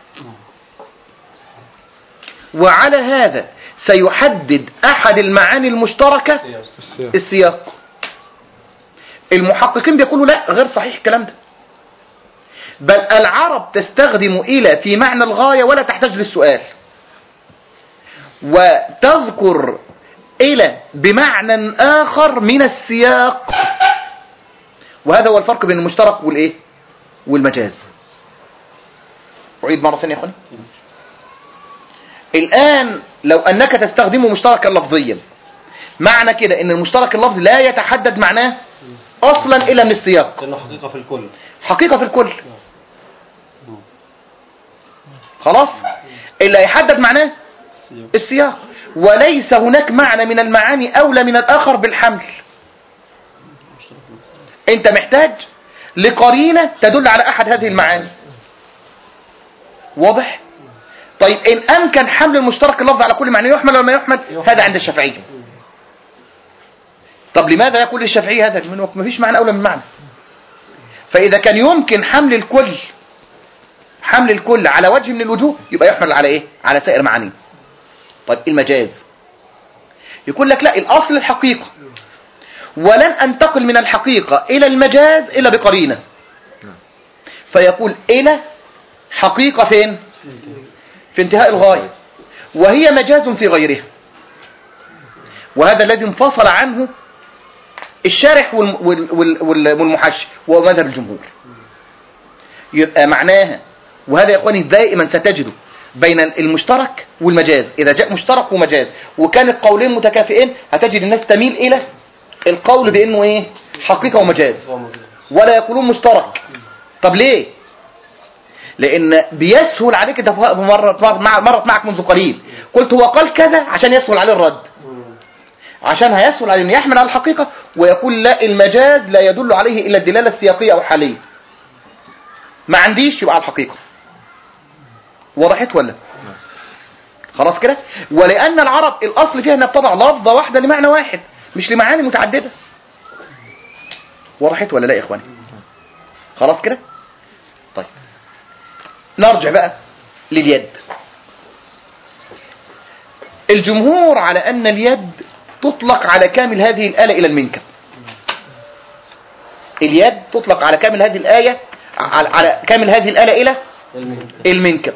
[SPEAKER 2] وعلى هذا سيحدد أحد المعاني المشتركة السياق. المحققين بيقولوا لا، غير صحيح الكلام ده، بل العرب تستخدم إلى في معنى الغاية ولا تحتاج للسؤال، وتذكر إلى بمعنى آخر من السياق. وهذا هو الفرق بين المشترك والإيه والمجاز. أعيد مرة ثانية يا أخواني. الآن لو أنك تستخدمه مشتركا لفظيا معنى كده أن المشترك اللفظي لا يتحدد معناه أصلا إلا من السياق،
[SPEAKER 6] لأنه حقيقة في الكل.
[SPEAKER 2] حقيقة في الكل. خلاص اللي يحدد معناه السياق، وليس هناك معنى من المعاني أولى من الآخر بالحمل. أنت محتاج لقرينة تدل على أحد هذه المعاني. واضح؟ طيب إن أمكن حمل المشترك اللفظ على كل معنى يحمل ولا ما يحمل؟ هذا عند الشافعية. طب لماذا يقول الشافعية هذا؟ ما فيش معنى أولى من معنى. فإذا كان يمكن حمل الكل على وجه من الوجوه يبقى يحمل على إيه؟ على سائر معانيه. طيب المجاز يقول لك لا، الأصل الحقيقة، ولن أنتقل من الحقيقة إلى المجاز إلا بقرينة. فيقول إلى حقيقة فين؟ في انتهاء الغاية، وهي مجاز في غيرها. وهذا الذي انفصل عنه الشارح والمحشي وهو مذهب الجمهور. يبقى معناها، وهذا يا اخواني دائما ستجده بين المشترك والمجاز، اذا جاء مشترك ومجاز وكان القولين متكافئين هتجد الناس تميل الى القول بانه ايه؟ حقيقة ومجاز، ولا يقولون مشترك. طب ليه؟ لان بيسهل عليك. انت مرت معك منذ قليل قلت هو قال كذا عشان يسهل عليه الرد، عشان هيسهل عليه انه يحمل على الحقيقة ويقول لا المجاز لا يدل عليه الا الدلالة السياقية او حالية، ما عنديش يبقى على الحقيقة. وضحت ولا؟ خلاص كده. ولان العرب الاصل فيها انها بتضع لفظة واحدة لمعنى واحد مش لمعاني متعددة. وضحت ولا لا يا اخواني؟ خلاص كده. طيب نرجع بقى لليد. الجمهور على ان اليد تطلق على كامل هذه الآلة الى المنكب. اليد تطلق على كامل هذه الآية على كامل هذه الآلة الى المنكب.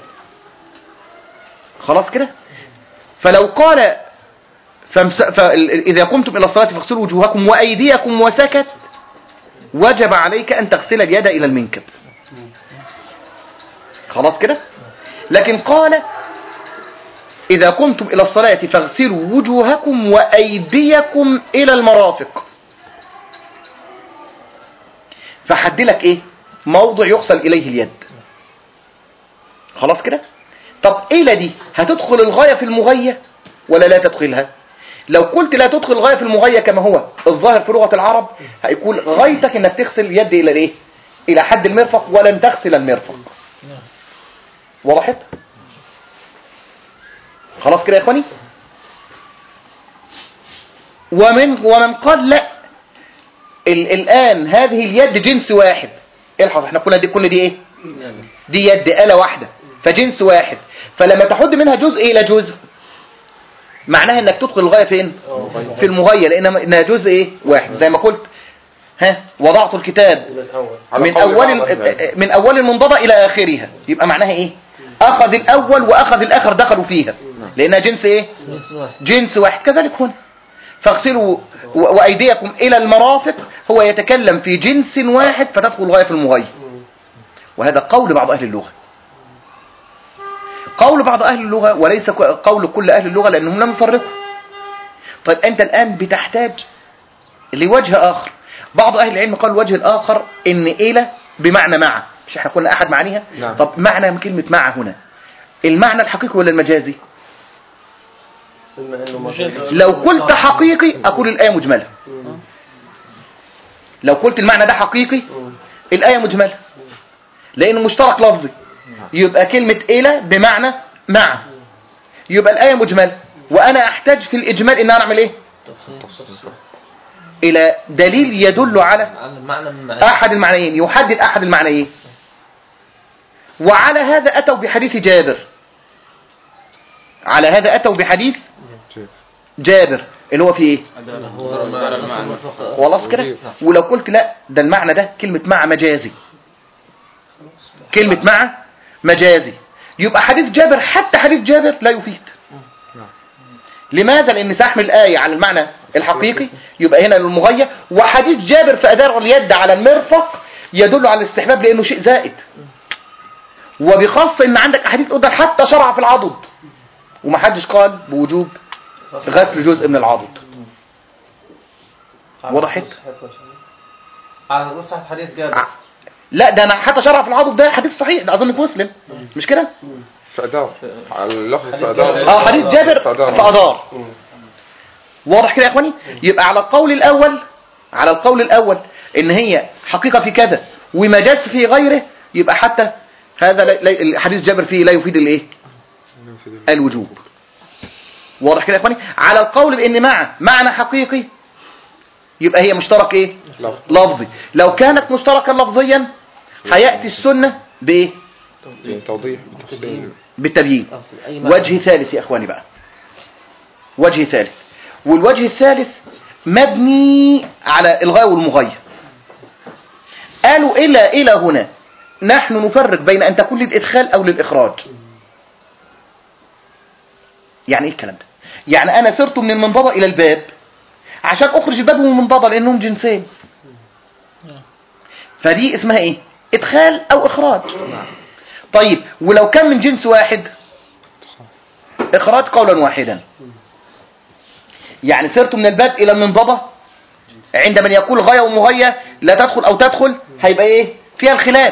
[SPEAKER 2] خلاص كده. فلو قال إذا قمتم إلى الصلاة فاغسلوا وجوهكم وأيديكم وسكت، وجب عليك أن تغسل اليد إلى المنكب. خلاص كده. لكن قال إذا قمتم إلى الصلاة فاغسلوا وجوهكم وأيديكم إلى المرافق، فحد لك إيه؟ موضع يغسل إليه اليد. خلاص كده. طب إلى دي هتدخل الغاية في المغية ولا لا تدخلها؟ لو قلت لا تدخل الغاية في المغية كما هو الظاهر في لغة العرب، هيكون غايتك انك تغسل اليد الى الايه؟ الى حد المرفق، ولن تغسل المرفق. وضحت؟ خلاص كده يا اخواني. ومن قال لا الان هذه اليد جنس واحد. الحظ احنا كنا دي ايه؟ دي يد آلة واحدة فجنس واحد، فلما تحد منها جزء الى جزء معناها انك تدخل الغاية فين؟ في المغية، لانها جزء ايه؟ واحد. زي ما قلت وضعت الكتاب من اول المنضدة الى اخرها، يبقى معناها ايه؟ اخذ الاول واخذ الاخر دخلوا فيها لانها جنس ايه؟ جنس واحد. كذلك هنا فاغسلوا وايديكم الى المرافق، هو يتكلم في جنس واحد فتدخل الغاية في المغية. وهذا قول بعض اهل اللغة، قول بعض أهل اللغة وليس قول كل أهل اللغة، لأنهم لم يفرقوا. طيب أنت الآن بتحتاج لوجه آخر. بعض أهل العلم قال الوجه الآخر إن إلى بمعنى مع، مش احنا قلنا أحد معانيها؟ نعم. طب معنى من كلمة مع هنا المعنى الحقيقي ولا المجازي؟ لو قلت حقيقي أقول الآية مجملة. لو قلت المعنى ده حقيقي الآية مجملة لأنه مشترك لفظي، يبقى كلمة إلى بمعنى مع، يبقى الآية مجملة، وأنا أحتاج في الإجمال إن أنا أعمل إيه؟ إلى دليل يدل على أحد المعنيين، يحدد أحد المعنيين. وعلى هذا أتوا بحديث جابر، على هذا أتوا بحديث جابر اللي هو فيه إيه؟ خلاص كده. ولو قلت لا ده المعنى ده كلمة مع مجازي، كلمة مع مجازي، يبقى حديث جابر حتى حديث جابر لا يفيد. لماذا؟ لأن سأحمل الآية على المعنى الحقيقي يبقى هنا المغية، وحديث جابر في أدار اليد على المرفق يدل على الاستحباب لأنه شيء زائد، وبخاصة إن عندك أحاديث قدر حتى شرع في العضد ومحدش قال بوجوب غسل جزء من العضد. وضحت؟
[SPEAKER 6] على نص حديث جابر.
[SPEAKER 2] لا ده أنا حتى شرع في العضد ده حديث صحيح، ده أظن في مسلم مش كده؟
[SPEAKER 3] في أدار على اللفظ في أدار.
[SPEAKER 2] حديث جابر في أدار. واضح كده يا اخواني؟ يبقى على القول الأول إن هي حقيقة في كذا ومجاز في غيره، يبقى حتى هذا حديث جابر فيه لا يفيد الايه؟ الوجوب. واضح كده يا اخواني؟ على القول بان معنى حقيقي يبقى هي مشترك ايه؟ لفظي. لو كانت مشتركا لفظيا هياتي السنه بايه؟
[SPEAKER 3] توضيح
[SPEAKER 2] بالتبيين. وجه ثالث يا اخواني بقى، وجه ثالث، والوجه الثالث مبني على الغاية والمغاية. قالوا إلى هنا نحن نفرق بين أن تكون للإدخال أو للإخراج. يعني إيه الكلام ده؟ يعني أنا سرت من المنضدة إلى الباب عشان أخرج الباب من المنضدة لأنهم جنسين، فدي اسمها إيه؟ إدخال أو إخراج. طيب ولو كان من جنس واحد إخراج قولا واحدا. يعني سرت من الباب إلى المنضدة عند من يقول غاية ومغاية لا تدخل أو تدخل هيبقى إيه؟ فيها الخلاف،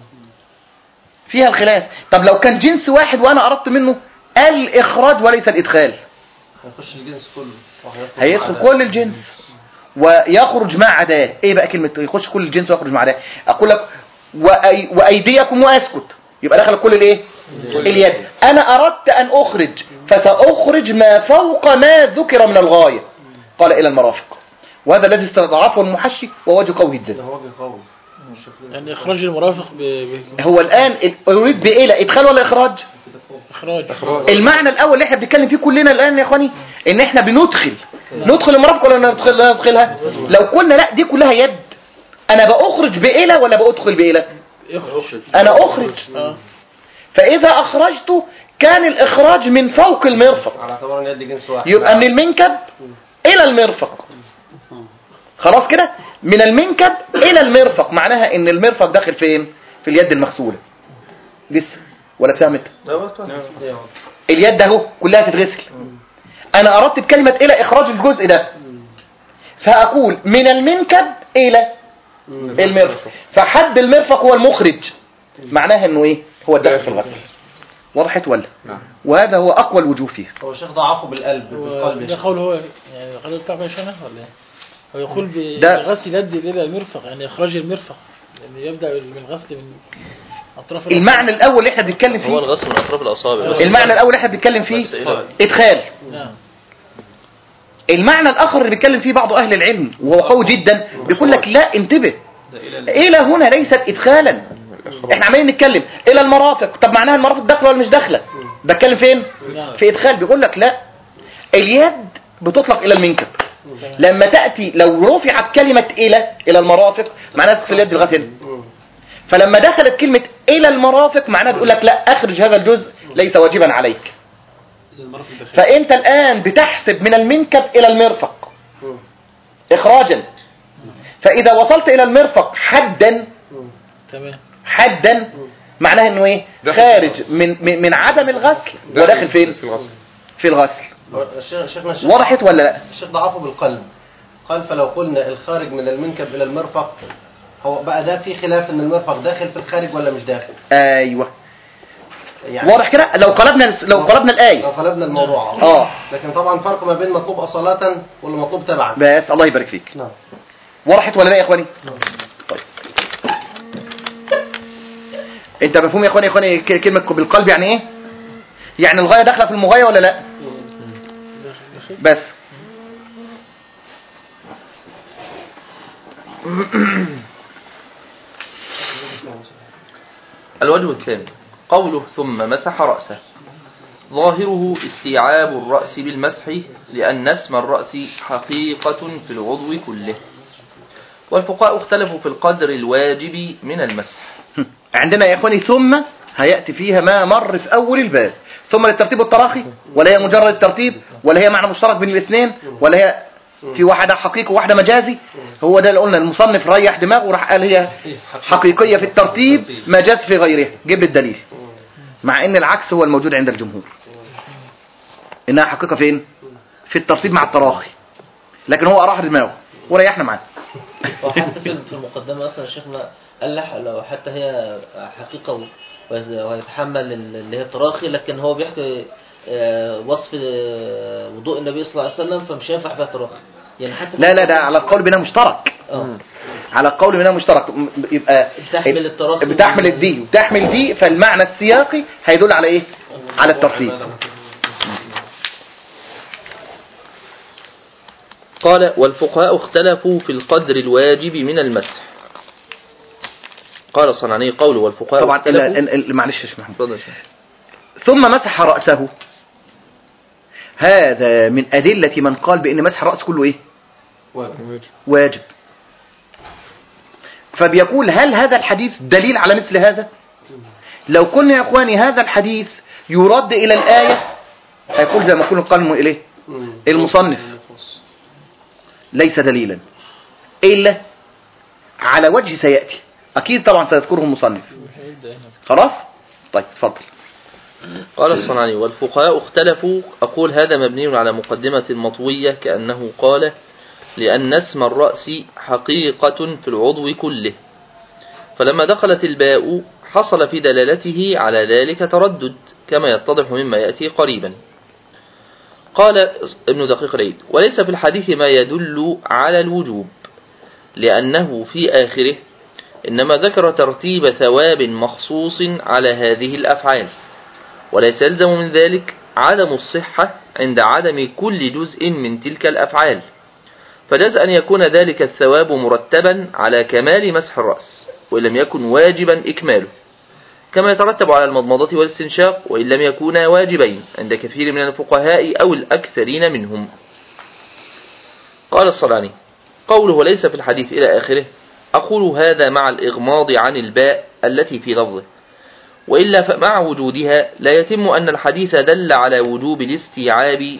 [SPEAKER 2] فيها الخلاف. طب لو كان جنس واحد وأنا أردت منه الإخراج وليس الإدخال،
[SPEAKER 6] هيخش الجنس كله،
[SPEAKER 2] هيدخل كل الجنس ويخرج مع عداه. إيه بقى كلمة يخش كل الجنس ويخرج مع عداه؟ أقول لك وأيديكم وأسكت، يبقى دخل كل الإيه؟ اليد. أنا أردت أن أخرج فسأخرج ما فوق ما ذكر من الغاية، قال إلى المرافق، وهذا الذي استضعفه المحشي ووجه قوي الذات.
[SPEAKER 9] يعني إخراج المرافق
[SPEAKER 2] هو الآن أريد بإيه؟ إدخال ولا إخراج؟
[SPEAKER 9] إخراج.
[SPEAKER 2] المعنى الأول اللي احنا بنتكلم فيه كلنا الآن يا إخواني إن احنا ندخل المرافق ولا ندخلها. لو قلنا لا دي كلها يد، أنا بأخرج بإيه ولا بأدخل بإيه؟ أنا أخرج. فإذا أخرجته كان الإخراج من فوق المرفق،
[SPEAKER 6] على اعتبار ان يد جنس واحد،
[SPEAKER 2] يبقى من المنكب إلى المرفق. خلاص كده، من المنكب إلى المرفق، معناها إن المرفق داخل فين؟ في اليد المغسولة لسه ولا فهمت؟ اليد اهو كلها تتغسل. أنا أردت بكلمة إلى إخراج الجزء ده، فأقول من المنكب إلى المرفق، فحد المرفق هو المخرج، معناها إنه إيه؟ هو الداخل في الغسل. وضحت ولا؟ وهذا هو أقوى الوجوه فيه.
[SPEAKER 6] هو الشيخ ضعفه بالقلب
[SPEAKER 9] ده قول هو يعني قال بتاع شنو ولا ايه؟ هو يقول بغسل يد الى المرفق، يعني اخراج المرفق، يعني يبدا من غسل من اطراف
[SPEAKER 2] المعنى الاول اللي احنا بنتكلم فيه
[SPEAKER 1] هو الغسل من اطراف الاصابع.
[SPEAKER 2] المعنى الاول اللي احنا بنتكلم فيه ادخال.
[SPEAKER 9] نعم.
[SPEAKER 2] المعنى الاخر اللي بيتكلم فيه بعض اهل العلم وهو قوي جدا بيقول لك لا انتبه، الى هنا ليست ادخالا، احنا عمالين نتكلم الى المرافق. طب معناها المرافق داخله ولا مش داخله؟ بتكلم فين؟ في ادخال. بيقول لك لا، اليد بتطلق الى المنكب. لما تأتي لو رفعت كلمة إلى المرافق معناها تدخل اليد الغسل، فلما دخلت كلمة إلى المرافق معناها بيقول لك لا أخرج هذا الجزء ليس واجبا عليك. فأنت الآن بتحسب من المنكب إلى المرفق إخراجا، فإذا وصلت إلى المرفق حدا معناها إنه إيه؟ خارج من عدم الغسل وداخل فين؟ في الغسل. وضحت ولا لا؟
[SPEAKER 6] الشيخ ضعفه بالقلب، قال فلو قلنا الخارج من المنكب إلى المرفق، هو بقى ده في خلاف ان المرفق داخل في الخارج ولا مش داخل.
[SPEAKER 2] ايوه
[SPEAKER 6] يعني
[SPEAKER 2] واضح كده. لو قلبنا الآية،
[SPEAKER 6] لو قلبنا الموضوع لكن طبعا فرق ما بين مطلوب أصالة ولا مطلوب تبعا.
[SPEAKER 2] بس الله يبارك فيك.
[SPEAKER 6] نعم.
[SPEAKER 2] وضحت ولا لا يا اخواني؟ طيب انت مفهوم يا اخواني كلمة بالقلب يعني ايه؟ يعني الغاية داخلة في المغاية ولا لا؟ بس
[SPEAKER 1] الوجه الثاني قوله ثم مسح رأسه، ظاهره استيعاب الرأس بالمسح لأن اسم الرأس حقيقة في العضو كله. والفقهاء اختلفوا في القدر الواجب من المسح.
[SPEAKER 2] عندنا يا اخواني ثم هيأتي فيها ما مر في أول الباب، ثم للترتيب والتراخي، ولا هي مجرد الترتيب، ولا هي معنى مشترك بين الاثنين، ولا هي في واحدة حقيقة وواحدة مجازي. هو ده اللي قلنا المصنف ريح دماغه وراح قال هي حقيقية في الترتيب مجاز في غيره. جيب الدليل، مع ان العكس هو الموجود عند الجمهور، انها حقيقة فين؟ في الترتيب مع التراخي، لكن هو أراح دماغه وريحنا معاه.
[SPEAKER 7] وحتى في المقدمة أصلا الشيخنا قال لو حتى هي حقيقة ويتحمل اللي هي التراخي، لكن هو بيحكي وصف وضوء النبي صلى الله عليه وسلم فمش ينفع فيها تراخي يعني. حتى
[SPEAKER 2] لا ده على القول بنا مشترك. على القول بنا مشترك، يبقى
[SPEAKER 7] بتحمل التراخي،
[SPEAKER 2] بتحمل دي وبتحمل دي، فالمعنى السياقي هيدل على ايه؟ على الترتيب.
[SPEAKER 1] قال والفقهاء اختلفوا في القدر الواجب من المسح. قال الصنعاني قوله والفقهاء
[SPEAKER 2] طبعا معلش يا شيخ محمد، ثم مسح رأسه، هذا من أدلة من قال بأن مسح الرأس كله ايه؟ واجب. فبيقول هل هذا الحديث دليل على مثل هذا؟ لو قلنا يا اخواني هذا الحديث يرد الى الآية هيقول زي ما يقول القلم اليه المصنف ليس دليلا الا على وجه سيأتي، اكيد طبعا سيذكره المصنف. خلاص طيب اتفضل.
[SPEAKER 1] قال الصنعاني: والفقهاء اختلفوا. أقول هذا مبني على مقدمة مطوية، كأنه قال: لأن اسم الرأس حقيقة في العضو كله، فلما دخلت الباء حصل في دلالته على ذلك تردد، كما يتضح مما يأتي قريبا. قال ابن دقيق العيد: وليس في الحديث ما يدل على الوجوب، لأنه في آخره إنما ذكر ترتيب ثواب مخصوص على هذه الأفعال، وليس يلزم من ذلك عدم الصحة عند عدم كل جزء من تلك الأفعال، فجاز أن يكون ذلك الثواب مرتبا على كمال مسح الرأس وإن لم يكن واجبا إكماله، كما يترتب على المضمضة والاستنشاق وإن لم يكونا واجبين عند كثير من الفقهاء أو الأكثرين منهم. قال الصلاني: قوله ليس في الحديث إلى آخره، أقول هذا مع الإغماض عن الباء التي في لفظه، وإلا فمع وجودها لا يتم أن الحديث دل على وجوب الاستيعاب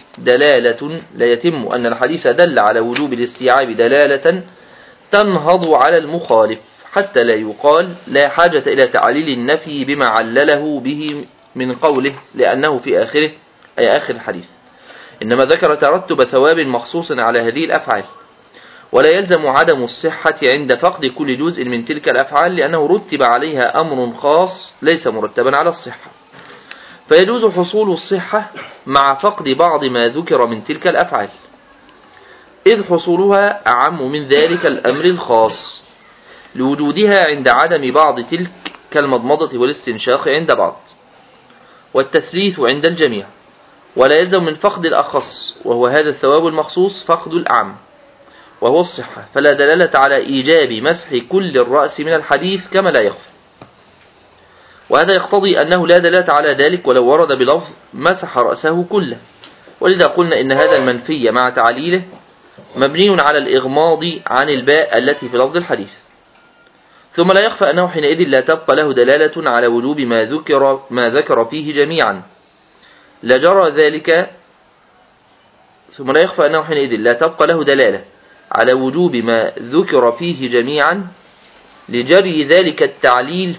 [SPEAKER 1] دلالة تنهض على المخالف، حتى لا يقال لا حاجة إلى تعليل النفي بما علله به من قوله لأنه في آخره أي آخر الحديث، إنما ذكر ترتب ثواب مخصوص على هذه الأفعال، ولا يلزم عدم الصحة عند فقد كل جزء من تلك الأفعال، لأنه رتب عليها أمر خاص ليس مرتبا على الصحة، فيجوز حصول الصحة مع فقد بعض ما ذكر من تلك الأفعال، إذ حصولها أعم من ذلك الأمر الخاص لوجودها عند عدم بعض تلك، كالمضمضة والاستنشاق عند بعض، والتثليث عند الجميع، ولا يلزم من فقد الأخص وهو هذا الثواب المخصوص فقد الأعم وهو الصحة، فلا دلالة على إيجاب مسح كل الرأس من الحديث كما لا يخفى، وهذا يقتضي أنه لا دلالة على ذلك ولو ورد بلفظ مسح رأسه كله، ولذا قلنا إن هذا المنفي مع تعليله مبني على الإغماض عن الباء التي في لفظ الحديث. ثم لا يخفى أنه حينئذ لا تبقى له دلالة على وجوب ما ذكر فيه جميعا لجرى ذلك، ثم لا يخفى أنه حينئذ لا تبقى له دلالة على وجوب ما ذكر فيه جميعا لجرى ذلك التعليل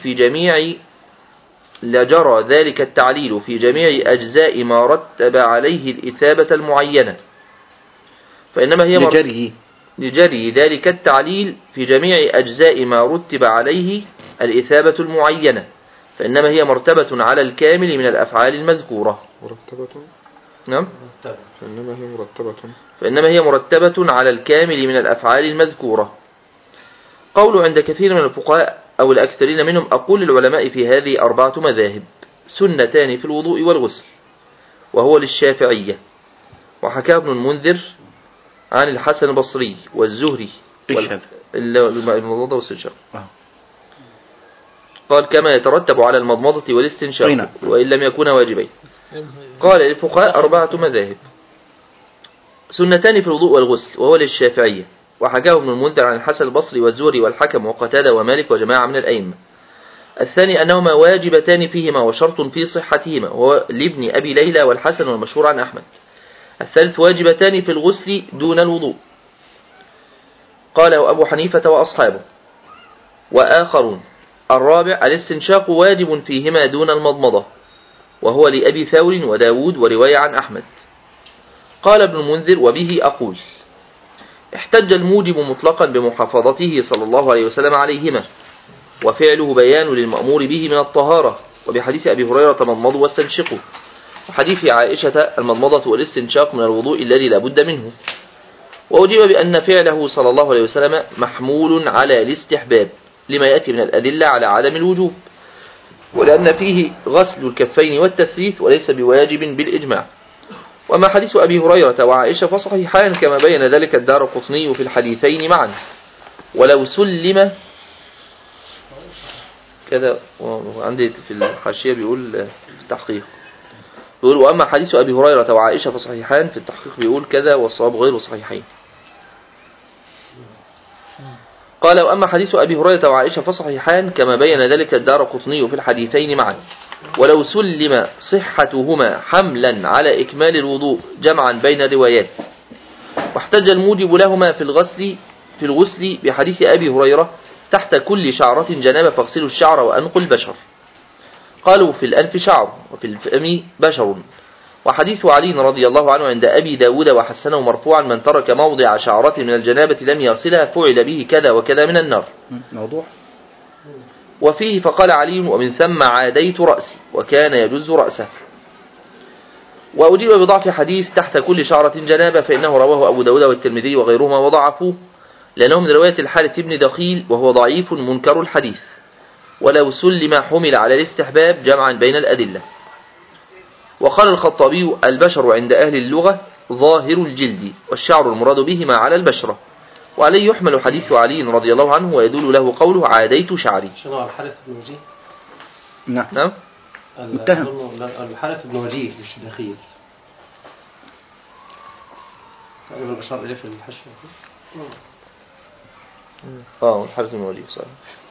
[SPEAKER 1] في جميع أجزاء ما رتب عليه الإثابة المعينة، فإنما هي لجري ذلك التعليل في جميع أجزاء ما رتب عليه الإثابة المعينة، فإنما هي مرتبة على الكامل من الأفعال المذكورة. نعم. فإنما هي مرتبة على الكامل من الأفعال المذكورة. قول عند كثير من الفقهاء أو الأكثرين منهم: أقول للعلماء في هذه 4 مذاهب، سنتان في الوضوء والغسل، وهو للشافعية. وحكى ابن المنذر عن الحسن البصري والزهري المضمضة والاستنشاق، قال كما يترتب على المضمضة والاستنشاق وإن لم يكونا واجبين. قال الفقهاء 4 مذاهب، سنتان في الوضوء والغسل، وهو للشافعية. وحكاه ابن المنذر عن الحسن البصري والزهري والحكم وقتادة ومالك وجماعة من الأئمة. الثاني أنهما واجبتان فيهما وشرط في صحتهما، وهو لابن أبي ليلى والحسن والمشهور عن أحمد. الثالث واجبتان في الغسل دون الوضوء، قاله أبو حنيفة وأصحابه وآخرون. الرابع الاستنشاق واجب فيهما دون المضمضة، وهو لأبي ثور وداود ورواية عن أحمد. قال ابن المنذر: وبه أقول. احتج الموجب مطلقا بمحافظته صلى الله عليه وسلم عليهما، وفعله بيان للمأمور به من الطهارة، وبحديث أبي هريرة: مضمضوا واستنشقوا، وحديث عائشة: المضمضة والاستنشاق من الوضوء الذي لا بد منه. وأجيب بأن فعله صلى الله عليه وسلم محمول على الاستحباب لما يأتي من الأدلة على عدم الوجوب، ولأن فيه غسل الكفين والتثليث وليس بواجب بالإجماع. وما حديث أبي هريرة وعائشة فصحيحان كما بين ذلك الدارقطني في الحديثين معا، ولو سلم كذا. عندي في الحاشية بيقول في التحقيق بيقول: وأما حديث أبي هريرة وعائشة فصحيحان، في التحقيق بيقول كذا والصواب غير صحيحين. قال: وأما حديث أبي هريرة وعائشة فصحيحان كما بين ذلك الدارقطني في الحديثين معا، ولو سلم صحتهما حملا على إكمال الوضوء جمعا بين الروايات. واحتج الموجب لهما في الغسل بحديث أبي هريرة: تحت كل شعرة جنابة فاغسلوا الشعر وأنقوا البشر. قالوا: في الأنف شعر وفي الفم بشر. وحديث علي رضي الله عنه عند أبي داود وحسنه مرفوعا: من ترك موضع شعرة من الجنابة لم يغسلها فعل به كذا وكذا من النار.
[SPEAKER 2] موضوع.
[SPEAKER 1] وفيه فقال علي: ومن ثم عاديت رأسي، وكان يجز رأسه. وأجيب بضعف حديث تحت كل شعرة جنابة فإنه رواه أبو داود والترمذي وغيرهما وضعفوه، لأنه من رواية الحارث بن دخيل وهو ضعيف منكر الحديث. ولو سلم حمل على الاستحباب جمعا بين الأدلة. وقال الخطابي: البشر عند أهل اللغة ظاهر الجلد، والشعر المراد بهما على البشرة. وعليه يحمل حديث علي رضي الله عنه ويدل له قوله: عاديت شعري.
[SPEAKER 6] شنو الحارث بن وجيه؟
[SPEAKER 2] نعم متهم.
[SPEAKER 6] الحارث بن وجيه مش دخيل. تقريبا الأشار إليه في الحشر.
[SPEAKER 1] الحارث بن وجيه صحيح.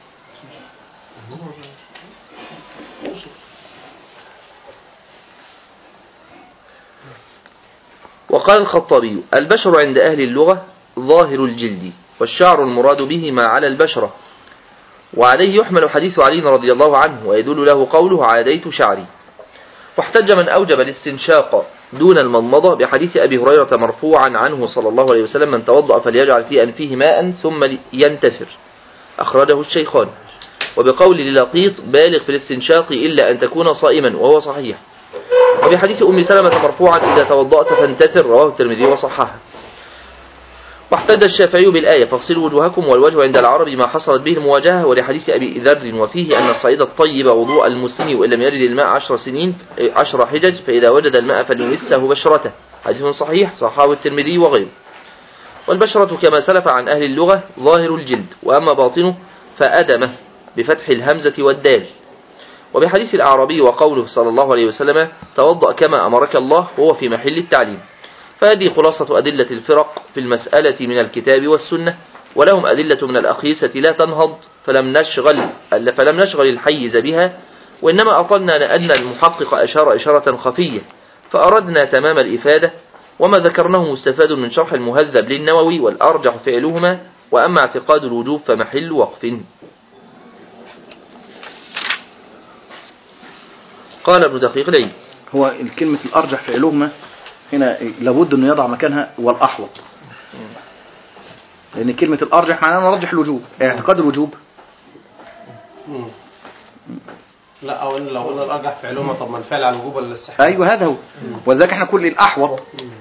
[SPEAKER 1] وقال الخطابي: البشر عند أهل اللغة ظاهر الجلد، والشعر المراد بهما على البشرة. وعليه يحمل حديث علي رضي الله عنه ويدل له قوله: عاديت شعري. واحتج من أوجب الاستنشاق دون المضمضة بحديث أبي هريرة مرفوعا عنه صلى الله عليه وسلم: من توضأ فليجعل في أنفه ماء ثم ينتثر، أخرجه الشيخان. وبقول للقيط: بالغ في الاستنشاق إلا أن تكون صائما، وهو صحيح. وبحديث أم سلمة مرفوعا: إذا توضأت فانتثر، رواه الترمذي وصححه. واحتج الشافعي بالآية: فاغسلوا وجوهكم، والوجه عند العرب ما حصلت به المواجهة، ولحديث أبي ذر: وفيه أن الصعيد الطيب وضوء المسلم وإن لم يجد الماء 10 حجج، فإذا وجد الماء فليمسه بشرته، حديث صحيح صححه الترمذي وغيره. والبشرة كما سلف عن أهل اللغة ظاهر الجلد، وأما باطنه فأدمه بفتح الهمزة والدال. وبحديث الأعرابي وقوله صلى الله عليه وسلم: توضأ كما أمرك الله، وهو في محل التعليم. فهذه خلاصة أدلة الفرق في المسألة من الكتاب والسنة، ولهم أدلة من الأقيسة لا تنهض، فلم نشغل الحيز بها، وإنما أطلنا أن المحقق أشار إشارة خفية، فأردنا تمام الإفادة. وما ذكرناه مستفاد من شرح المهذب للنووي، والأرجح فعلهما، وأما اعتقاد الوجوب فمحل وقف. قال ابن دقيق العيد:
[SPEAKER 2] هو الكلمة الأرجح فعلهما هنا لابد أنه يضع مكانها والأحوط، لأن كلمة الأرجح معناها نرجح الوجوب، اعتقاد الوجوب.
[SPEAKER 6] لا، أو لو قلنا الأرجح فعلهما، طب ما الفعل على الوجوب ولا الاستحباب؟
[SPEAKER 2] أيوه هذا هو، وذلك احنا كل الأحوط.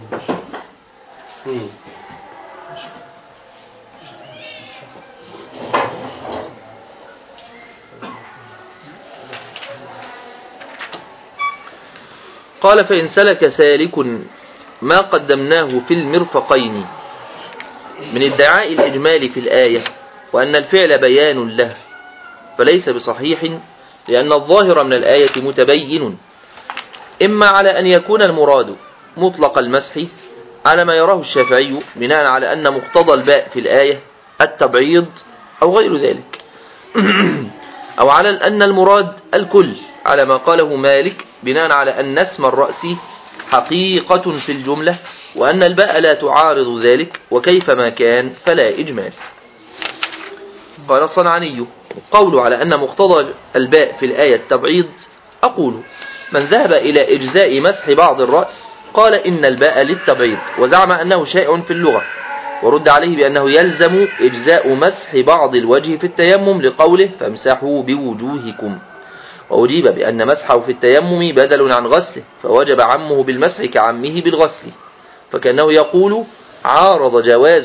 [SPEAKER 1] قال: فإن سلك سالك ما قدمناه في المرفقين من ادعاء الإجمال في الآية وأن الفعل بيان له، فليس بصحيح، لأن الظاهر من الآية متبين، إما على أن يكون المراد مطلق المسح على ما يراه الشافعي بناء على أن مقتضى الباء في الآية التبعيض أو غير ذلك، أو على أن المراد الكل على ما قاله مالك بناء على أن اسم الرأس حقيقة في الجملة، وأن الباء لا تعارض ذلك، وكيفما كان فلا إجمال. قال الصنعاني: قول على أن مقتضى الباء في الآية التبعيض، أقول: من ذهب إلى إجزاء مسح بعض الرأس قال إن الباء للتبعيض، وزعم أنه شيء في اللغة، ورد عليه بأنه يلزم إجزاء مسح بعض الوجه في التيمم لقوله: فامسحوا بوجوهكم. وأجيب بأن مسحه في التيمم بدل عن غسله، فوجب عمه بالمسح كعمه بالغسل، فكأنه يقول: عارض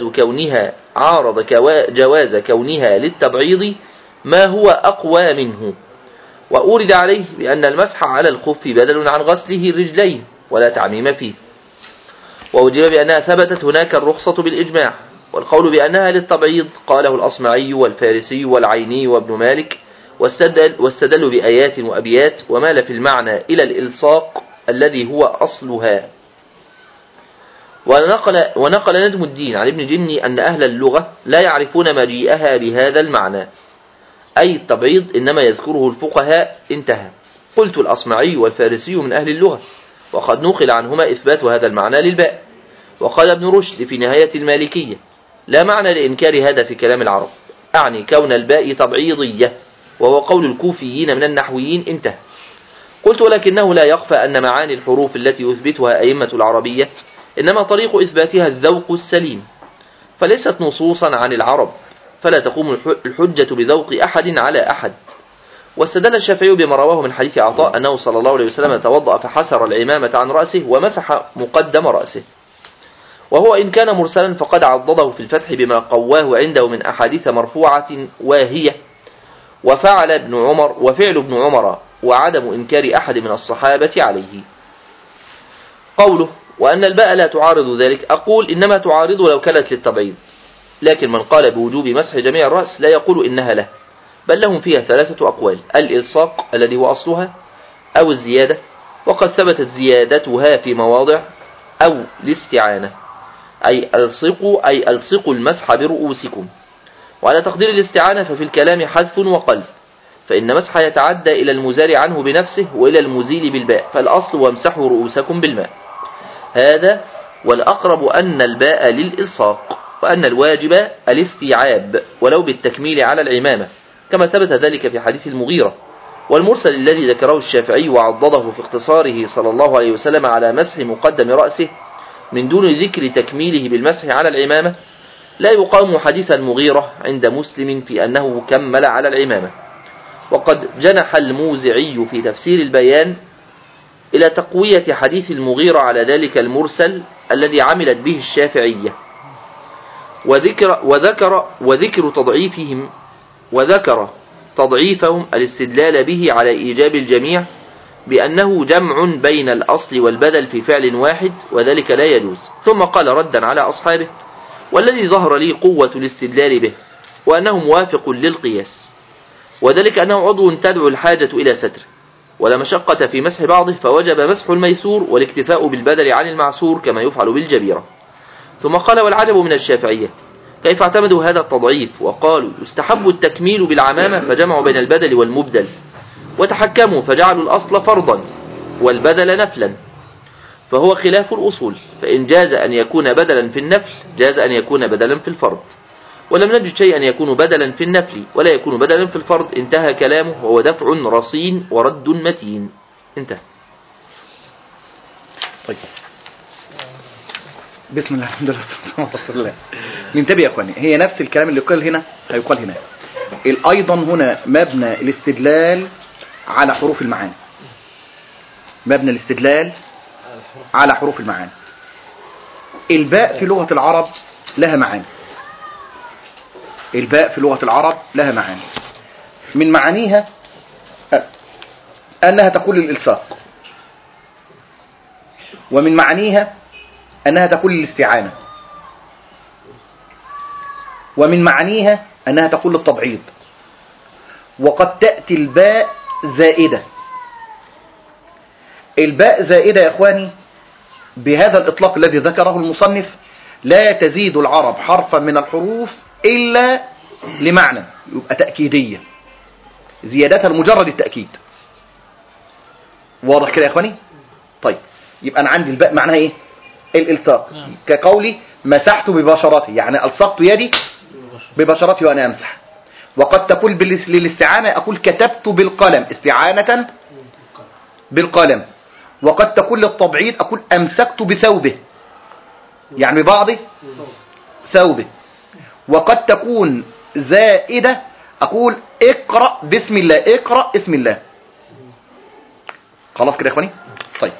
[SPEAKER 1] جواز كونها للتبعيض ما هو أقوى منه. وأورد عليه بأن المسح على الخف بدل عن غسله الرجلين ولا تعميم فيه. وأجيب بأنها ثبتت هناك الرخصة بالإجماع، والقول بأنها للتبعيض قاله الأصمعي والفارسي والعيني وابن مالك، واستدلوا بآيات وأبيات، ومال في المعنى إلى الإلصاق الذي هو أصلها. ونقل نجم الدين عن ابن جني أن أهل اللغة لا يعرفون مجيئها بهذا المعنى، أي التبعيض إنما يذكره الفقهاء. انتهى. قلت الأصمعي والفارسي من أهل اللغة، وقد نقل عنهما إثبات هذا المعنى للباء. وقال ابن رشد في نهاية المالكية: لا معنى لإنكار هذا في كلام العرب، أعني كون الباء تبعيضية، وهو قول الكوفيين من النحويين. انتهى. قلت ولكنه لا يخفى أن معاني الحروف التي يثبتها أئمة العربية إنما طريق إثباتها الذوق السليم، فليست نصوصا عن العرب، فلا تقوم الحجة بذوق أحد على أحد. واستدل الشافعي بما رواه من حديث عطاء أنه صلى الله عليه وسلم توضأ فحسر العمامة عن رأسه ومسح مقدم رأسه، وهو إن كان مرسلا فقد عضده في الفتح بما قواه عنده من أحاديث مرفوعة واهية. وفعل ابن عمر وعدم إنكار أحد من الصحابة عليه. قوله: وأن الباء لا تعارض ذلك، أقول إنما تعارض لو كانت للتبعيض، لكن من قال بوجوب مسح جميع الرأس لا يقول إنها له، بل لهم فيها 3 أقوال: الإلصاق الذي هو أصلها، أو الزيادة، وقد ثبتت زيادتها في مواضع، أو الاستعانة، أي ألصقوا المسح برؤوسكم. وعلى تقدير الاستعانة ففي الكلام حذف وقلب، فإن مسح يتعدى إلى المزال عنه بنفسه وإلى المزيل بالباء، فالأصل وامسحوا رؤوسكم بالماء. هذا والأقرب أن الباء للإلصاق، وأن الواجب الاستيعاب ولو بالتكميل على العمامة، كما ثبت ذلك في حديث المغيرة. والمرسل الذي ذكره الشافعي وعضده في اختصاره صلى الله عليه وسلم على مسح مقدم رأسه من دون ذكر تكميله بالمسح على العمامة لا يقام حديث المغيرة عند مسلم في أنه كمل على العمامة. وقد جنح الموزعي في تفسير البيان إلى تقوية حديث المغيرة على ذلك المرسل الذي عملت به الشافعية، وذكر تضعيفهم الاستدلال به على إيجاب الجميع بأنه جمع بين الأصل والبدل في فعل واحد، وذلك لا يجوز. ثم قال ردا على أصحابه: والذي ظهر لي قوة الاستدلال به وأنه موافق للقياس، وذلك أنه عضو تدعو الحاجة إلى ستره، ولا مشقة في مسح بعضه، فوجب مسح الميسور والاكتفاء بالبدل عن المعسور كما يفعل بالجبيرة. ثم قال: والعجب من الشافعية كيف اعتمدوا هذا التضعيف وقالوا يستحب التكميل بالعمامة، فجمعوا بين البدل والمبدل، وتحكموا فجعلوا الأصل فرضا والبدل نفلا، فهو خلاف الأصول، فإن جاز أن يكون بدلا في النفل جاز أن يكون بدلا في الفرض، ولم نجد شيئا يكون بدلا في النفل ولا يكون بدلا في الفرض. انتهى كلامه، وهو دفع رصين ورد متين. انتهى.
[SPEAKER 2] طيب، بسم الله الحمد لله والصلاة والسلام. ننتبه يا اخواني، هي نفس الكلام اللي قال هنا هيقال هنا. ايضا هنا مبنى الاستدلال على حروف المعاني، مبنى الاستدلال على حروف المعاني. الباء في لغة العرب لها معاني، الباء في لغة العرب لها معاني، من معانيها أنها تقول للإلصاق، ومن معانيها أنها تقول للاستعانة، ومن معانيها أنها تقول للتبعيض. وقد تأتي الباء زائدة. الباء زائدة يا إخواني بهذا الإطلاق الذي ذكره المصنف: لا تزيد العرب حرفا من الحروف إلا لمعنى، يبقى تأكيدية، زيادتها لمجرد التأكيد. واضح كده يا إخواني؟ طيب، يبقى أنا عندي الباء معناها إيه؟ الإلصاق، كقولي مسحت ببشرتي، يعني ألصقت يدي ببشرتي وأنا أمسح. وقد تقول للاستعانة أقول كتبت بالقلم استعانة بالقلم. وقد تقول للتبعيض أقول أمسكت بثوبه، يعني ببعض ثوبه. وقد تكون زائدة أقول اقرأ بسم الله، اقرأ اسم الله. خلاص كده يا إخواني؟ طيب،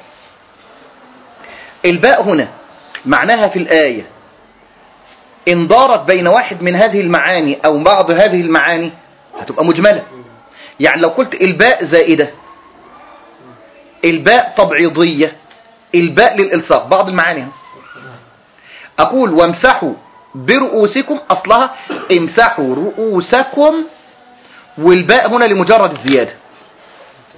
[SPEAKER 2] الباء هنا معناها في الآية إن دارت بين واحد من هذه المعاني أو بعض هذه المعاني هتبقى مجملة. يعني لو قلت الباء زائدة، الباء تبعيضية، الباء للإلصاق، بعض المعاني. أقول وامسحوا برؤوسكم، أصلها امسحوا رؤوسكم، والباء هنا لمجرد الزيادة.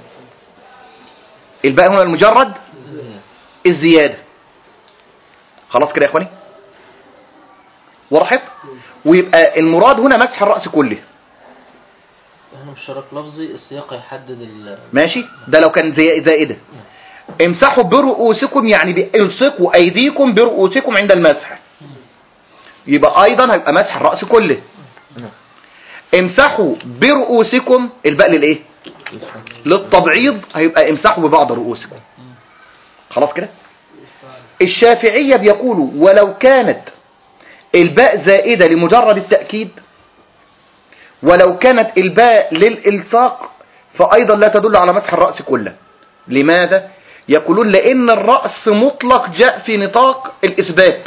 [SPEAKER 2] الباء هنا لمجرد الزيادة. خلاص كده يا اخواني، وضحت؟ ويبقى المراد هنا مسح الرأس كله.
[SPEAKER 7] هنا مش شرط لفظي، السياق يحدد
[SPEAKER 2] ماشي، ده لو كان زائدة. امسحوا برؤوسكم يعني الصقوا ايديكم برؤوسكم عند المسح، يبقى ايضا هيبقى مسح الرأس كله. امسحوا برؤوسكم الباء للايه؟ للتبعيض، هيبقى امسحوا ببعض رؤوسكم. خلاص كده. الشافعية بيقولوا ولو كانت الباء زائدة لمجرد التأكيد، ولو كانت الباء للإلصاق، فأيضا لا تدل على مسح الرأس كله. لماذا؟ يقولون لأن الرأس مطلق جاء في نطاق الإثبات.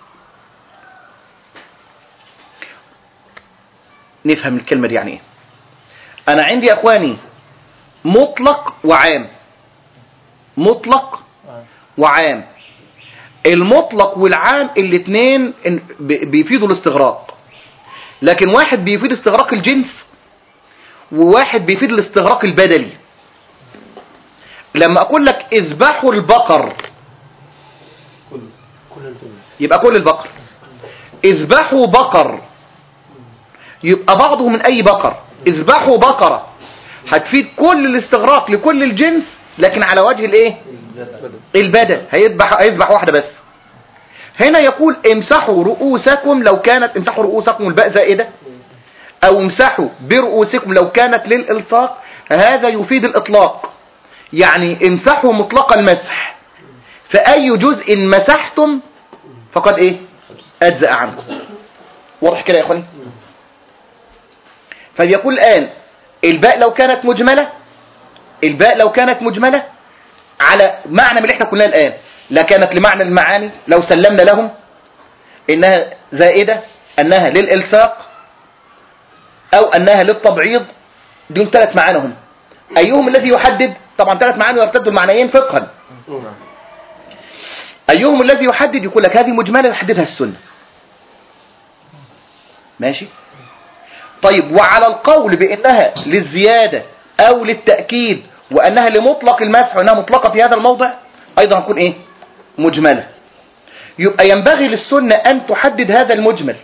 [SPEAKER 2] نفهم الكلمة دي يعني إيه. أنا عندي يا أخواني مطلق وعام، مطلق وعام. المطلق والعام الاثنين بيفيدوا الاستغراق، لكن واحد بيفيد استغراق الجنس وواحد بيفيد الاستغراق البدلي. لما اقول لك اذبحوا البقر يبقى كل البقر، اذبحوا بقر يبقى بعضه من اي بقر، اذبحوا بقرة هتفيد كل الاستغراق لكل الجنس، لكن على وجه الايه؟ البدل، هيذبح واحدة بس. هنا يقول امسحوا رؤوسكم لو كانت، امسحوا رؤوسكم الباء زائدة، او امسحوا برؤوسكم لو كانت للإلصاق، هذا يفيد الإطلاق، يعني امسحوا مطلق المسح، فأي جزء مسحتم فقد ايه؟ أجزأ عنكم. واضح كده يا اخواني؟ فبيقول الآن الباء لو كانت مجملة، الباء لو كانت مجملة على معنى من اللي احنا قلناه الآن، لا كانت لمعنى المعاني لو سلمنا لهم انها زائدة، انها للإلصاق، او انها للتبعيض، دول 3 معاني هم. ايهم الذي يحدد؟ طبعا 3 معاني يرتدوا المعنيين فقها. ايهم الذي يحدد؟ يقول لك هذه مجملة يحددها السنة. ماشي. طيب وعلى القول بانها للزيادة او للتأكيد وانها لمطلق المسح وانها مطلقة في هذا الموضع، ايضا هتكون ايه؟ مجملة. يبقى ينبغي للسنة ان تحدد هذا المجمل.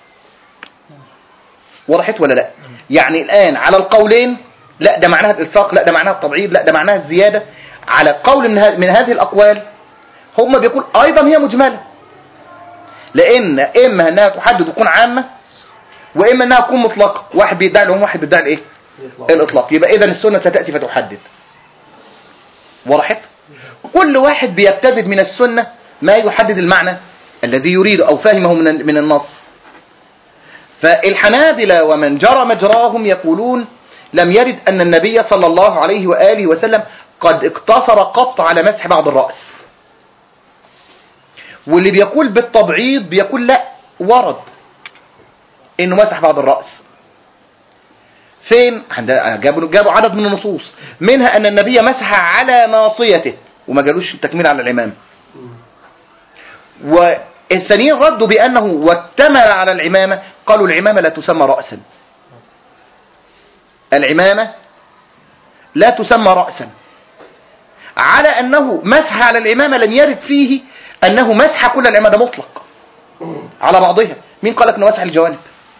[SPEAKER 2] وضحت ولا لا؟ يعني الان على القولين، لا ده معناها الالصاق، لا ده معناها التبعيض، لا ده معناها الزيادة، على قول من هذه الاقوال هم بيقول ايضا هي مجملة، لان اما انها تحدد وتكون عامة، واما انها تكون مطلقة. واحد بيدعي لهم، واحد بيدعي الايه؟ الاطلاق. يبقى اذا السنة ستأتي فتحدد. وضحت؟ كل واحد بيبتدئ من السنة ما يحدد المعنى الذي يريده او فهمه من النص. فالحنابلة ومن جرى مجراهم يقولون لم يرد أن النبي صلى الله عليه وآله وسلم قد اقتصر قط على مسح بعض الرأس. واللي بيقول بالتبعيض بيقول لا، ورد انه مسح بعض الرأس. فين؟ جابوا عدد من النصوص، منها ان النبي مسح على ناصيته وما قالوش التكميل على العمامة. والثانيين ردوا بأنه واتمل على العمامة، قالوا العمامة لا تسمى رأسا، العمامة لا تسمى رأسا، على أنه مسح على العمامة لم يرد فيه أنه مسح كل العمامة مطلق على بعضها. مين قال لك أنه مسح الجوانب؟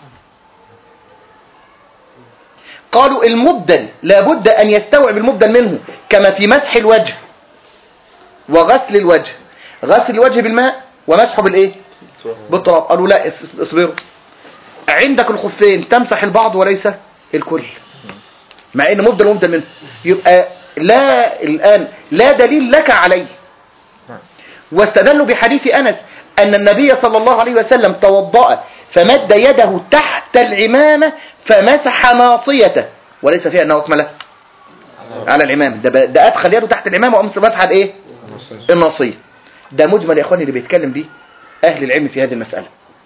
[SPEAKER 2] قالوا المبدل لابد أن يستوعب المبدل منه، كما في مسح الوجه وغسل الوجه، غسل الوجه بالماء ومسحه بالايه؟ بالتراب. قالوا لا اصبروا، عندك الخفين تمسح البعض وليس الكل، مع ان مبدل ومبدل منه. يبقى لا الان لا دليل لك عليه. واستدلوا بحديث انس ان النبي صلى الله عليه وسلم توضأ فمد يده تحت العمامة فمسح ناصيته وليس فيها انه اكمل على العمامة. ده ادخل يده تحت العمامة ومسح الايه؟ الناصية. ده مجمل يا اخواني اللي بيتكلم بيه اهل العلم في هذه المسألة.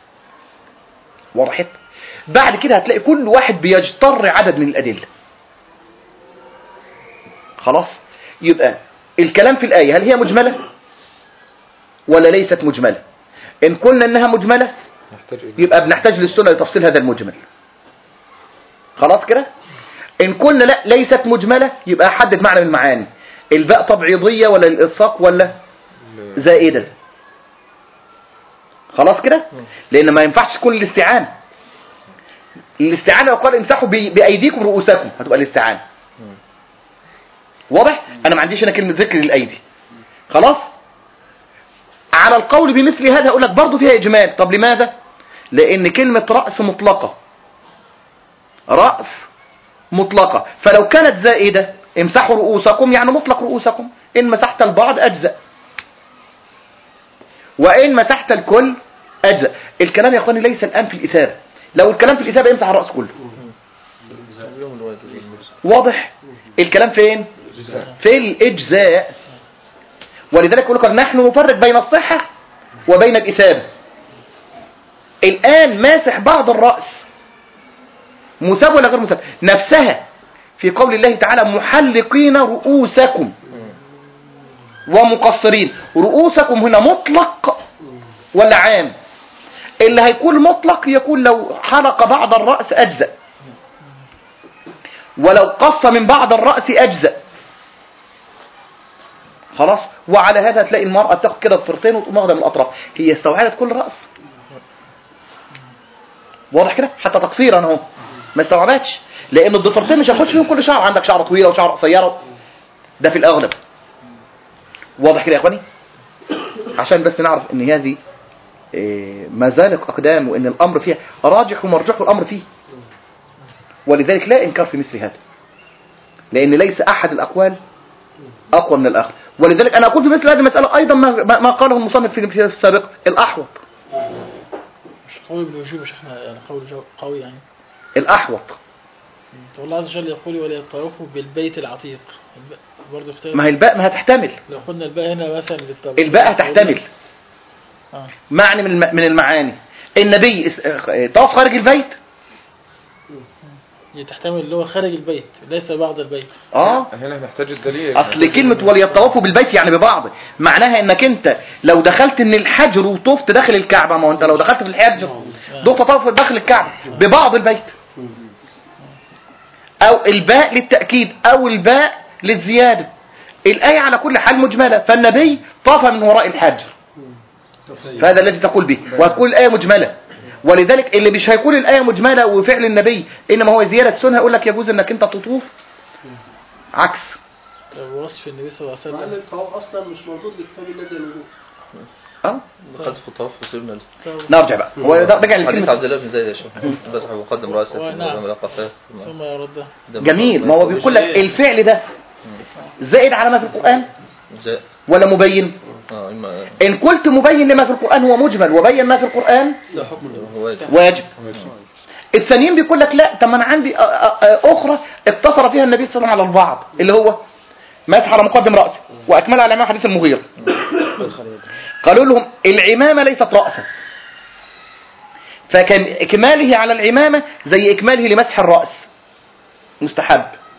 [SPEAKER 2] وضحت؟ بعد كده هتلاقي كل واحد بيجتر عدد من الادلة. خلاص؟ يبقى الكلام في الآية هل هي مجملة ولا ليست مجملة؟ ان قلنا انها مجملة يبقى بنحتاج للسنة لتفصيل هذا المجمل. خلاص كده؟ ان قلنا لا ليست مجملة يبقى حدد معنى من المعاني، الباء تبعيضية ولا الالصاق ولا زائدة. خلاص كده، لان ما ينفعش تكون الاستعانة. الاستعانة لو قال امسحوا بايديكم رؤوسكم هتبقى الاستعانة. واضح؟ انا ما عنديش انا كلمة ذكر للايدي. خلاص. على القول بمثل هذا اقول لك برضه فيها اجمال. طب لماذا؟ لان كلمة رأس مطلقة، رأس مطلقة، فلو كانت زائدة امسحوا رؤوسكم يعني مطلق رؤوسكم، ان مسحت البعض اجزأ وان مسحت الكل اجزأ. الكلام يا اخواني ليس الان في الاثابة. لو الكلام في الاثابة يمسح الرأس كله. واضح؟ الكلام فين؟ في الاجزاء. ولذلك يقول لك نحن نفرق بين الصحة وبين الإثابة. الآن ماسح بعض الرأس مثاب ولا غير مثاب؟ نفسها في قول الله تعالى محلقين رؤوسكم ومقصرين. رؤوسكم هنا مطلق ولا عام؟ اللي هيكون مطلق يكون لو حلق بعض الرأس أجزأ، ولو قص من بعض الرأس أجزأ. خلاص. وعلى هذا تلاقي المرأة تاخد كده الضفيرتين وتقوم واخده من الأطراف، هي استوعبت كل رأس. واضح كده؟ حتى تقصيرا اهو ما استوعبتش، لأن الضفيرتين مش هيخش فيهم كل شعر. عندك شعر طويلة وشعر قصيرة، ده في الأغلب. واضح كده يا إخواني؟ عشان بس نعرف إن هذه مزالق أقدام، وإن الأمر فيها راجح ومرجوح الأمر فيه. ولذلك لا إنكار في مثل هذا، لأن ليس أحد الأقوال أقوى من الآخر. ولذلك أنا أقول في مثل هذه المسألة أيضا ما قاله المصنف في السابق، الأحوط
[SPEAKER 9] مش قوي بالوجوب، مش احنا يعني قوي يعني
[SPEAKER 2] الأحوط.
[SPEAKER 9] والله عز وجل يقول ولا يطوفوا بالبيت العتيق. برضه
[SPEAKER 2] ما هي الباء ما هتحتمل.
[SPEAKER 9] لو خدنا الباء هنا مثلا
[SPEAKER 2] الباء هتحتمل معنى من المعاني. النبي طاف خارج البيت،
[SPEAKER 9] تحتمل اللي هو خارج البيت ليس بعض البيت.
[SPEAKER 3] هنا نحتاج الدليل.
[SPEAKER 2] اصل كلمة وليطوفوا بالبيت يعني ببعض، معناها انك انت لو دخلت من الحجر وطفت داخل الكعبة، ما هو انت لو دخلت في الحجر دخلت طوف داخل الكعبة ببعض البيت. او الباء للتأكيد او الباء للزيادة. الآية على كل حال مجملة، فالنبي طاف من وراء الحجر، فهذا الذي تقول به، وهتقول الآية مجملة. ولذلك اللي مش هيقول الآية مجملة وفعل النبي إنما هو زيادة سنة يقول لك يجوز إنك أنت تطوف عكس.
[SPEAKER 9] وصف النبي صلى الله عليه وسلم.
[SPEAKER 5] مع ان الطواف اصلا مش موجود لكتاب الله زي الوضوء.
[SPEAKER 1] لقد في الطواف وصرنا
[SPEAKER 2] نرجع بقى. هو رجع
[SPEAKER 1] لكلمة عبد الله بن زيد يا شيخ، بس مقدم راسه
[SPEAKER 9] ثم يرده.
[SPEAKER 2] جميل. ما هو بيقول لك الفعل ده زائد على ما في القرآن ولا مبين؟ إن قلت مبين لما في القرآن هو مجمل، وبين ما في القرآن واجب. الثانيين بيقول لك لا، طب انا عندي أخرى اقتصر فيها النبي صلى الله عليه وسلم على البعض، اللي هو مسح على مقدم رأسه وأكمل على ما حديث المغيرة. قالوا لهم العمامة ليست رأسا، فكان إكماله على العمامة زي إكماله لمسح الرأس مستحب.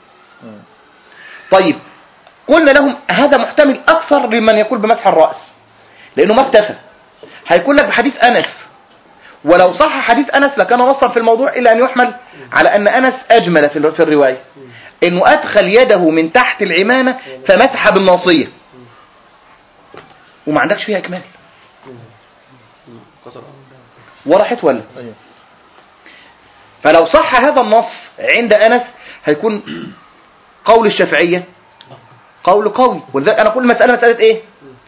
[SPEAKER 2] طيب قلنا لهم هذا محتمل أكثر لمن يقول بمسح الرأس، لأنه ما اكتفى. هيقول لك بحديث أنس، ولو صح حديث أنس لكان نصا في الموضوع إلا أن يحمل على أن أنس أجمل في الرواية، إنه أدخل يده من تحت العمامة فمسح بالناصية، وما عندكش فيها إكمال. وضحت ولا؟ فلو صح هذا النص عند أنس هيكون قول الشافعية قول قوي. ولذلك أنا أقول مسألة إيه؟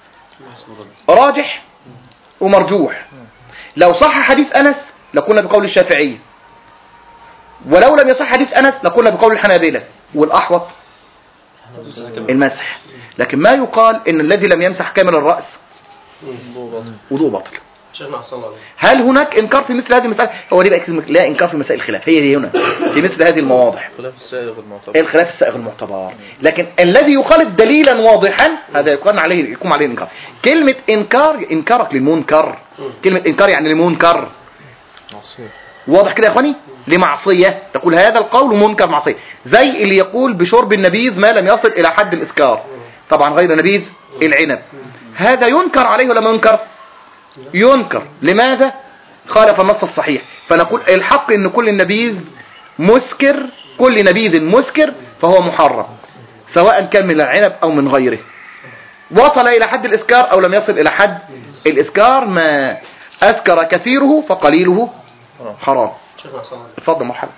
[SPEAKER 2] راجح ومرجوح. لو صح حديث أنس لقلنا بقول الشافعية، ولو لم يصح حديث أنس لقلنا بقول الحنابلة، والأحوط المسح. لكن ما يقال إن الذي لم يمسح كامل الرأس وضوء باطل. هل هناك إنكار في مثل هذه المسألة؟ هو ليه بقى لا إنكار في مسائل الخلاف؟ هي هنا في مثل هذه المواضح الخلاف السائغ المعتبر. لكن الذي يخالف دليلا واضحا هذا يقوم عليه إنكار. كلمة إنكار إنكارك للمنكر، كلمة إنكار يعني للمنكر. واضح كده يا إخواني؟ لمعصية، تقول هذا القول منكر معصية، زي اللي يقول بشرب النبيذ ما لم يصل إلى حد الإسكار، طبعا غير نبيذ العنب، هذا ينكر عليه ولا ما ينكر؟ ينكر. لماذا؟ خالف النص الصحيح. فنقول الحق ان كل النبيذ مسكر، كل نبيذ مسكر فهو محرم، سواء كان من العنب او من غيره، وصل الى حد الاسكار او لم يصل الى حد الاسكار، ما أسكر كثيره فقليله حرام.
[SPEAKER 6] شيخنا حسن،
[SPEAKER 2] اتفضل مرحبا.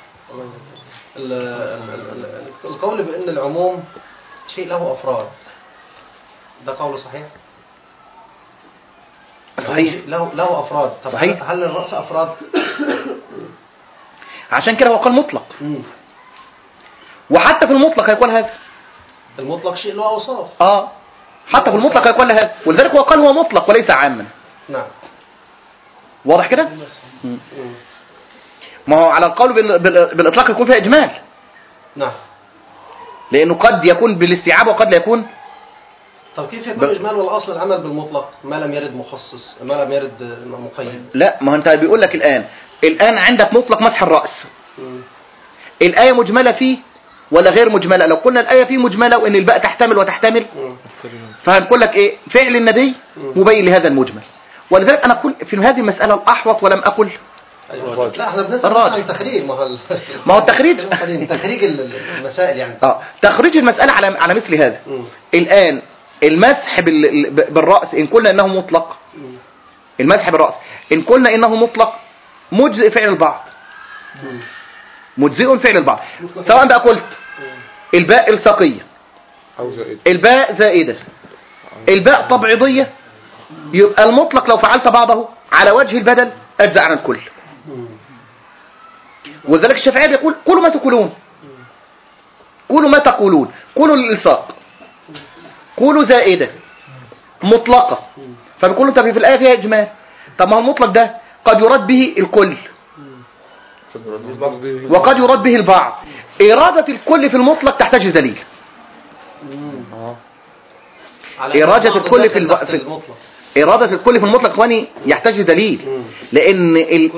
[SPEAKER 6] القول بأن العموم شيء له أفراد، ده قول صحيح؟
[SPEAKER 2] صحيح،
[SPEAKER 6] له أفراد. طب
[SPEAKER 2] صحيح.
[SPEAKER 6] هل الرأس أفراد؟
[SPEAKER 2] عشان كده هو قال مطلق. وحتى في المطلق هيقول هذا.
[SPEAKER 6] المطلق شيء له أوصاف.
[SPEAKER 2] حتى في المطلق هيقول هذا، ولذلك هو قال هو مطلق وليس عاما.
[SPEAKER 6] نعم.
[SPEAKER 2] واضح كده؟ ما هو على القول بالإطلاق يكون فيها إجمال.
[SPEAKER 6] نعم.
[SPEAKER 2] لأنه قد يكون بالاستيعاب وقد لا يكون.
[SPEAKER 6] طب كيف يكون إجمال والأصل العمل بالمطلق ما لم يرد مخصص، ما لم يرد مقيد؟
[SPEAKER 2] لا، ما أنت بيقول لك الآن عندك مطلق مسح الرأس. الآية مجملة فيه ولا غير مجملة؟ لو قلنا الآية فيه مجملة وإن الباء تحتمل وتحتمل، فهنقول لك إيه؟ فعل النبي مبين لهذا المجمل. ولذلك أنا أقول في هذه المسألة الأحوط ولم أقل.
[SPEAKER 6] لا، احنا بنسأل عن تخريج. ما
[SPEAKER 2] هو التخريج
[SPEAKER 6] تخريج المسائل يعني.
[SPEAKER 2] تخريج المسألة على مثل هذا. الآن المسح بالرأس إن قلنا إنه مطلق، المسح بالرأس إن قلنا إنه مطلق مجزئ فعل البعض، مجزئ فعل البعض، سواء بقى قلت الباء الصقية
[SPEAKER 3] أو زائدة،
[SPEAKER 2] الباء زائدة، الباء تبعيضية، يبقى المطلق لو فعلت بعضه على وجه البدل أجزأ عن الكل. وذلك الشافعي بيقول قولوا ما تقولون، قولوا ما تقولون، قولوا للإلصاق، قولوا زائدة مطلقة. فبيقولوا انت في الآية فيها إجمال. طب ما هو المطلق ده قد يراد به الكل وقد يراد به البعض. إرادة الكل في المطلق تحتاج دليل. إرادة الكل في المطلق، إرادة الكل في المطلق اخواني يحتاج دليل، لأن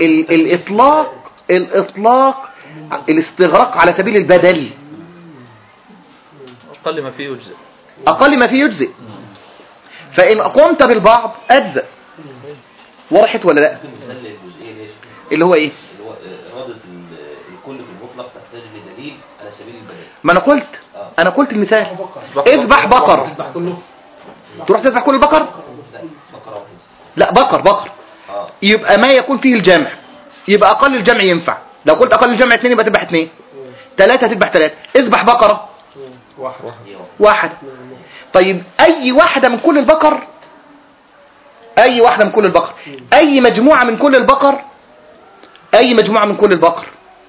[SPEAKER 2] الإطلاق الاستغراق على سبيل البدل.
[SPEAKER 1] أقل ما فيه يجزئ،
[SPEAKER 2] أقل ما فيه يجزئ. فإن قمت بالبعض أجزأ. وضحت ولا لا؟ اللي هو إيه؟
[SPEAKER 10] اللي هو إرادة الكل في المطلق تحتاج لدليل على سبيل البدل.
[SPEAKER 2] ما أنا قلت المثال، اذبح بقر، تروح تذبح كل البقر؟ لا، بقر يبقى ما يكون فيه الجمع، يبقى أقل الجمع ينفع. لو قلت أقل الجمع 2 يبقى تذبح 2، 3 تذبح 3. اذبح بقرة واحدة. طيب أي واحدة من كل البقر، أي واحدة من كل البقر، أي مجموعة من كل البقر، أي مجموعة من كل البقر،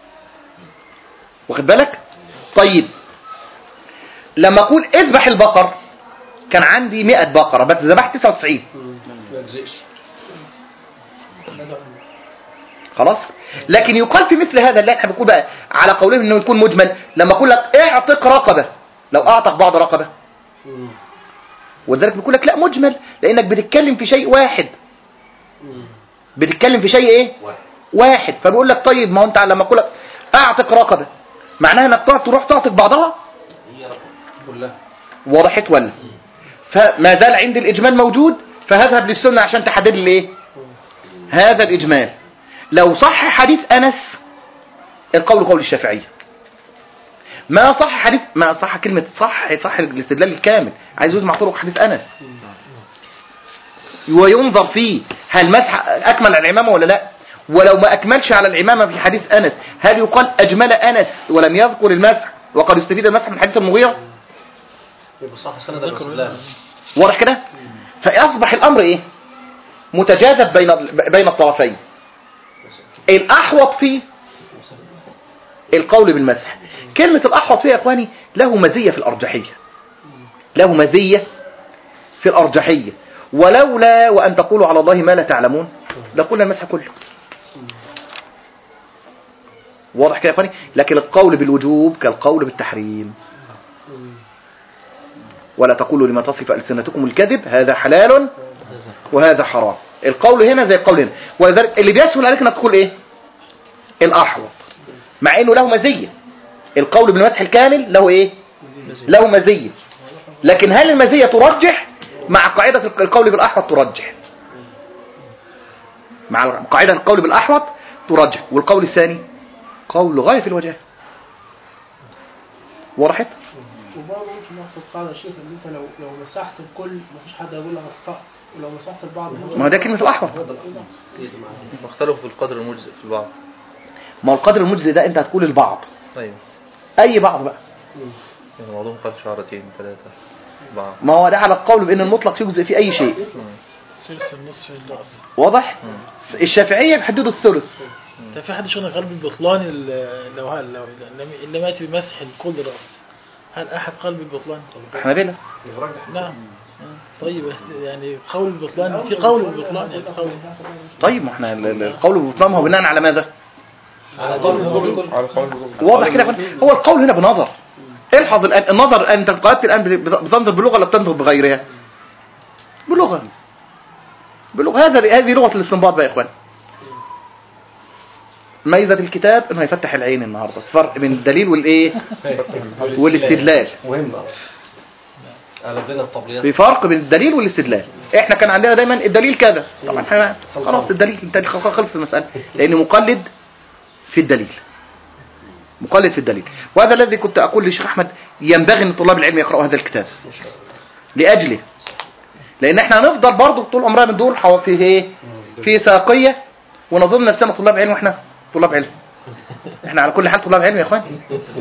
[SPEAKER 2] واخد بالك؟ طيب لما أقول اذبح البقر كان عندي 100 بقرة بس ذبحت 99، خلاص. لكن يقال في مثل هذا اللي احنا بنقول بقى على قولهم انه يكون مجمل، لما اقول لك اعتق رقبة، لو اعتق بعض رقبة، وذلك بيقول لك لا مجمل، لانك بتتكلم في شيء واحد، بتتكلم في شيء ايه واحد. فبيقول لك طيب ما هو انت لما اقول لك اعتق رقبة معناها انك تروح تعتق بعضها كلها. وضحت ولا؟ فما زال عند الاجمال موجود، فهذهب للسنة عشان تحدد لي ايه هذا الاجمال. لو صح حديث انس القول قول الشافعية، ما صح حديث، ما صح كلمة صح الاستدلال الكامل، عايز يجمع طرق حديث انس وينظر فيه هل مسح اكمل على العمامة ولا لا. ولو ما اكملش على العمامة في حديث انس هل يقال اجمل انس ولم يذكر المسح وقد استفيد المسح من حديث المغيرة؟
[SPEAKER 6] يبقى صح سند الاستدلال.
[SPEAKER 2] واضح كده؟ فاصبح الامر ايه متجاذب بين الطرفين. الاحوط فيه القول بالمسح. كلمة الاحوط فيه يا اخواني له مزية في الارجحية، له مزية في الارجحية. ولولا وان تقولوا على الله ما لا تعلمون لقلنا المسح كله. واضح كده يا اخواني؟ لكن القول بالوجوب كالقول بالتحريم. ولا تقولوا لما تصف ألسنتكم الكذب هذا حلال وهذا حرام. القول هنا زي القول هنا. ولذلك اللي بيسهل عليك انك تقول ايه الاحوط، مع انه له مزية. القول بالمسح الكامل له ايه له مزية، لكن هل المزية ترجح؟ مع قاعدة القول بالاحوط ترجح، مع قاعدة القول بالاحوط ترجح. والقول الثاني قول غاية في الوجه. وضحت؟
[SPEAKER 5] وبرضه ممكن ناخد قاعدة يا شيخ ان انت لو مسحت الكل مفيش حد هيقول لك اخطأت، ولو مسحت البعض
[SPEAKER 2] ما هو ده كلمة الأحوط.
[SPEAKER 1] واختلفوا في القدر المجزئ في البعض.
[SPEAKER 2] ما هو القدر المجزئ ده أنت هتقول البعض.
[SPEAKER 1] أيوه.
[SPEAKER 2] أي بعض بقى.
[SPEAKER 1] يعني بعضهم قال شعرتين 3 4.
[SPEAKER 2] ما هو ده على القول بأن المطلق يجزئ في أي شيء.
[SPEAKER 9] ثلث النصف الرأس.
[SPEAKER 2] واضح؟ الشافعية بيحددوا الثلث.
[SPEAKER 9] ده في حد شغل قلب البطلان لو اللي مات بمسح الكل رأس، هل أحد قلب البطلان؟
[SPEAKER 2] احنا بينا.
[SPEAKER 9] نعم. طيب يعني قول البطلان في قول البطلان يعني قول.
[SPEAKER 2] طيب ما احنا القول بالبطلان هو بناء على ماذا؟
[SPEAKER 3] على القول
[SPEAKER 2] واضح كده. هو القول هنا بنظر. الحظ الآن النظر، أنت قرأت الآن بتنظر بلغة ولا بتنظر بغيرها؟ بلغة. هذه لغة الاستنباط بقى يا إخوان. ميزة الكتاب انه يفتح العين النهارده، فرق بين الدليل والايه والاستدلال.
[SPEAKER 6] مهم
[SPEAKER 2] في فرق بين الدليل والاستدلال. احنا كان عندنا دايما الدليل كذا، طبعا احنا خلاص الدليل انت خلص المسألة، لان مقلد في الدليل، مقلد في الدليل. وهذا الذي كنت اقول للشيخ احمد ينبغي ان طلاب العلم يقرأوا هذا الكتاب لاجله، لان احنا هنفضل برضه طول عمرنا بندور في ايه، في ساقية، ونظن نفسنا طلاب علم واحنا طلاب علم. احنا على كل حال طلاب علم يا اخوان،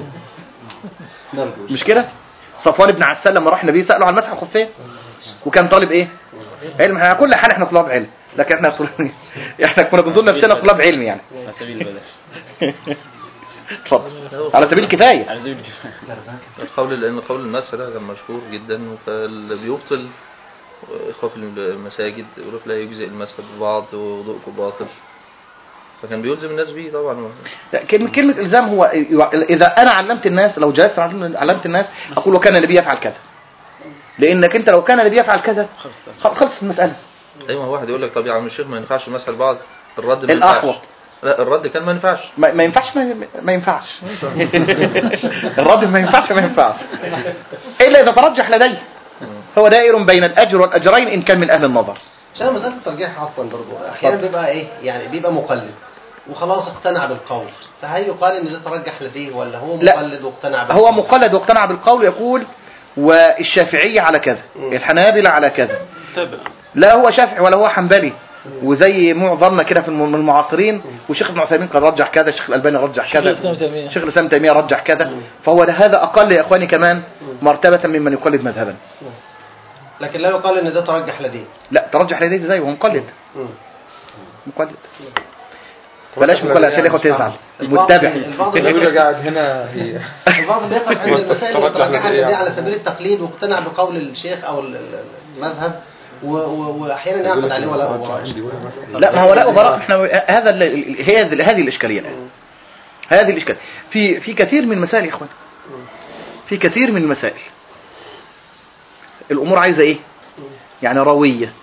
[SPEAKER 2] مش كده؟ صفوان بن عسال لما راح النبي سأله عن مسح الخفين وكان طالب ايه؟ علم. احنا على كل حال احنا طلاب علم، لكن احنا كنا بنظن نفسنا طلاب علم يعني.
[SPEAKER 4] على سبيل البلاش.
[SPEAKER 2] اتفضل. على سبيل الكفايه.
[SPEAKER 1] لان قول المسح ده كان مشهور جدا، فاللي بيبطل اخوة المساجد يقول لك لا يجزئ المسح ببعض وضوءكم باطل، فكان بيلزم الناس بيه طبعا.
[SPEAKER 2] كلمة إلزام هو إذا أنا علمت الناس، لو جلست علمت الناس أقول وكان النبي يفعل كذا، لأنك أنت لو كان النبي يفعل كذا خلص المسألة.
[SPEAKER 1] أيوة واحد يقول لك طب يا عم الشيخ ما ينفعش المسح البعض، الرد ما
[SPEAKER 2] الأحوط.
[SPEAKER 1] لا الرد كان ما ينفعش.
[SPEAKER 2] ما ينفعش ما ينفعش. الرد ما ينفعش إلا إذا ترجح لديه. هو دائر بين الأجر والأجرين إن كان من أهل النظر.
[SPEAKER 6] عشان مسألة الترجيح عفوا برضو أحيانا بيبقى إيه يعني بيبقى مقلد وخلاص اقتنع بالقول، فهل يقال إن ده ترجح لديه ولا هو مقلد واقتنع بالقول؟
[SPEAKER 2] هو مقلد واقتنع بالقول يقول والشافعية على كذا، الحنابلة على كذا. لا هو شافعي ولا هو حنبلي، وزي معظمنا كده في المعاصرين، والشيخ ابن عثيمين قد رجح كذا، الشيخ الألباني رجح كذا، الشيخ الإسلام تيمية رجح كذا، فهو هذا أقل يا إخواني كمان مرتبة ممن يقلد مذهبا.
[SPEAKER 6] لكن لا يقال ان ده ترجح لديه.
[SPEAKER 2] لا ترجح لديه ازاي وهو مقلد؟ مقلد. بلاش مقلد عشان الاخوه تزعل. المتبع
[SPEAKER 3] اللي قاعد هنا هي
[SPEAKER 6] البعض بيقف عند المسائل يترجح لديه على سبيل التقليد واقتنع بقول الشيخ او المذهب، واحيانا يعقد عليه ولاء وبراء.
[SPEAKER 2] لا ما هو ولاء وبراء احنا هذه الاشكاليه الان. هذه الاشكاليه في كثير من المسائل يا اخوان، في كثير من المسائل الامور عايزه ايه يعني رويه.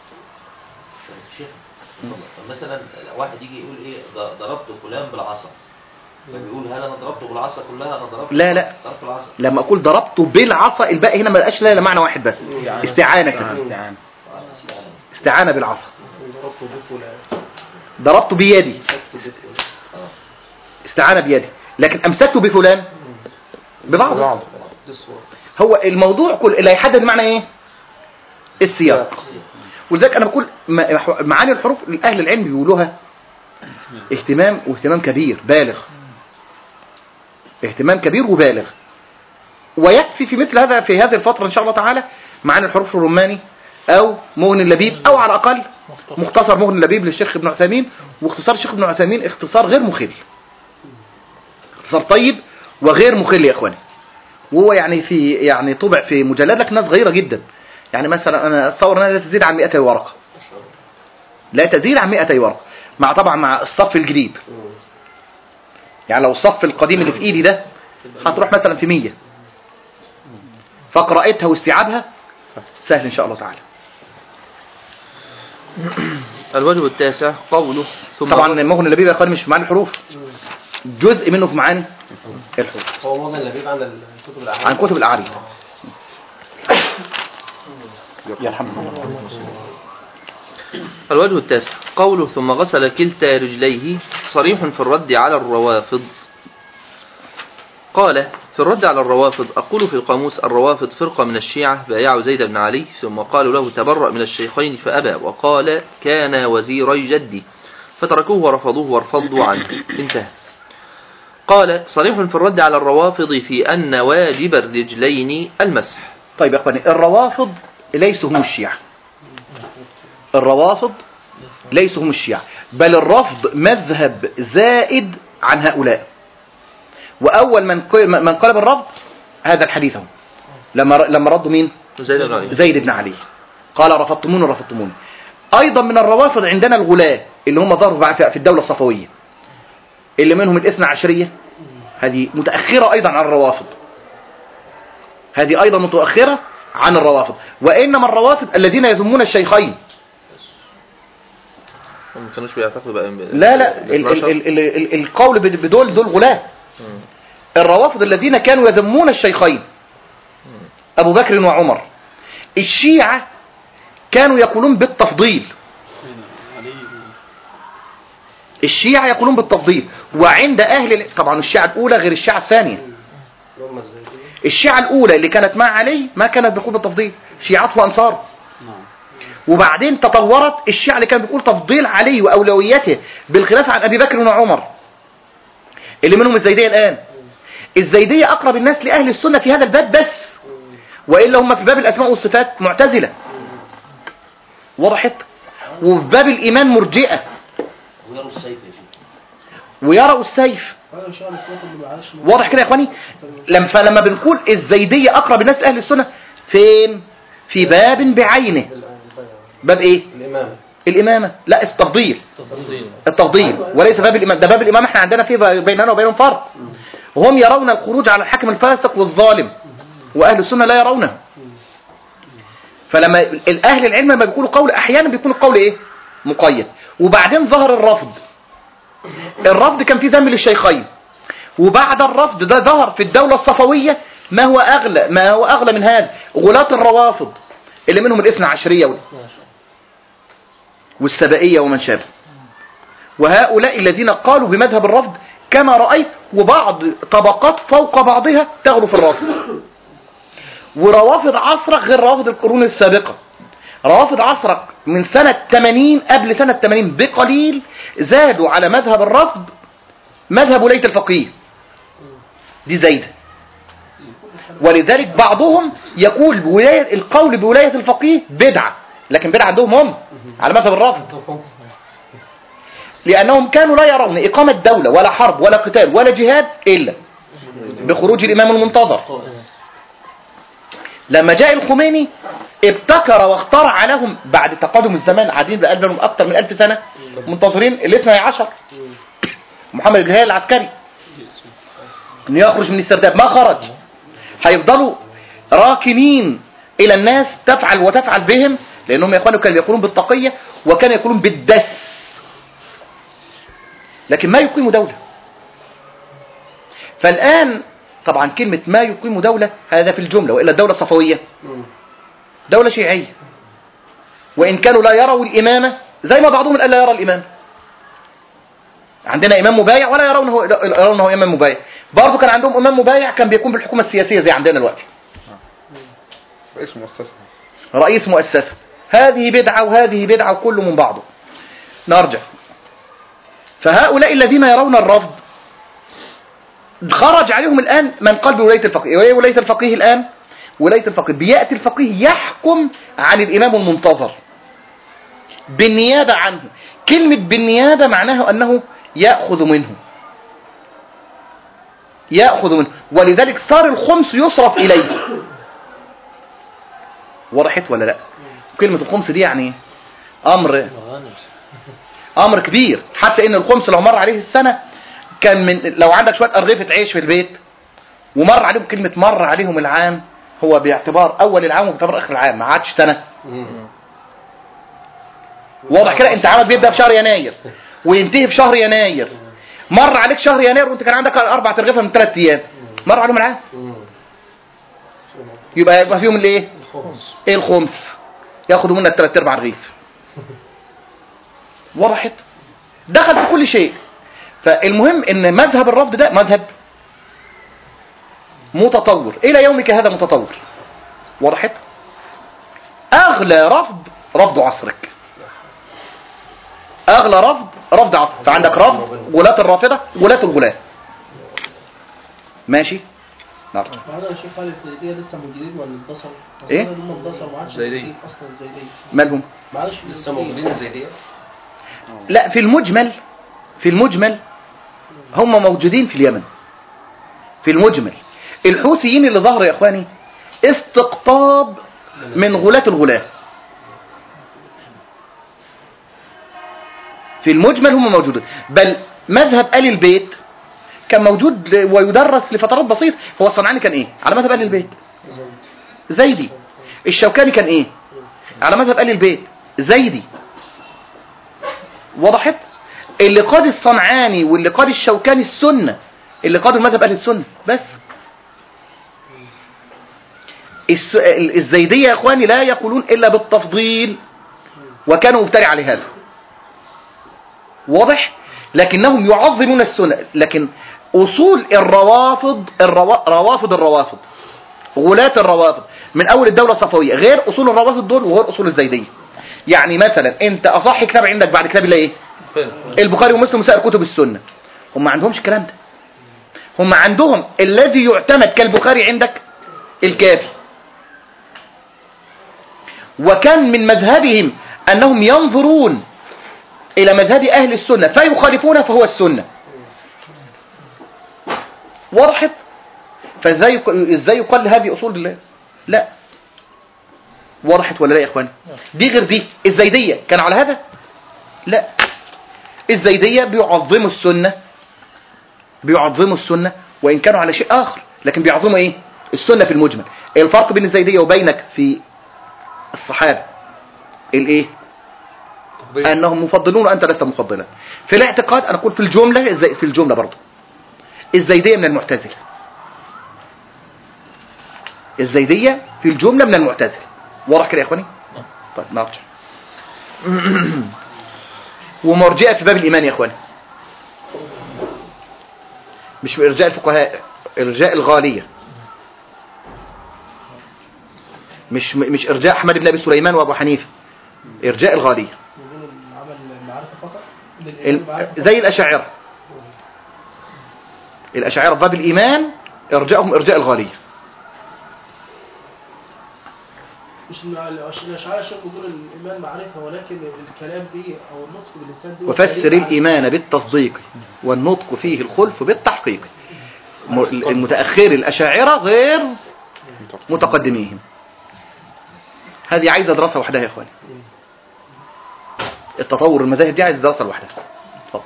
[SPEAKER 10] مثلا واحد يجي يقول ايه ضربت فلان بالعصا، فبيقول هل انا ضربته بالعصا كلها؟ انا ضربت
[SPEAKER 2] لا
[SPEAKER 10] ضربت العصا.
[SPEAKER 2] لما اقول ضربته بالعصا الباقي هنا ما بقاش لا معنى واحد بس، استعانه كده. استعانه بالعصا. ضربته بيدي، استعانه بيدي، لكن امسكته بفلان ببعض. هو الموضوع كل اللي هيحدد معنى ايه السياق. ولذلك انا بقول معاني الحروف اهل العلم بيقولوها اهتمام كبير بالغ، اهتمام كبير وبالغ، ويكفي في مثل هذا في هذه الفترة ان شاء الله تعالى معاني الحروف الروماني او مغني اللبيب، او على الاقل مختصر مغني اللبيب للشيخ ابن عثيمين. واختصار الشيخ ابن عثيمين اختصار غير مخل، اختصار طيب وغير مخل يا اخواني. وهو يعني طبع في مجلد لك ناس صغيرة جدا، يعني مثلا انا اتصور انها لا تزيد عن 200 ورقة، لا تزيد عن 200 ورقة، مع طبعا مع الصف الجديد. يعني لو الصف القديم اللي في ايدي ده هتروح مثلا في 100، فقراءتها واستيعابها سهل ان شاء الله تعالى.
[SPEAKER 1] الوجه التاسع قوله
[SPEAKER 2] طبعا مغني اللبيب يا اخواني مش في معاني الحروف، جزء منه في معاني الحروف.
[SPEAKER 6] هو مغني اللبيب عن الكتب الاعاري،
[SPEAKER 2] عن كتب الاعاري. يرحمكم.
[SPEAKER 1] الوجه التاسع قوله ثم غسل كلتا رجليه صريح في الرد على الروافض. قال في الرد على الروافض أقول في القاموس: الروافض فرقة من الشيعة بايعوا زيد بن علي ثم قالوا له تبرأ من الشيخين فأبى وقال كان وزيري جدي فتركوه ورفضوه وارفضوا عنه. انتهى. قال: صريح في الرد على الروافض في أن واجب الرجلين المسح.
[SPEAKER 2] طيب يا أخواني، الروافض ليسوا هم الشيعة. الروافض ليسوا هم الشيعة، بل الرفض مذهب زائد عن هؤلاء. وأول من قال بالرفض هذا الحديث هو لما ردوا مين؟ زيد بن علي قال رفضتموني. أيضا من الروافض عندنا الغلاة اللي هم ظهروا في الدولة الصفوية، اللي منهم الاثنى عشرية، هذه متأخرة أيضا عن الروافض، هذه أيضا متأخرة عن الروافض. وإنما الروافض الذين يذمون الشيخين.
[SPEAKER 1] ما كانوش بيعتقدوا بقى
[SPEAKER 2] لا القول بدول غلاة. الروافض الذين كانوا يذمون الشيخين أبو بكر وعمر. الشيعة كانوا يقولون بالتفضيل. الشيعة يقولون بالتفضيل، وعند طبعا الشيعة الأولى غير الشيعة الثانية. الشيعة الأولى اللي كانت مع علي ما كانت بتقول بالتفضيل، شيعته وأنصاره. وبعدين تطورت الشيعة اللي كان بيقول تفضيل علي وأولويته بالخلاف عن أبي بكر وعمر، اللي منهم الزيدية الآن. الزيدية أقرب الناس لأهل السنة في هذا الباب بس، وإلا هم في باب الأسماء والصفات معتزلة وضحت، وفي باب الإيمان مرجئة ويروا السيف. واضح كده يا إخواني؟ فلما بنقول الزيدية أقرب الناس لأهل السنة فين؟ في باب بعينه. باب إيه؟ الإمامة. لا، التفضيل وليس باب الإمام. ده باب الإمام احنا عندنا فيه بيننا وبينهم فرق. هم يرون الخروج على الحاكم الفاسق والظالم، وأهل السنة لا يرونه. فلما الأهل العلم لما بيقولوا قول أحيانا بيكون القول إيه؟ مقيد. وبعدين ظهر الرفض كان فيه ذم للشيخين، وبعد الرفض ده ظهر في الدولة الصفوية ما هو أغلى من هذا، غلاة الروافض اللي منهم الاثنى عشرية والسبائية ومن شابه، وهؤلاء الذين قالوا بمذهب الرفض كما رأيت، وبعض طبقات فوق بعضها تغلو في الرفض. وروافض عصرك غير روافض القرون السابقة. روافض عصرك من سنة 80 قبل سنة 80 بقليل زادوا على مذهب الرفض مذهب ولاية الفقيه، دي زايدة. ولذلك بعضهم يقول القول بولاية الفقيه بدعة، لكن بدعة عندهم هم على مذهب الرفض، لأنهم كانوا لا يرون إقامة دولة ولا حرب ولا قتال ولا جهاد إلا بخروج الإمام المنتظر. لما جاء الخميني ابتكر واخترع لهم بعد تقدم الزمان، قاعدين بقلبهم أكثر من 1000 سنة منتظرين الاثنى عشر، محمد بن هلال العسكري انه يخرج من السرداب، ما خرج. هيفضلوا راكنين إلى الناس تفعل وتفعل بهم، لأنهم يا إخواني كانوا يقولون بالتقية وكانوا يقولون بالدس، لكن ما يقيموا دولة. فالآن طبعا كلمة ما يقيم دولة هذا في الجملة، وإلا الدولة الصفوية دولة شيعية، وإن كانوا لا يروا الإمامة زي ما بعضهم الآن لا يرى الإمامة. عندنا إمام مبايع ولا يرونه إمام مبايع. برضو كان عندهم إمام مبايع كان بيكون بالحكومة السياسية زي عندنا دلوقتي، رئيس مؤسسة. هذه بدعة وهذه بدعة وكله من بعضه. نرجع. فهؤلاء الذين يرون الرفض خرج عليهم الآن من قال بولاية الفقيه. وهي ولاية الفقيه الآن؟ ولاية الفقيه بيأتي الفقيه يحكم عن الإمام المنتظر بالنيابة عنه. كلمة بالنيابة معناها أنه يأخذ منه، ولذلك صار الخمس يصرف إليه. وضحت ولا لا؟ كلمة الخمس دي يعني أمر كبير، حتى إن الخمس لو مر عليه السنة كان لو عندك شوية أرغفة عيش في البيت ومر عليهم كلمة مر عليهم العام، هو باعتبار أول العام وباعتبار آخر العام، ما عادش سنة. واضح كده؟ انت عامل بيبدأ في شهر يناير وينتهي في شهر يناير، مر عليك شهر يناير وانت كان عندك 4 أرغفة من 3 أيام، مر عليهم العام، يبقى فيهم الايه؟ الخمس، ياخدوا منا 3/4 رغيف. وضحت؟ دخل في كل شيء. فالمهم ان مذهب الرفض ده مذهب متطور إلى يومك هذا متطور. وضحت؟ أغلى رفض عصرك، أغلى رفض عصرك. فعندك رفض غلاة الرافضة، غلاة الغلاة. ماشي. نعم.
[SPEAKER 5] هذا الشيخ خالد الزيدية لسه موجودين ولا انتصروا؟
[SPEAKER 2] ايه؟
[SPEAKER 5] هم انتصروا، ما عادش
[SPEAKER 1] زيدية
[SPEAKER 5] اصلا الزيدية.
[SPEAKER 2] مالهم؟
[SPEAKER 5] ما عادش
[SPEAKER 6] لسه موجودين الزيدية.
[SPEAKER 2] لا، في المجمل هم موجودين في اليمن. في المجمل الحوثيين اللي ظهروا يا اخواني استقطاب من غلاة الغلاة. في المجمل هم موجودين، بل مذهب آل البيت كان موجود ويدرس لفترات بسيطة. هو الصنعاني كان ايه على مذهب آل البيت؟ زيدي. الشوكاني كان ايه على مذهب آل البيت؟ زيدي. وضحت؟ اللي قاد الصنعاني واللي قاد الشوكاني السنة، اللي قاد المذهب أهل السنة بس. الزيدية يا اخواني لا يقولون الا بالتفضيل، وكانوا مبترع على هذا. واضح؟ لكنهم يعظمون السنة. لكن اصول الروافض غلاة الروافض من اول الدولة الصفوية غير اصول الروافض دول وغير اصول الزيدية. يعني مثلا انت اصح كتاب عندك بعد كتاب الله ايه؟ البخاري ومسلم وسائر كتب السنة. هم ما عندهمش الكلام ده. هم عندهم الذي يعتمد كالبخاري عندك الكافي. وكان من مذهبهم أنهم ينظرون إلى مذهب أهل السنة فيخالفونه فهو السنة. وضحت؟ فإزاي يقال هذه أصول الله؟ لا. وضحت ولا لا يا إخواني؟ دي غير دي. الزيدية كانوا على هذا؟ لا. الزيدية بيعظموا السنة وإن كانوا على شيء آخر، لكن بيعظموا إيه؟ السنة في المجمل. الفرق بين الزيدية وبينك في الصحابة الايه؟ انهم مفضلون وانت لست مفضلا. في الاعتقاد انا اقول في الجملة برضو الزيدية من المعتزلة. الزيدية في الجملة من المعتزلة. واضح كده يا اخواني؟ طيب نرجع. ومرجئة في باب الايمان يا اخواني، مش ارجاء الفقهاء، ارجاء الغالية، مش ارجاء احمد بن ابي سليمان وابو حنيفه، ارجاء الغاليه. زي الاشاعره في باب الايمان ارجاءهم ارجاء الغاليه.
[SPEAKER 5] مش الاشاعره شيخ بيقول الايمان معرفه، ولكن الكلام دي او النطق باللسان دي
[SPEAKER 2] وفسر الايمان بالتصديق والنطق فيه الخلف بالتحقيق. المتاخر الاشاعره غير متقدميهم. هذه عايزة دراسة وحدها يا اخواني. التطور المذاهب دي عايزة دراسة لوحدها. اتفضل.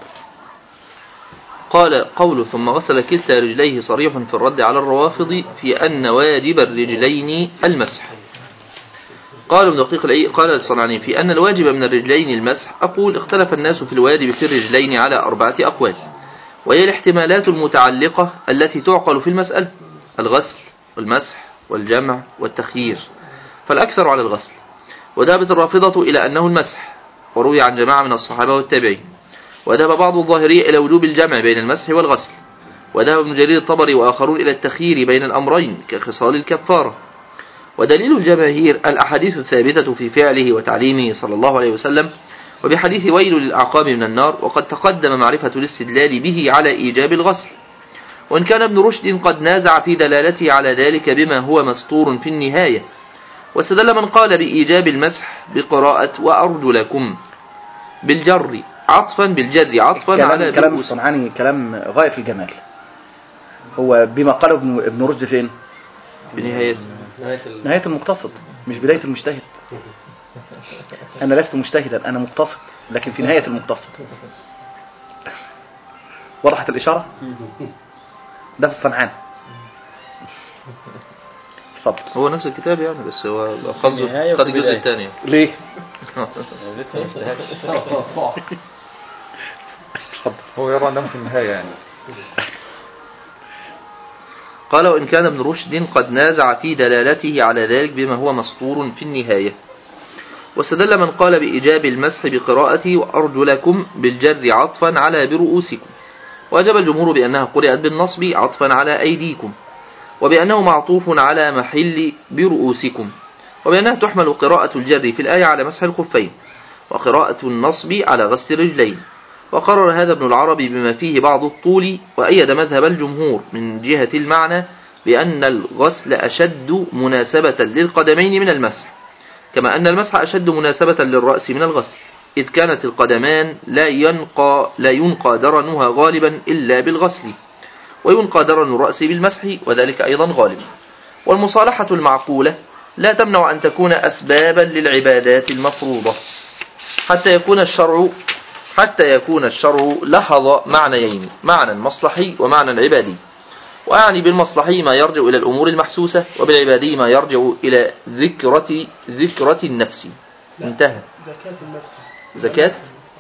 [SPEAKER 1] قال قوله ثم غسل كلتا رجليه صريح في الرد على الروافض في أن واجب الرجلين المسح. قال ابن دقيق العيد قال الصنعاني في أن الواجب من الرجلين المسح. أقول اختلف الناس في الواجب في الرجلين على 4 أقوال، وهي الاحتمالات المتعلقة التي تعقل في المسألة: الغسل والمسح والجمع والتخيير، فالأكثر على الغسل. وذهبت الرافضة إلى أنه المسح، وروي عن جماعة من الصحابة والتابعين. وذهب بعض الظاهرية إلى وجوب الجمع بين المسح والغسل. وذهب ابن جرير الطبري وآخرون إلى التخيير بين الأمرين كخصال الكفارة. ودليل الجماهير الأحاديث الثابتة في فعله وتعليمه صلى الله عليه وسلم، وبحديث ويل للأعقاب من النار، وقد تقدم معرفة الاستدلال به على إيجاب الغسل. وإن كان ابن رشد قد نازع في دلالته على ذلك بما هو مسطور في النهاية، واستدل من قال بإيجاب المسح بقراءة وأرجلكم بالجر عطفا على
[SPEAKER 2] كلام الصنعاني كلام غاية في الجمال. هو بما قاله ابن رشد فين؟
[SPEAKER 1] بنهاية
[SPEAKER 2] نهاية المقتصد، مش بداية المجتهد. أنا لست مجتهدا، أنا مقتصد، لكن في نهاية المقتصد. وضحت الإشارة؟ ده في الصنعاني.
[SPEAKER 1] هو نفس الكتاب يعني، بس هو خد الجزء الثاني.
[SPEAKER 2] ليه؟
[SPEAKER 3] هو يرى أنه في النهاية يعني.
[SPEAKER 1] قال وإن كان ابن رشد قد نازع في دلالته على ذلك بما هو مسطور في النهاية، واستدل من قال بإيجاب المسح بقراءته وأرجلكم بالجر عطفا على برؤوسكم، وأجاب الجمهور بأنها قرأت بالنصب عطفا على أيديكم. وبأنه معطوف على محل برؤوسكم، وبأنها تحمل قراءة الجر في الآية على مسح الخفين، وقراءة النصب على غسل الرجلين. وقرر هذا ابن العربي بما فيه بعض الطول، وأيد مذهب الجمهور من جهة المعنى بأن الغسل أشد مناسبة للقدمين من المسح، كما أن المسح أشد مناسبة للرأس من الغسل، إذ كانت القدمان لا ينقى درنها غالبا إلا بالغسل، وينقى درن الرأس بالمسح، وذلك أيضا غالب. والمصالحة المعقولة لا تمنع أن تكون أسبابا للعبادات المفروضة، حتى يكون الشرع لحظ معنيين، معنى مصلحي ومعنى عبادي. وأعني بالمصلحي ما يرجع إلى الأمور المحسوسة، وبالعبادي ما يرجع إلى ذكرة النفس. انتهى.
[SPEAKER 5] زكاة النفس.
[SPEAKER 1] زكاة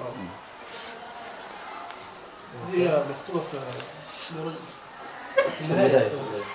[SPEAKER 5] هي مكتوبة في البداية.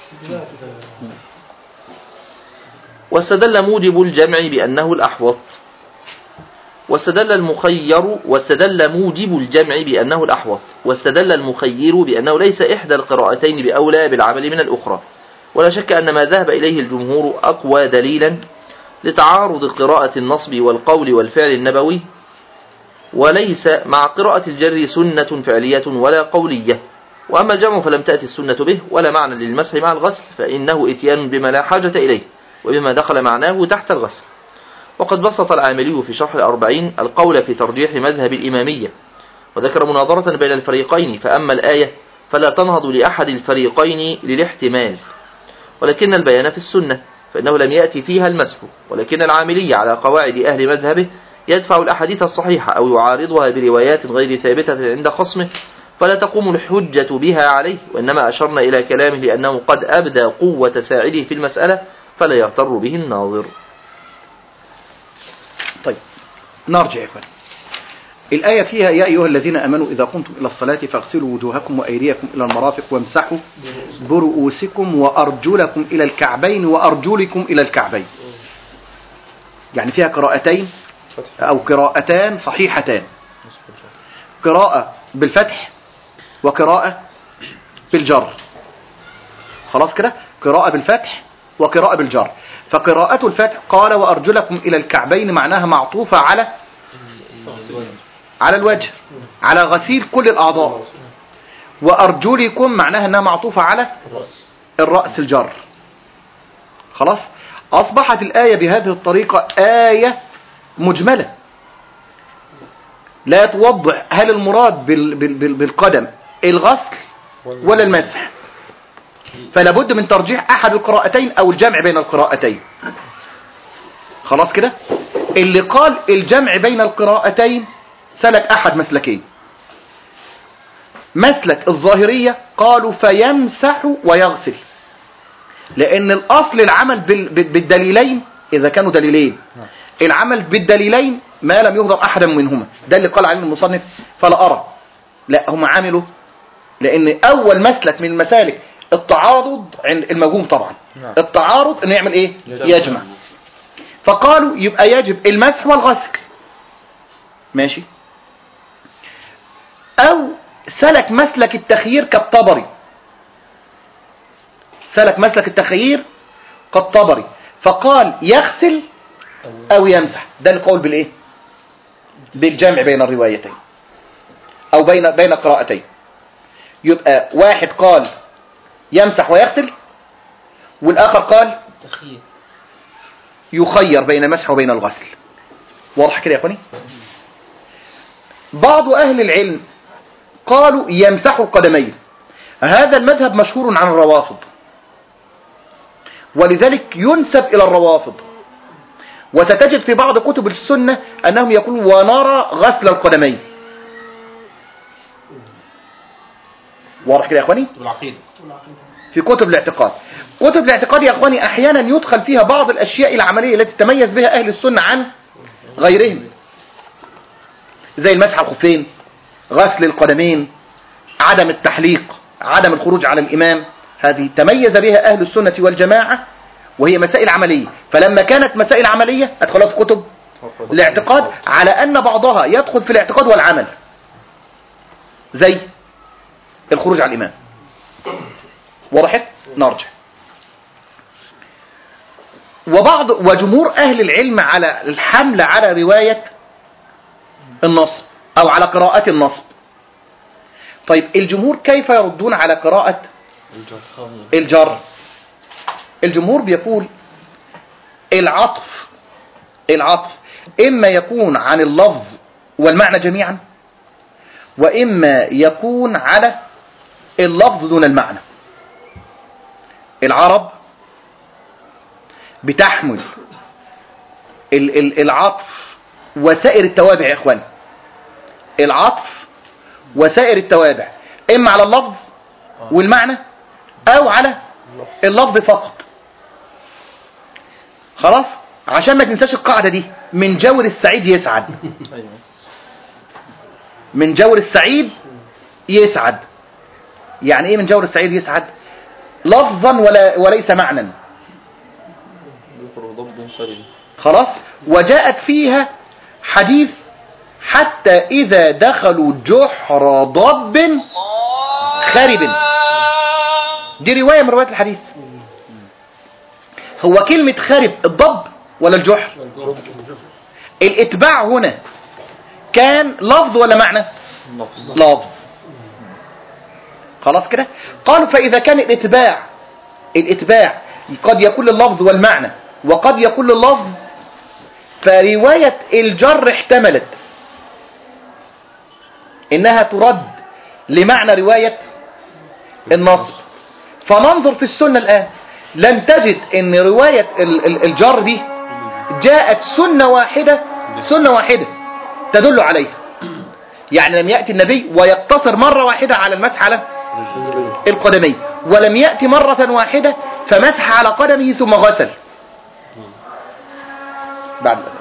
[SPEAKER 1] واستدل موجب الجمع بأنه الأحوط، واستدل موجب الجمع بأنه الأحوط، واستدل المخير بأنه ليس إحدى القراءتين بأولى بالعمل من الأخرى. ولا شك أن ما ذهب إليه الجمهور أقوى دليلا لتعارض قراءة النصب والقول والفعل النبوي، وليس مع قراءة الجر سنة فعلية ولا قولية. وأما الجمع فلم تأتي السنة به، ولا معنى للمسح مع الغسل، فإنه إتيان بما لا حاجة إليه وبما دخل معناه تحت الغسل. وقد بسط العاملي في شرح الأربعين القول في ترجيح مذهب الإمامية، وذكر مناظرة بين الفريقين، فأما الآية فلا تنهض لأحد الفريقين للاحتمال، ولكن البيان في السنة فإنه لم يأتي فيها المسح. ولكن العاملي على قواعد أهل مذهبه يدفع الأحاديث الصحيحة أو يعارضها بروايات غير ثابتة عند خصمه، فلا تقوم الحجة بها عليه، وإنما أشرنا إلى كلامه لأنه قد أبدى قوة ساعده في المسألة، فلا يغتر به الناظر.
[SPEAKER 2] طيب نرجع إخواني. الآية فيها يا أيها الذين أمنوا إذا قمتم إلى الصلاة فاغسلوا وجوهكم وأيديكم إلى المرافق وامسحوا برؤوسكم وأرجلكم إلى الكعبين وأرجلكم إلى الكعبين. يعني فيها قراءتين أو قراءتان صحيحتان، قراءة بالفتح وقراءة بالجر. خلاص كده، قراءة بالفتح وقراءة بالجر. فقراءة الفتح قال وأرجلكم إلى الكعبين معناها معطوفة على الوجه، على غسيل كل الأعضاء. وأرجلكم معناها أنها معطوفة على الرأس الجر. خلاص، أصبحت الآية بهذه الطريقة آية مجملة لا توضح هل المراد بالقدم الغسل ولا المسح، فلا بد من ترجيح أحد القراءتين أو الجمع بين القراءتين. خلاص كده، اللي قال الجمع بين القراءتين سلك أحد مسلكين. مسلك الظاهرية قالوا فيمسح ويغسل، لأن الأصل العمل بالدليلين إذا كانوا دليلين، العمل بالدليلين ما لم يهضر أحدا منهما. ده اللي قال عليه المصنف فلا أرى. لا، هم عملوا، لأن أول مسلك من المسالك التعارض عند الموهوم طبعا، التعارض إنه يعمل إيه؟ يجمع. فقالوا يبقى يجب المسح والغسل، ماشي. أو سلك مسلك التخيير كالطبري، سلك مسلك التخيير كالطبري فقال يغسل أو يمسح. ده القول بالإيه؟ بالجمع بين الروايتين أو بين قراءتين. يبقى واحد قال يمسح ويغسل، والآخر قال يخير بين المسح وبين الغسل. واضح كده يا أخواني؟ بعض أهل العلم قالوا يمسح القدمين. هذا المذهب مشهور عن الروافض، ولذلك ينسب إلى الروافض. وستجد في بعض كتب السنة أنهم يقولون ونرى غسل القدمين. واضح كده يا أخواني؟ في كتب الاعتقاد. كتب الاعتقاد يا أخواني أحيانا يدخل فيها بعض الأشياء العملية التي تميز بها أهل السنة عن غيرهم، زي المسح على الخفين، غسل القدمين، عدم التحليق، عدم الخروج على الإمام. هذه تميز بها أهل السنة والجماعة، وهي مسائل عملية. فلما كانت مسائل عملية أدخلها في كتب الاعتقاد، على أن بعضها يدخل في الاعتقاد والعمل، زي الخروج على الإمام. وضحت؟ نرجع. وجمهور أهل العلم على الحمل على رواية النصب أو على قراءة النصب. طيب الجمهور كيف يردون على قراءة الجر؟ الجمهور بيقول العطف إما يكون عن اللفظ والمعنى جميعا، وإما يكون على اللفظ دون المعنى. العرب بتحمل العطف وسائر التوابع يا إخوان، العطف وسائر التوابع إما على اللفظ والمعنى أو على اللفظ فقط. خلاص، عشان ما تنساش القاعدة دي، من جور السعيد يسعد. من جور السعيد يسعد. يعني ايه من جور السعيد يسعد؟ لفظا وليس معنى. خلاص، وجاءت فيها حديث حتى إذا دخلوا جحر ضب خرب. دي رواية من روايات الحديث. هو كلمة خرب الضب ولا الجحر؟ الاتباع هنا كان لفظ ولا معنى؟ لفظ. خلاص كده. قالوا فإذا كان الاتباع قد يكون اللفظ والمعنى وقد يكون اللفظ، فرواية الجر احتملت انها ترد لمعنى رواية النصب. فننظر في السنة الآن لن تجد ان رواية الجر دي جاءت سنة واحدة تدل عليها. يعني لم يأتي النبي ويقتصر مرة واحدة على المسح على القدمين، ولم يأتي مرة واحدة فمسح على قدمه ثم غسل بعد ذلك.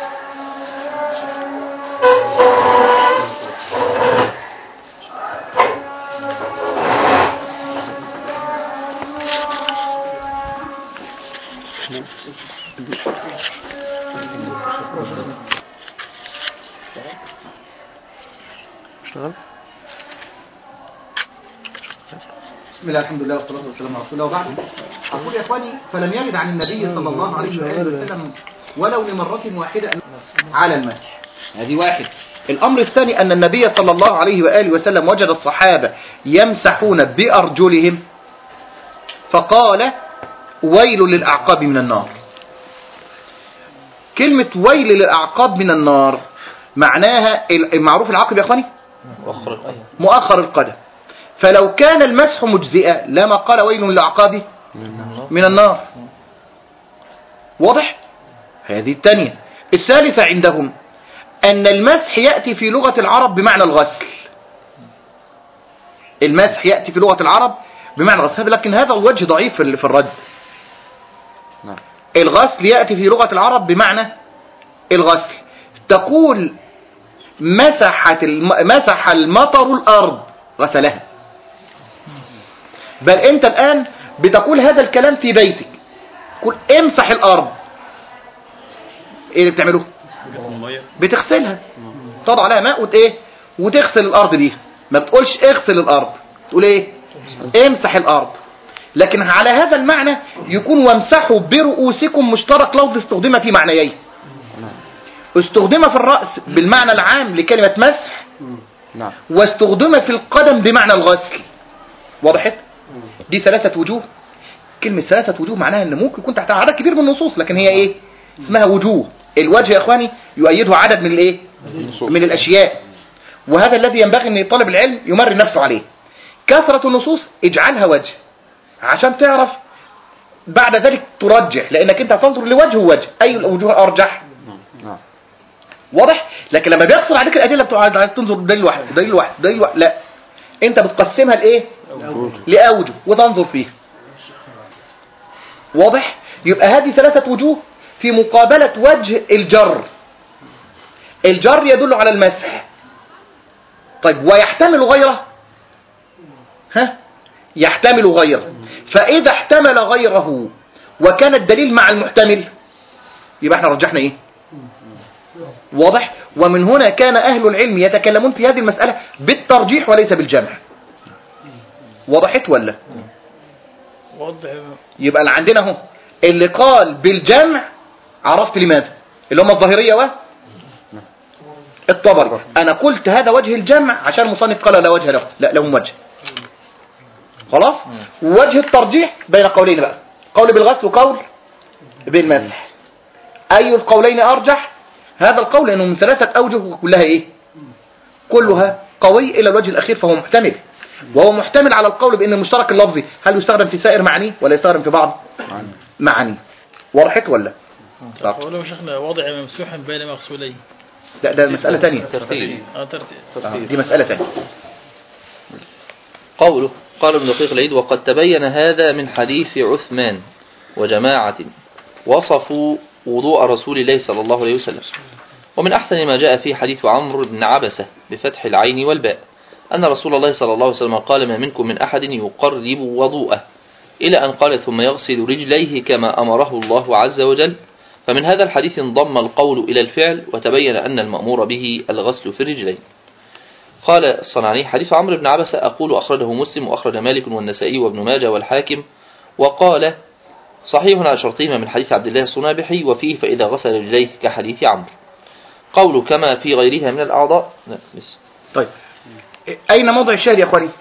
[SPEAKER 2] بسم الله الحمد لله والصلاة والسلام على رسول الله. وبعد أقول يا إخواني، فلم يرد عن النبي صلى الله عليه وآله وسلم ولو لمرة واحدة على المسح. هذه واحد. الأمر الثاني أن النبي صلى الله عليه وآله وسلم وجد الصحابة يمسحون بأرجلهم فقال ويل للأعقاب من النار. كلمة ويل للأعقاب من النار معناها المعروف العقب يا إخواني مؤخر القدم. فلو كان المسح مجزئا لما قال ويل للأعقاب من النار. واضح؟ هذه الثانية. الثالثة عندهم أن المسح يأتي في لغة العرب بمعنى الغسل. المسح يأتي في لغة العرب بمعنى الغسل، لكن هذا الوجه ضعيف في الرد. الغسل يأتي في لغة العرب بمعنى الغسل. تقول مسح المطر الأرض غسلها. بل أنت الآن بتقول هذا الكلام في بيتك، قل امسح الأرض. ايه اللي بتعمله؟ بتغسلها، تضع عليها ماء وتغسل الأرض بيها. ما بتقولش اغسل الأرض، تقول ايه؟ امسح الأرض. لكن على هذا المعنى يكون وامسحوا برؤوسكم مشترك لفظ استخدم في معنيين. استخدم في الرأس بالمعنى العام لكلمة مسح، واستخدم في القدم بمعنى الغسل. وضحت؟ دي ثلاثة وجوه. كلمة ثلاثة وجوه معناها ان ممكن يكون تحتها عدد كبير من النصوص، لكن هي ايه؟ اسمها وجوه. الوجه يا اخواني يؤيده عدد من الايه؟ من الاشياء. وهذا الذي ينبغي ان طالب العلم يمرن نفسه عليه. كثرة النصوص اجعلها وجه عشان تعرف بعد ذلك ترجح، لانك انت هتنظر لوجه ووجه اي الوجوه ارجح. واضح؟ لكن لما بيقصر عليك الادله بتقعد عايز تنظر دليل واحد دليل واحد دليل واحد، لا، انت بتقسمها لايه؟ لاوجه وتنظر فيها. واضح؟ يبقى هذه ثلاثة وجوه في مقابلة وجه الجر. الجر يدل على المسح. طيب ويحتمل غيره؟ يحتمل غيره. فإذا احتمل غيره وكان الدليل مع المحتمل يبقى احنا رجحنا ايه؟ واضح؟ ومن هنا كان أهل العلم يتكلمون في هذه المسألة بالترجيح وليس بالجمع. وضحت ولا؟ يبقى اللي عندنا اهو اللي قال بالجمع عرفت لماذا، اللي هم الظاهرية والطبري. انا قلت هذا وجه الجمع عشان المصنف قال لا وجه له، لا لهم وجه. خلاص. وجه الترجيح بين قولين بقى، قول بالغسل وقول بالمسح. اي القولين ارجح؟ هذا القول لانه من 3 اوجه وكلها ايه، كلها قوي الا الوجه الاخير فهو محتمل، وهو محتمل على القول بان المشترك اللفظي هل يستخدم في سائر معانيه ولا يستخدم في بعض معانيه. وضحت ولا؟
[SPEAKER 9] قوله شيخنا وضع ممسوحا بين مغسولين،
[SPEAKER 2] لا ده مسألة تانية.
[SPEAKER 1] ترتيب.
[SPEAKER 2] دي مسألة تانية.
[SPEAKER 1] قوله قال ابن دقيق العيد وقد تبين هذا من حديث عثمان وجماعة وصفوا وضوء رسول الله صلى الله عليه وسلم. ومن أحسن ما جاء في حديث عمرو بن عبسة بفتح العين والباء أن رسول الله صلى الله عليه وسلم قال ما منكم من أحد يقرب وضوءه إلى أن قال ثم يغسل رجليه كما أمره الله عز وجل. فمن هذا الحديث انضم القول إلى الفعل وتبين أن المأمور به الغسل في الرجلين. قال الصنعاني حديث عمرو بن عبسة أقول أخرجه مسلم وأخرج مالك والنسائي وابن ماجه والحاكم، وقال صحيح على شرطهما من حديث عبد الله الصنابحي وفيه فإذا غسل رجليه كحديث عمرو. قول كما في غيرها من الأعضاء. لا لسه.
[SPEAKER 2] طيب أين موضع الشاهد يا أخواني؟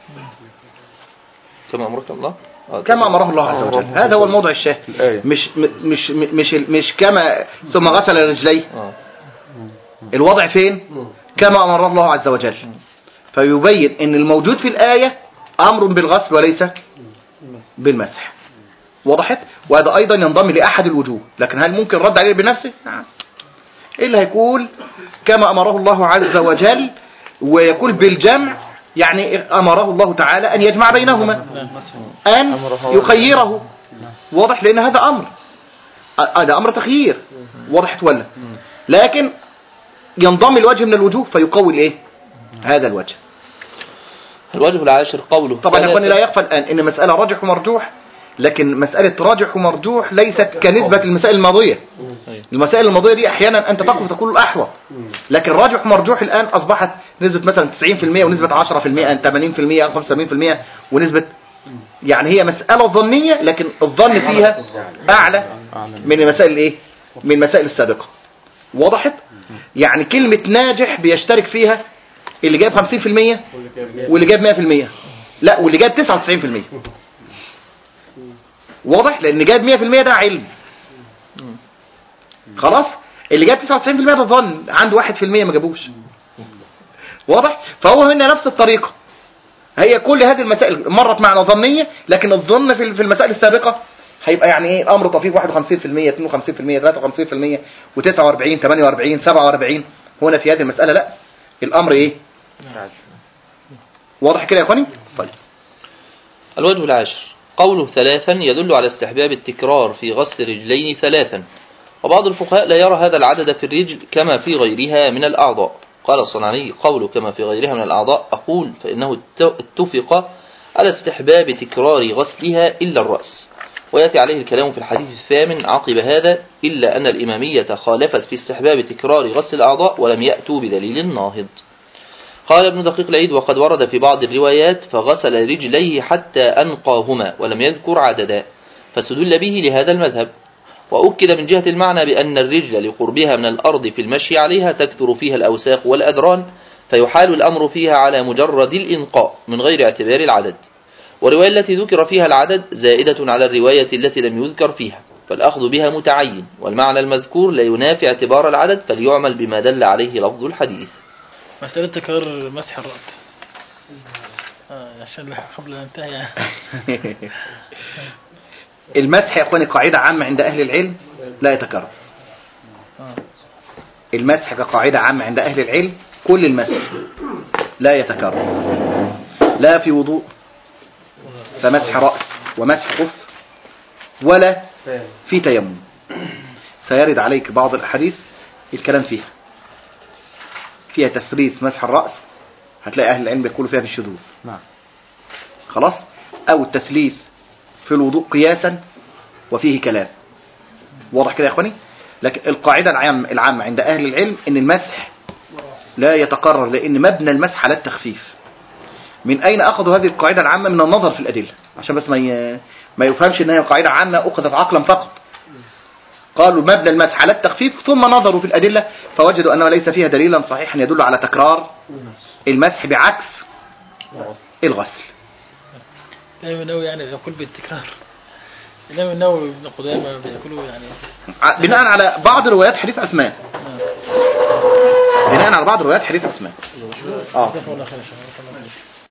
[SPEAKER 1] كما أمرك الله
[SPEAKER 2] كما أمره الله عز وجل، هذا هو الموضع الشاهد. مش كما ثم غسل رجليه. الوضع فين؟ كما أمر الله عز وجل. فيبين ان الموجود في الآية أمر بالغسل وليس بالمسح. وضحت؟ وهذا أيضا ينضم لأحد الوجوه، لكن هل ممكن رد عليه بنفسه؟ نعم. إلا هيقول كما أمره الله عز وجل، ويقول بالجمع يعني أمره الله تعالى أن يجمع بينهما، أن يخيره. واضح؟ لأن هذا أمر، هذا أمر تخيير. واضحت ولا؟ لكن ينضم الوجه من الوجوه فيقوي إيه؟ هذا الوجه.
[SPEAKER 1] الوجه العاشر قوله
[SPEAKER 2] طبعا يا أخواني لا يخفى الآن إن مسألة راجح ومرجوح، لكن مسألة راجح ومرجوح ليست كنسبة المسائل الماضية. المسائل الماضية دي أحيانا أنت تقف تقول الأحوط، لكن راجح ومرجوح الآن أصبحت نسبة مثلا 90% ونسبة 10%، 80%، 75%، ونسبة يعني هي مسألة ظنية لكن الظن فيها أعلى من المسائل إيه؟ من المسائل السابقة. وضحت؟ يعني كلمة ناجح بيشترك فيها اللي جايب 50% واللي جايب 100%، لا واللي جايب 99%. واضح؟ لأن جايب 100% ده علم. خلاص؟ اللي جايب 99% ده ظن، عنده 1% ما جابوش. واضح؟ فهو هنا نفس الطريقة، هي كل هذه المسائل مرت معنا ظنية، لكن الظن في المسائل السابقة هيبقى يعني ايه؟ الامر طفيف 51%، 52%، 53%، و49، 48، 47. هنا في هذه المسألة لا، الامر ايه؟ واضح كده يا اخواني؟ طيب
[SPEAKER 1] الوجه العاشر قوله ثلاثا يدل على استحباب التكرار في غسل رجلين ثلاثا، وبعض الفقهاء لا يرى هذا العدد في الرجل كما في غيرها من الأعضاء. قال الصنعاني قوله كما في غيرها من الأعضاء أقول فإنه اتفق على استحباب تكرار غسلها إلا الرأس، ويأتي عليه الكلام في الحديث الثامن عقب هذا إلا أن الإمامية خالفت في استحباب تكرار غسل الأعضاء ولم يأتوا بدليل ناهض. قال ابن دقيق العيد وقد ورد في بعض الروايات فغسل رجليه حتى أنقاهما ولم يذكر عددا، فاستدل به لهذا المذهب. وأكد من جهة المعنى بأن الرجل لقربها من الأرض في المشي عليها تكثر فيها الأوساخ والأدران، فيحال الأمر فيها على مجرد الإنقاء من غير اعتبار العدد، والرواية التي ذكر فيها العدد زائدة على الرواية التي لم يذكر فيها، فالأخذ بها متعين، والمعنى المذكور لا ينافي اعتبار العدد، فليعمل بما دل عليه لفظ الحديث.
[SPEAKER 9] مسألة تكرار مسح الرأس عشان قبل أن ننتهي.
[SPEAKER 2] المسح يا اخواني قاعدة عامة عند أهل العلم لا يتكرر. المسح كقاعدة عامة عند أهل العلم كل المسح لا يتكرر، لا في وضوء فمسح رأس ومسح خف، ولا في تيمم. سيرد عليك بعض الأحاديث الكلام فيها تسريس مسح الرأس، هتلاقي أهل العلم بيقولوا فيها بالشذوذ. خلاص؟ أو التسليس في الوضوء قياسا وفيه كلام. واضح كده يا اخواني؟ لكن القاعدة العامة عند أهل العلم إن المسح لا يتكرر، لأن مبنى المسح على التخفيف. من أين أخذوا هذه القاعدة العامة؟ من النظر في الأدلة، عشان بس ما يفهمش أنها قاعدة عامة أخذت عقلا فقط. قالوا مبنى المسح على التخفيف، ثم نظروا في الأدلة فوجدوا أنه ليس فيها دليلا صحيحا يدل على تكرار المسح بعكس الغسل.
[SPEAKER 9] الإمام النووي يعني يقول بالتكرار. الإمام النووي ابن قدامة بيقولوا يعني
[SPEAKER 2] بناء على بعض روايات حديث أسماء. بناء على بعض روايات حديث أسماء.